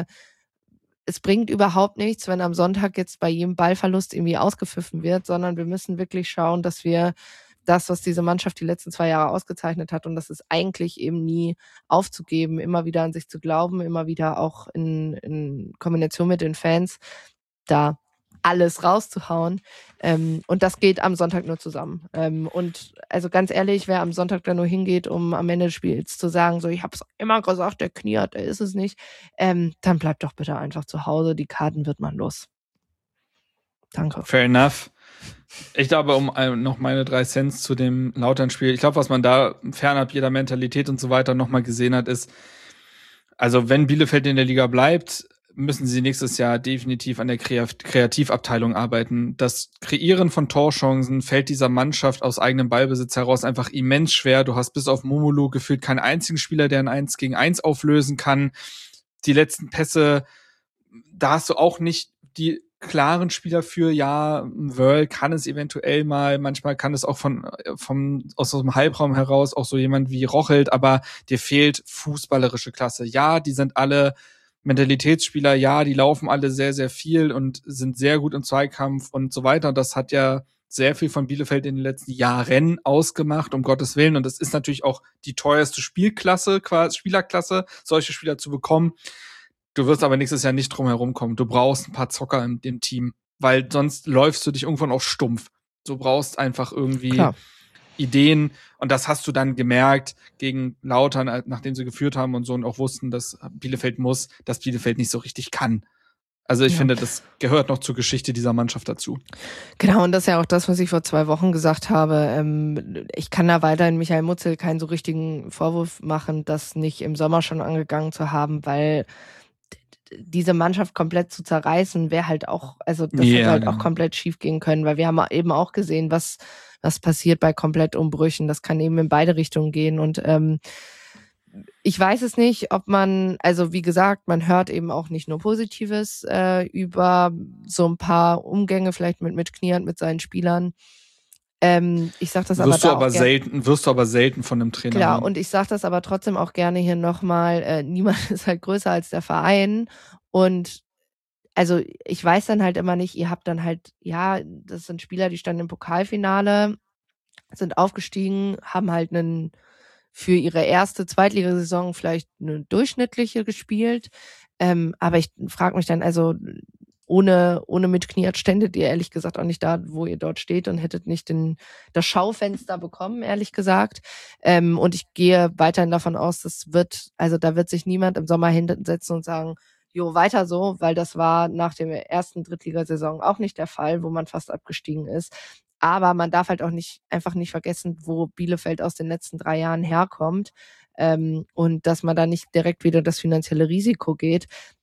[SPEAKER 5] es bringt überhaupt nichts, wenn am Sonntag jetzt bei jedem Ballverlust irgendwie ausgepfiffen wird, sondern wir müssen wirklich schauen, dass wir das, was diese Mannschaft die letzten 2 Jahre ausgezeichnet hat, und das ist eigentlich eben nie aufzugeben, immer wieder an sich zu glauben, immer wieder auch in Kombination mit den Fans da alles rauszuhauen. Und das geht am Sonntag nur zusammen. Und also ganz ehrlich, wer am Sonntag da nur hingeht, um am Ende des Spiels zu sagen, so, ich habe es immer gesagt, der kniert, der ist es nicht, dann bleibt doch bitte einfach zu Hause, die Karten wird man los. Danke.
[SPEAKER 1] Fair enough. Ich glaube, um noch meine 3 Cents zu dem Lautern-Spiel, ich glaube, was man da fernab jeder Mentalität und so weiter nochmal gesehen hat, ist, also wenn Bielefeld in der Liga bleibt, müssen sie nächstes Jahr definitiv an der Kreativabteilung arbeiten. Das Kreieren von Torchancen fällt dieser Mannschaft aus eigenem Ballbesitz heraus einfach immens schwer. Du hast bis auf Momolu gefühlt keinen einzigen Spieler, der ein 1-gegen-1 auflösen kann. Die letzten Pässe, da hast du auch nicht die klaren Spieler für, Wörl kann es eventuell mal, manchmal kann es auch aus dem Halbraum heraus auch so jemand wie Rochelt, aber dir fehlt fußballerische Klasse. Ja, die sind alle Mentalitätsspieler, ja, die laufen alle sehr, sehr viel und sind sehr gut im Zweikampf und so weiter. Das hat ja sehr viel von Bielefeld in den letzten Jahren ausgemacht, um Gottes Willen. Und das ist natürlich auch die teuerste Spielerklasse, solche Spieler zu bekommen. Du wirst aber nächstes Jahr nicht drum herum kommen. Du brauchst ein paar Zocker im Team, weil sonst läufst du dich irgendwann auf stumpf. Du brauchst einfach irgendwie Ideen. Und das hast du dann gemerkt gegen Lautern, nachdem sie geführt haben und so und auch wussten, dass Bielefeld nicht so richtig kann. Also ich finde, das gehört noch zur Geschichte dieser Mannschaft dazu.
[SPEAKER 5] Genau, und das ist ja auch das, was ich vor 2 Wochen gesagt habe. Ich kann da weiterhin Michael Mutzel keinen so richtigen Vorwurf machen, das nicht im Sommer schon angegangen zu haben, weil diese Mannschaft komplett zu zerreißen, wäre halt auch, also das hätte halt auch komplett schief gehen können, weil wir haben eben auch gesehen, was passiert bei Komplettumbrüchen. Das kann eben in beide Richtungen gehen und ich weiß es nicht, ob man, also wie gesagt, man hört eben auch nicht nur Positives über so ein paar Umgänge vielleicht mit Kniant, mit seinen Spielern. Ich sag das
[SPEAKER 1] wirst du aber selten von einem Trainer
[SPEAKER 5] klar
[SPEAKER 1] haben.
[SPEAKER 5] Und ich sage das aber trotzdem auch gerne hier nochmal, niemand ist halt größer als der Verein und also ich weiß dann halt immer nicht, ihr habt dann halt, das sind Spieler, die standen im Pokalfinale, sind aufgestiegen, haben halt für ihre erste Zweitligasaison vielleicht eine durchschnittliche gespielt, aber ich frage mich dann, also ohne mit Kniat ständet ihr ehrlich gesagt auch nicht da, wo ihr dort steht und hättet nicht das Schaufenster bekommen, ehrlich gesagt. Und ich gehe weiterhin davon aus, da wird sich niemand im Sommer hinsetzen und sagen, jo, weiter so, weil das war nach der ersten Drittligasaison auch nicht der Fall, wo man fast abgestiegen ist. Aber man darf halt auch einfach nicht vergessen, wo Bielefeld aus den letzten 3 Jahren herkommt und dass man da nicht direkt wieder das finanzielle Risiko geht.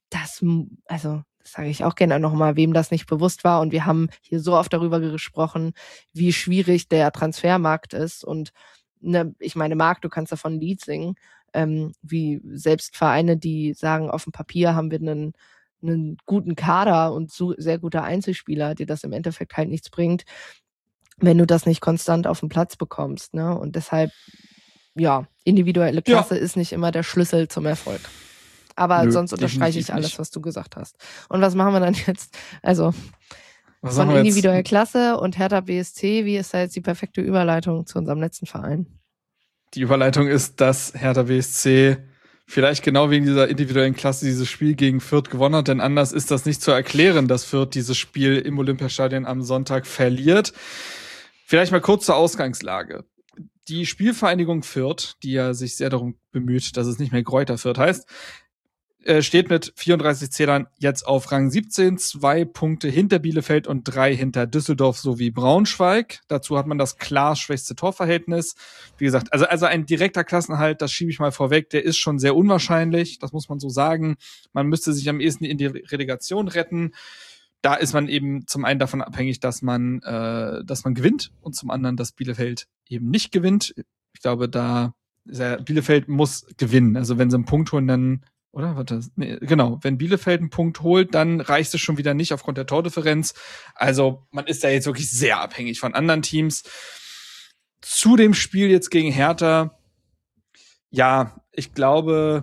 [SPEAKER 5] das sage ich auch gerne nochmal, wem das nicht bewusst war. Und wir haben hier so oft darüber gesprochen, wie schwierig der Transfermarkt ist. Und ich meine, Marc, du kannst davon ein Lied singen, wie selbst Vereine, die sagen, auf dem Papier haben wir einen guten Kader und sehr guter Einzelspieler, die das im Endeffekt halt nichts bringt, wenn du das nicht konstant auf den Platz bekommst. Ne? Und deshalb, ja, individuelle Klasse ist nicht immer der Schlüssel zum Erfolg. Aber sonst unterstreiche ich alles, was du gesagt hast. Und was machen wir dann jetzt? Also von individueller Klasse und Hertha BSC, wie ist da jetzt die perfekte Überleitung zu unserem letzten Verein?
[SPEAKER 1] Die Überleitung ist, dass Hertha BSC vielleicht genau wegen dieser individuellen Klasse dieses Spiel gegen Fürth gewonnen hat, denn anders ist das nicht zu erklären, dass Fürth dieses Spiel im Olympiastadion am Sonntag verliert. Vielleicht mal kurz zur Ausgangslage. Die Spielvereinigung Fürth, die ja sich sehr darum bemüht, dass es nicht mehr Greuther Fürth heißt, steht mit 34 Zählern jetzt auf Rang 17, 2 Punkte hinter Bielefeld und 3 hinter Düsseldorf sowie Braunschweig. Dazu hat man das klar schwächste Torverhältnis. Wie gesagt, also ein direkter Klassenerhalt, das schiebe ich mal vorweg, der ist schon sehr unwahrscheinlich, das muss man so sagen. Man müsste sich am ehesten in die Relegation retten. Da ist man eben zum einen davon abhängig, dass man gewinnt und zum anderen, dass Bielefeld eben nicht gewinnt. Ich glaube, Bielefeld muss gewinnen. Also wenn sie einen Punkt holen, dann wenn Bielefeld einen Punkt holt, dann reicht es schon wieder nicht aufgrund der Tordifferenz. Also man ist da jetzt wirklich sehr abhängig von anderen Teams. Zu dem Spiel jetzt gegen Hertha, ja, ich glaube,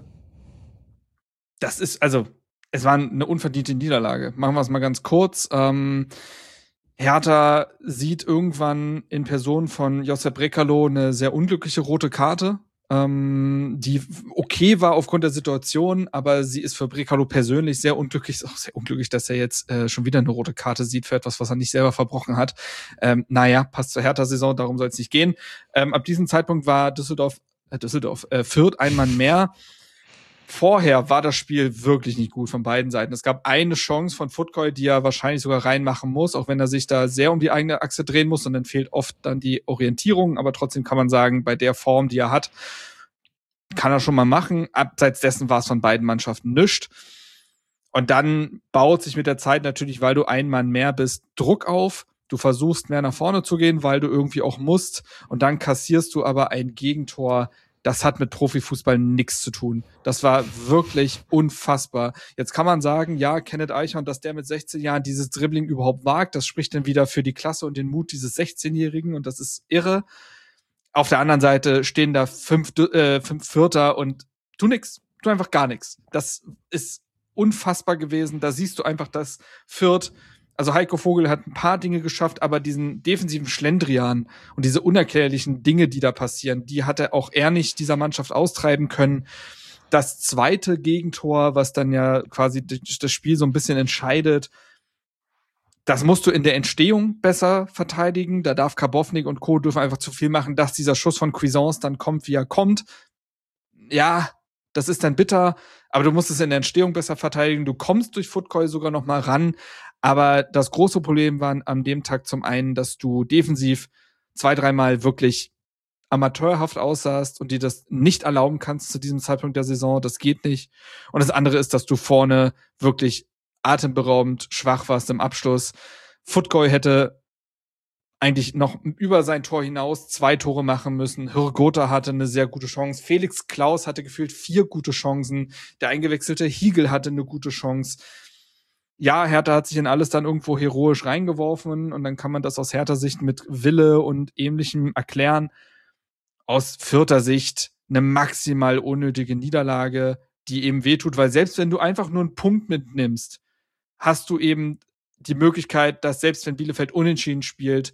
[SPEAKER 1] es war eine unverdiente Niederlage. Machen wir es mal ganz kurz. Hertha sieht irgendwann in Person von Josep Brekalo eine sehr unglückliche rote Karte, die okay war aufgrund der Situation, aber sie ist für Brekalo persönlich sehr unglücklich. Ist auch sehr unglücklich, dass er jetzt schon wieder eine rote Karte sieht für etwas, was er nicht selber verbrochen hat. Passt zur Hertha-Saison, darum soll es nicht gehen. Ab diesem Zeitpunkt war Fürth ein Mann mehr. Vorher war das Spiel wirklich nicht gut von beiden Seiten. Es gab eine Chance von Footcall, die er wahrscheinlich sogar reinmachen muss, auch wenn er sich da sehr um die eigene Achse drehen muss und dann fehlt oft dann die Orientierung. Aber trotzdem kann man sagen, bei der Form, die er hat, kann er schon mal machen. Abseits dessen war es von beiden Mannschaften nichts. Und dann baut sich mit der Zeit natürlich, weil du ein Mann mehr bist, Druck auf. Du versuchst mehr nach vorne zu gehen, weil du irgendwie auch musst. Und dann kassierst du aber ein Gegentor. Das hat mit Profifußball nichts zu tun. Das war wirklich unfassbar. Jetzt kann man sagen, ja, Kenneth Eichhorn, dass der mit 16 Jahren dieses Dribbling überhaupt wagt, das spricht dann wieder für die Klasse und den Mut dieses 16-Jährigen und das ist irre. Auf der anderen Seite stehen da fünf Fürther und tu einfach gar nichts. Das ist unfassbar gewesen. Da siehst du einfach, dass Fürth, also Heiko Vogel hat ein paar Dinge geschafft, aber diesen defensiven Schlendrian und diese unerklärlichen Dinge, die da passieren, die hat er nicht dieser Mannschaft austreiben können. Das zweite Gegentor, was dann ja quasi das Spiel so ein bisschen entscheidet, das musst du in der Entstehung besser verteidigen. Da darf Karbovnik und Co. dürfen einfach zu viel machen, dass dieser Schuss von Cuisance dann kommt, wie er kommt. Ja, das ist dann bitter, aber du musst es in der Entstehung besser verteidigen. Du kommst durch Footcall sogar noch mal ran. Aber das große Problem war an dem Tag zum einen, dass du defensiv 2-3 Mal wirklich amateurhaft aussahst und dir das nicht erlauben kannst zu diesem Zeitpunkt der Saison. Das geht nicht. Und das andere ist, dass du vorne wirklich atemberaubend schwach warst im Abschluss. Footcall hätte eigentlich noch über sein Tor hinaus 2 Tore machen müssen. Hürgotha hatte eine sehr gute Chance. Felix Klaus hatte gefühlt 4 gute Chancen. Der eingewechselte Hiegel hatte eine gute Chance. Ja, Hertha hat sich in alles dann irgendwo heroisch reingeworfen und dann kann man das aus Hertha Sicht mit Wille und Ähnlichem erklären. Aus Fürther Sicht eine maximal unnötige Niederlage, die eben wehtut, weil selbst wenn du einfach nur einen Punkt mitnimmst, hast du eben die Möglichkeit, dass selbst wenn Bielefeld unentschieden spielt,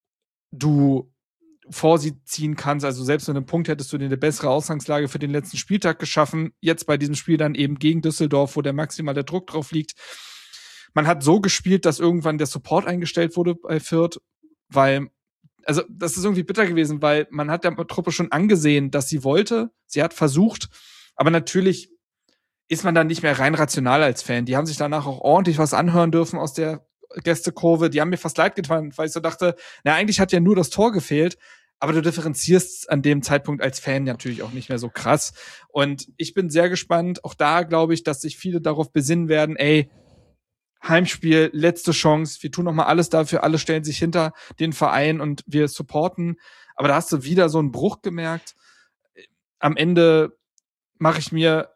[SPEAKER 1] du vor sie ziehen kannst. Also selbst mit einem Punkt hättest du dir eine bessere Ausgangslage für den letzten Spieltag geschaffen. Jetzt bei diesem Spiel dann eben gegen Düsseldorf, wo der maximale Druck drauf liegt. Man hat so gespielt, dass irgendwann der Support eingestellt wurde bei Fürth, weil, also das ist irgendwie bitter gewesen, weil man hat der Truppe schon angesehen, dass sie wollte, sie hat versucht, aber natürlich ist man dann nicht mehr rein rational als Fan. Die haben sich danach auch ordentlich was anhören dürfen aus der Gästekurve, die haben mir fast leid getan, weil ich so dachte, eigentlich hat ja nur das Tor gefehlt, aber du differenzierst an dem Zeitpunkt als Fan natürlich auch nicht mehr so krass. Und ich bin sehr gespannt. Auch da glaube ich, dass sich viele darauf besinnen werden, Heimspiel, letzte Chance, wir tun noch mal alles dafür, alle stellen sich hinter den Verein und wir supporten. Aber da hast du wieder so einen Bruch gemerkt. Am Ende mache ich mir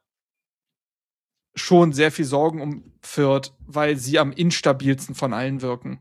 [SPEAKER 1] schon sehr viel Sorgen um Fürth, weil sie am instabilsten von allen wirken.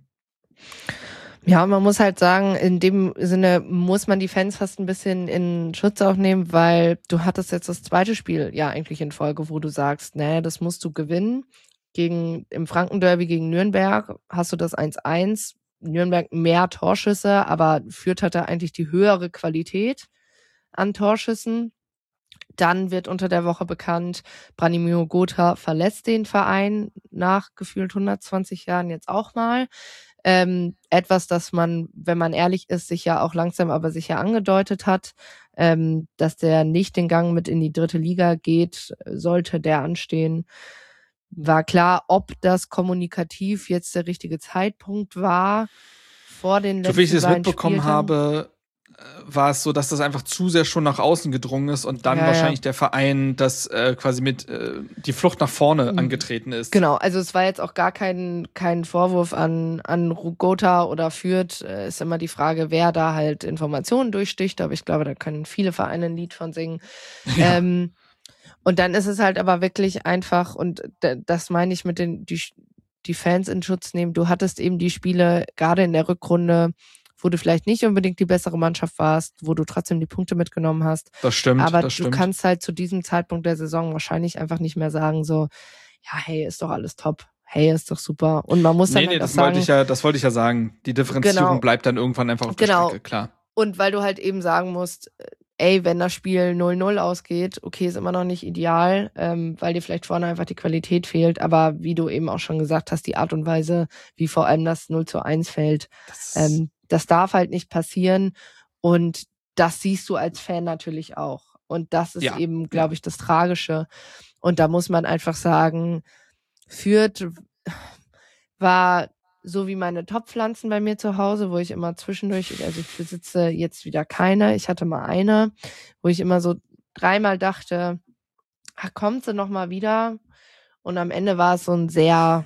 [SPEAKER 5] Ja, man muss halt sagen, in dem Sinne muss man die Fans fast ein bisschen in Schutz auch nehmen, weil du hattest jetzt das zweite Spiel ja eigentlich in Folge, wo du sagst, das musst du gewinnen. Im Franken-Derby gegen Nürnberg hast du das 1-1. Nürnberg mehr Torschüsse, aber Fürth hatte eigentlich die höhere Qualität an Torschüssen. Dann wird unter der Woche bekannt, Branimir Gotha verlässt den Verein nach gefühlt 120 Jahren jetzt auch mal. Etwas, das man, wenn man ehrlich ist, sich ja auch langsam aber sicher angedeutet hat, dass der nicht den Gang mit in die 3. Liga geht, sollte der anstehen. War klar, ob das kommunikativ jetzt der richtige Zeitpunkt war vor den letzten
[SPEAKER 1] so wie ich es
[SPEAKER 5] beiden
[SPEAKER 1] mitbekommen
[SPEAKER 5] Spieltagen.
[SPEAKER 1] habe, war es so, dass das einfach zu sehr schon nach außen gedrungen ist und dann wahrscheinlich der Verein das quasi mit die Flucht nach vorne angetreten ist.
[SPEAKER 5] Genau, also es war jetzt auch gar kein Vorwurf an Gotha oder Fürth. Ist immer die Frage, wer da halt Informationen durchsticht, aber ich glaube, da können viele Vereine ein Lied von singen. Ja. Und dann ist es halt aber wirklich einfach, und das meine ich mit die Fans in Schutz nehmen. Du hattest eben die Spiele, gerade in der Rückrunde, wo du vielleicht nicht unbedingt die bessere Mannschaft warst, wo du trotzdem die Punkte mitgenommen hast.
[SPEAKER 1] Das stimmt.
[SPEAKER 5] Aber
[SPEAKER 1] das
[SPEAKER 5] du kannst halt zu diesem Zeitpunkt der Saison wahrscheinlich einfach nicht mehr sagen so, ja, hey, ist doch alles top. Hey, ist doch super. Und man muss dann halt auch sagen...
[SPEAKER 1] das wollte ich ja sagen. Die Differenzierung bleibt dann irgendwann einfach auf der Strecke, klar.
[SPEAKER 5] Und weil du halt eben sagen musst, wenn das Spiel 0-0 ausgeht, okay, ist immer noch nicht ideal, weil dir vielleicht vorne einfach die Qualität fehlt, aber wie du eben auch schon gesagt hast, die Art und Weise, wie vor allem das 0-1 fällt, das darf halt nicht passieren, und das siehst du als Fan natürlich auch. Und das ist eben, glaube ich, das Tragische. Und da muss man einfach sagen, Fürth war so wie meine Topfpflanzen bei mir zu Hause, wo ich immer zwischendurch, also ich besitze jetzt wieder keine, ich hatte mal eine, wo ich immer so 3-mal dachte, kommt sie noch mal wieder? Und am Ende war es ein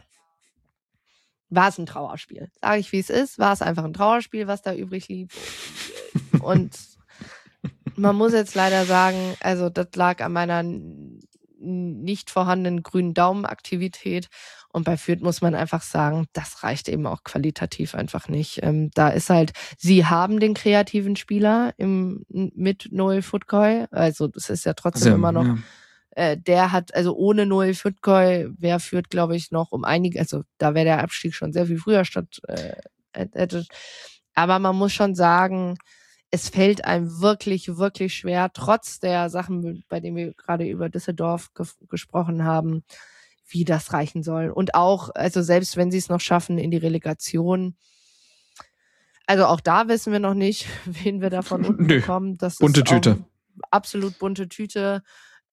[SPEAKER 5] Trauerspiel. Sage ich, wie es ist, war es einfach ein Trauerspiel, was da übrig lief. Und man muss jetzt leider sagen, also das lag an meiner nicht vorhandenen grünen Daumenaktivität. Und bei Fürth muss man einfach sagen, das reicht eben auch qualitativ einfach nicht. Da ist halt, sie haben den kreativen Spieler mit Noel Futkoy. Also das ist ja trotzdem immer noch, der hat, also ohne Noel Futkoy wäre Fürth, glaube ich, noch um einige, also da wäre der Abstieg schon sehr viel früher hätte. Aber man muss schon sagen, es fällt einem wirklich, wirklich schwer, trotz der Sachen, bei denen wir gerade über Düsseldorf gesprochen haben, wie das reichen soll. Und auch, also selbst wenn sie es noch schaffen in die Relegation, also auch da wissen wir noch nicht, wen wir da von unten bekommen. Das
[SPEAKER 1] bunte
[SPEAKER 5] ist
[SPEAKER 1] Tüte.
[SPEAKER 5] Absolut bunte Tüte.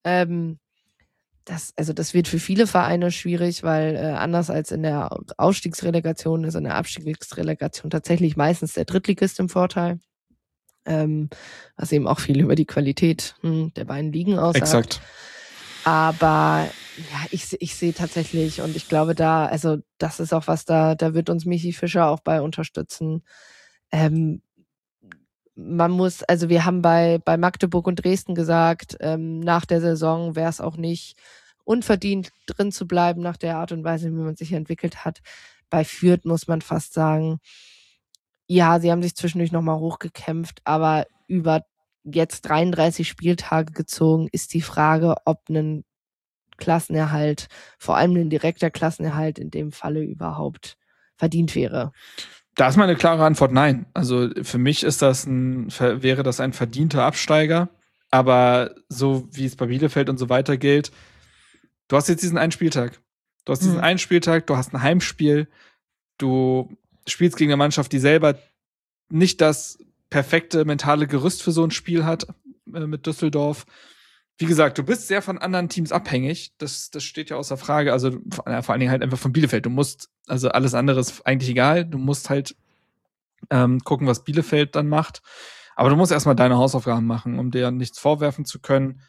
[SPEAKER 5] Das wird für viele Vereine schwierig, weil anders als in der Aufstiegsrelegation ist in der Abstiegsrelegation tatsächlich meistens der Drittligist im Vorteil. Was eben auch viel über die Qualität der beiden Ligen aussagt.
[SPEAKER 1] Exakt.
[SPEAKER 5] Aber ja, ich sehe tatsächlich, und ich glaube das ist auch was, da wird uns Michi Fischer auch bei unterstützen. Wir haben bei Magdeburg und Dresden gesagt, nach der Saison wäre es auch nicht unverdient drin zu bleiben, nach der Art und Weise, wie man sich entwickelt hat. Bei Fürth muss man fast sagen, ja, sie haben sich zwischendurch nochmal hochgekämpft, aber über jetzt 33 Spieltage gezogen ist die Frage, ob ein Klassenerhalt, vor allem ein direkter Klassenerhalt in dem Falle überhaupt verdient wäre.
[SPEAKER 1] Da ist meine klare Antwort nein. Also für mich wäre das ein verdienter Absteiger, aber so wie es bei Bielefeld und so weiter gilt, du hast jetzt diesen einen Spieltag. Du hast ein Heimspiel, du spielst gegen eine Mannschaft, die selber nicht das perfekte mentale Gerüst für so ein Spiel hat mit Düsseldorf. Wie gesagt, du bist sehr von anderen Teams abhängig. Das steht ja außer Frage. Also vor allen Dingen halt einfach von Bielefeld. Du musst, also alles andere ist eigentlich egal. Du musst halt gucken, was Bielefeld dann macht. Aber du musst erstmal deine Hausaufgaben machen, um dir nichts vorwerfen zu können.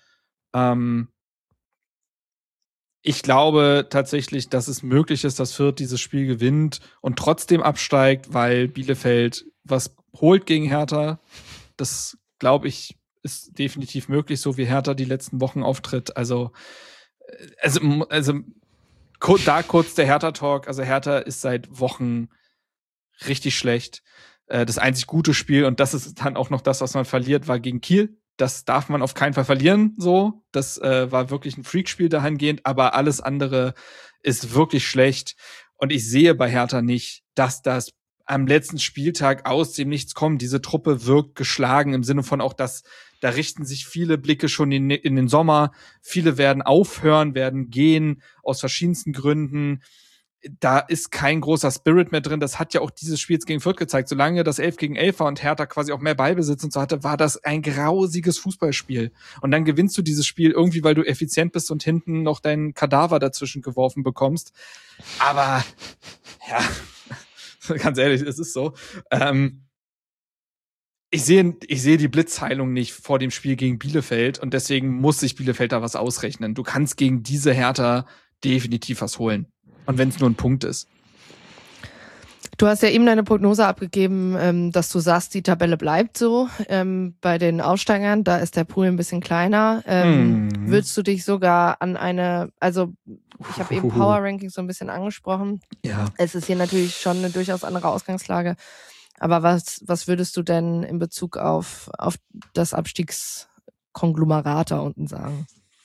[SPEAKER 1] Ich glaube tatsächlich, dass es möglich ist, dass Fürth dieses Spiel gewinnt und trotzdem absteigt, weil Bielefeld was holt gegen Hertha. Das, glaube ich, ist definitiv möglich, so wie Hertha die letzten Wochen auftritt. Also da kurz der Hertha-Talk. Also Hertha ist seit Wochen richtig schlecht. Das einzig gute Spiel, und das ist dann auch noch das, was man verliert, war gegen Kiel. Das darf man auf keinen Fall verlieren, so. Das war wirklich ein Freakspiel dahingehend, aber alles andere ist wirklich schlecht. Und ich sehe bei Hertha nicht, dass das am letzten Spieltag aus dem Nichts kommt. Diese Truppe wirkt geschlagen im Sinne von auch, dass da richten sich viele Blicke schon in den Sommer. Viele werden aufhören, werden gehen aus verschiedensten Gründen. Da ist kein großer Spirit mehr drin. Das hat ja auch dieses Spiel jetzt gegen Fürth gezeigt. Solange das 11 gegen 11 war und Hertha quasi auch mehr Ballbesitz und so hatte, war das ein grausiges Fußballspiel. Und dann gewinnst du dieses Spiel irgendwie, weil du effizient bist und hinten noch deinen Kadaver dazwischen geworfen bekommst. Aber, ja, ganz ehrlich, es ist so. Ich sehe die Blitzheilung nicht vor dem Spiel gegen Bielefeld und deswegen muss sich Bielefeld da was ausrechnen. Du kannst gegen diese Hertha definitiv was holen. Und wenn es nur ein Punkt ist.
[SPEAKER 5] Du hast ja eben deine Prognose abgegeben, dass du sagst, die Tabelle bleibt so. Bei den Aufsteigern, da ist der Pool ein bisschen kleiner. Würdest du dich sogar an also ich habe eben Power Ranking so ein bisschen angesprochen.
[SPEAKER 1] Ja.
[SPEAKER 5] Es ist hier natürlich schon eine durchaus andere Ausgangslage. Aber was würdest du denn in Bezug auf das Abstiegskonglomerat da unten sagen?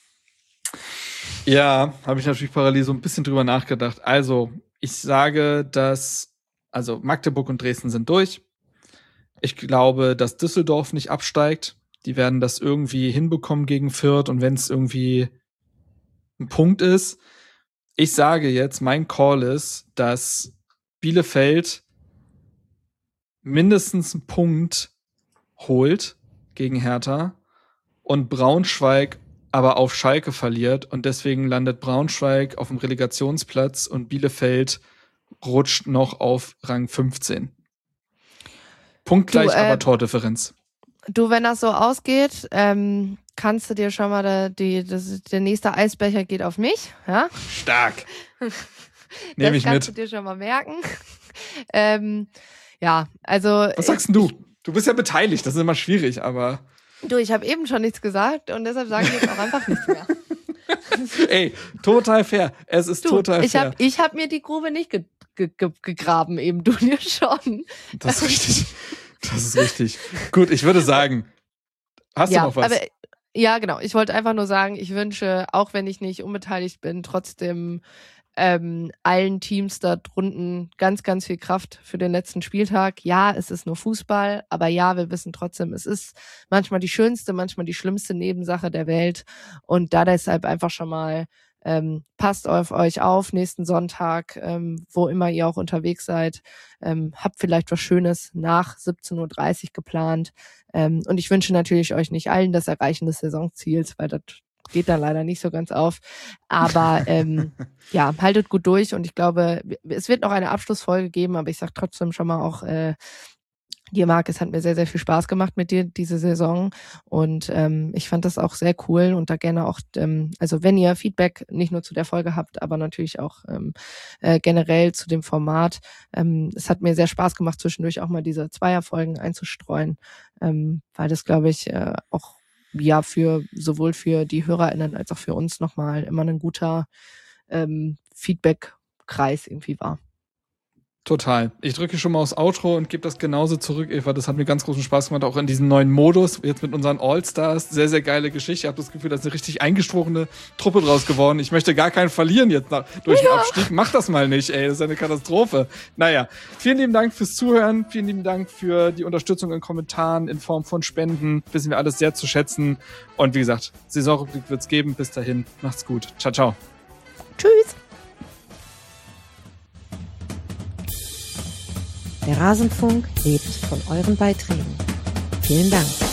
[SPEAKER 1] Ja, habe ich natürlich parallel so ein bisschen drüber nachgedacht. Also, ich sage, dass Magdeburg und Dresden sind durch. Ich glaube, dass Düsseldorf nicht absteigt. Die werden das irgendwie hinbekommen gegen Fürth und wenn es irgendwie ein Punkt ist. Ich sage jetzt, mein Call ist, dass Bielefeld mindestens einen Punkt holt gegen Hertha und Braunschweig aber auf Schalke verliert und deswegen landet Braunschweig auf dem Relegationsplatz und Bielefeld rutscht noch auf Rang 15. Punktgleich, aber Tordifferenz.
[SPEAKER 5] Du, wenn das so ausgeht, kannst du dir schon mal der nächste Eisbecher geht auf mich, ja?
[SPEAKER 1] Stark. Nehme ich mit.
[SPEAKER 5] Das kannst du dir schon mal merken. Ja, also.
[SPEAKER 1] Was sagst denn du? Du bist ja beteiligt, das ist immer schwierig, aber.
[SPEAKER 5] Du, ich habe eben schon nichts gesagt und deshalb sage ich jetzt auch einfach nichts mehr.
[SPEAKER 1] Ey, total fair. Es ist total fair.
[SPEAKER 5] Ich hab mir die Grube nicht gegraben, eben du dir schon.
[SPEAKER 1] Das ist richtig. Das ist richtig. Gut, ich würde sagen, hast du noch was?
[SPEAKER 5] Aber, ja, genau. Ich wollte einfach nur sagen, ich wünsche, auch wenn ich nicht unbeteiligt bin, trotzdem allen Teams da drunten ganz, ganz viel Kraft für den letzten Spieltag. Ja, es ist nur Fußball, aber ja, wir wissen trotzdem, es ist manchmal die schönste, manchmal die schlimmste Nebensache der Welt und da deshalb einfach schon mal passt auf euch auf, nächsten Sonntag, wo immer ihr auch unterwegs seid, habt vielleicht was Schönes nach 17:30 Uhr geplant und ich wünsche natürlich euch nicht allen das Erreichen des Saisonziels, weil das geht dann leider nicht so ganz auf. Aber ja, haltet gut durch und ich glaube, es wird noch eine Abschlussfolge geben, aber ich sag trotzdem schon mal auch dir, Marc, es hat mir sehr, sehr viel Spaß gemacht mit dir diese Saison und ich fand das auch sehr cool und da gerne auch, also wenn ihr Feedback nicht nur zu der Folge habt, aber natürlich auch generell zu dem Format, es hat mir sehr Spaß gemacht, zwischendurch auch mal diese Zweierfolgen einzustreuen, weil das, glaube ich, auch ja sowohl für die HörerInnen als auch für uns nochmal immer ein guter Feedback-Kreis irgendwie war.
[SPEAKER 1] Total. Ich drücke schon mal aufs Outro und gebe das genauso zurück, Eva. Das hat mir ganz großen Spaß gemacht, auch in diesem neuen Modus, jetzt mit unseren All-Stars. Sehr, sehr geile Geschichte. Ich habe das Gefühl, da ist eine richtig eingeschworene Truppe draus geworden. Ich möchte gar keinen verlieren jetzt durch den Abstieg. Mach das mal nicht, ey. Das ist eine Katastrophe. Naja, vielen lieben Dank fürs Zuhören. Vielen lieben Dank für die Unterstützung in Kommentaren in Form von Spenden. Wissen wir alles sehr zu schätzen. Und wie gesagt, Saisonrückblick wird's geben. Bis dahin, macht's gut. Ciao, ciao.
[SPEAKER 5] Tschüss.
[SPEAKER 2] Der Rasenfunk lebt von euren Beiträgen. Vielen Dank.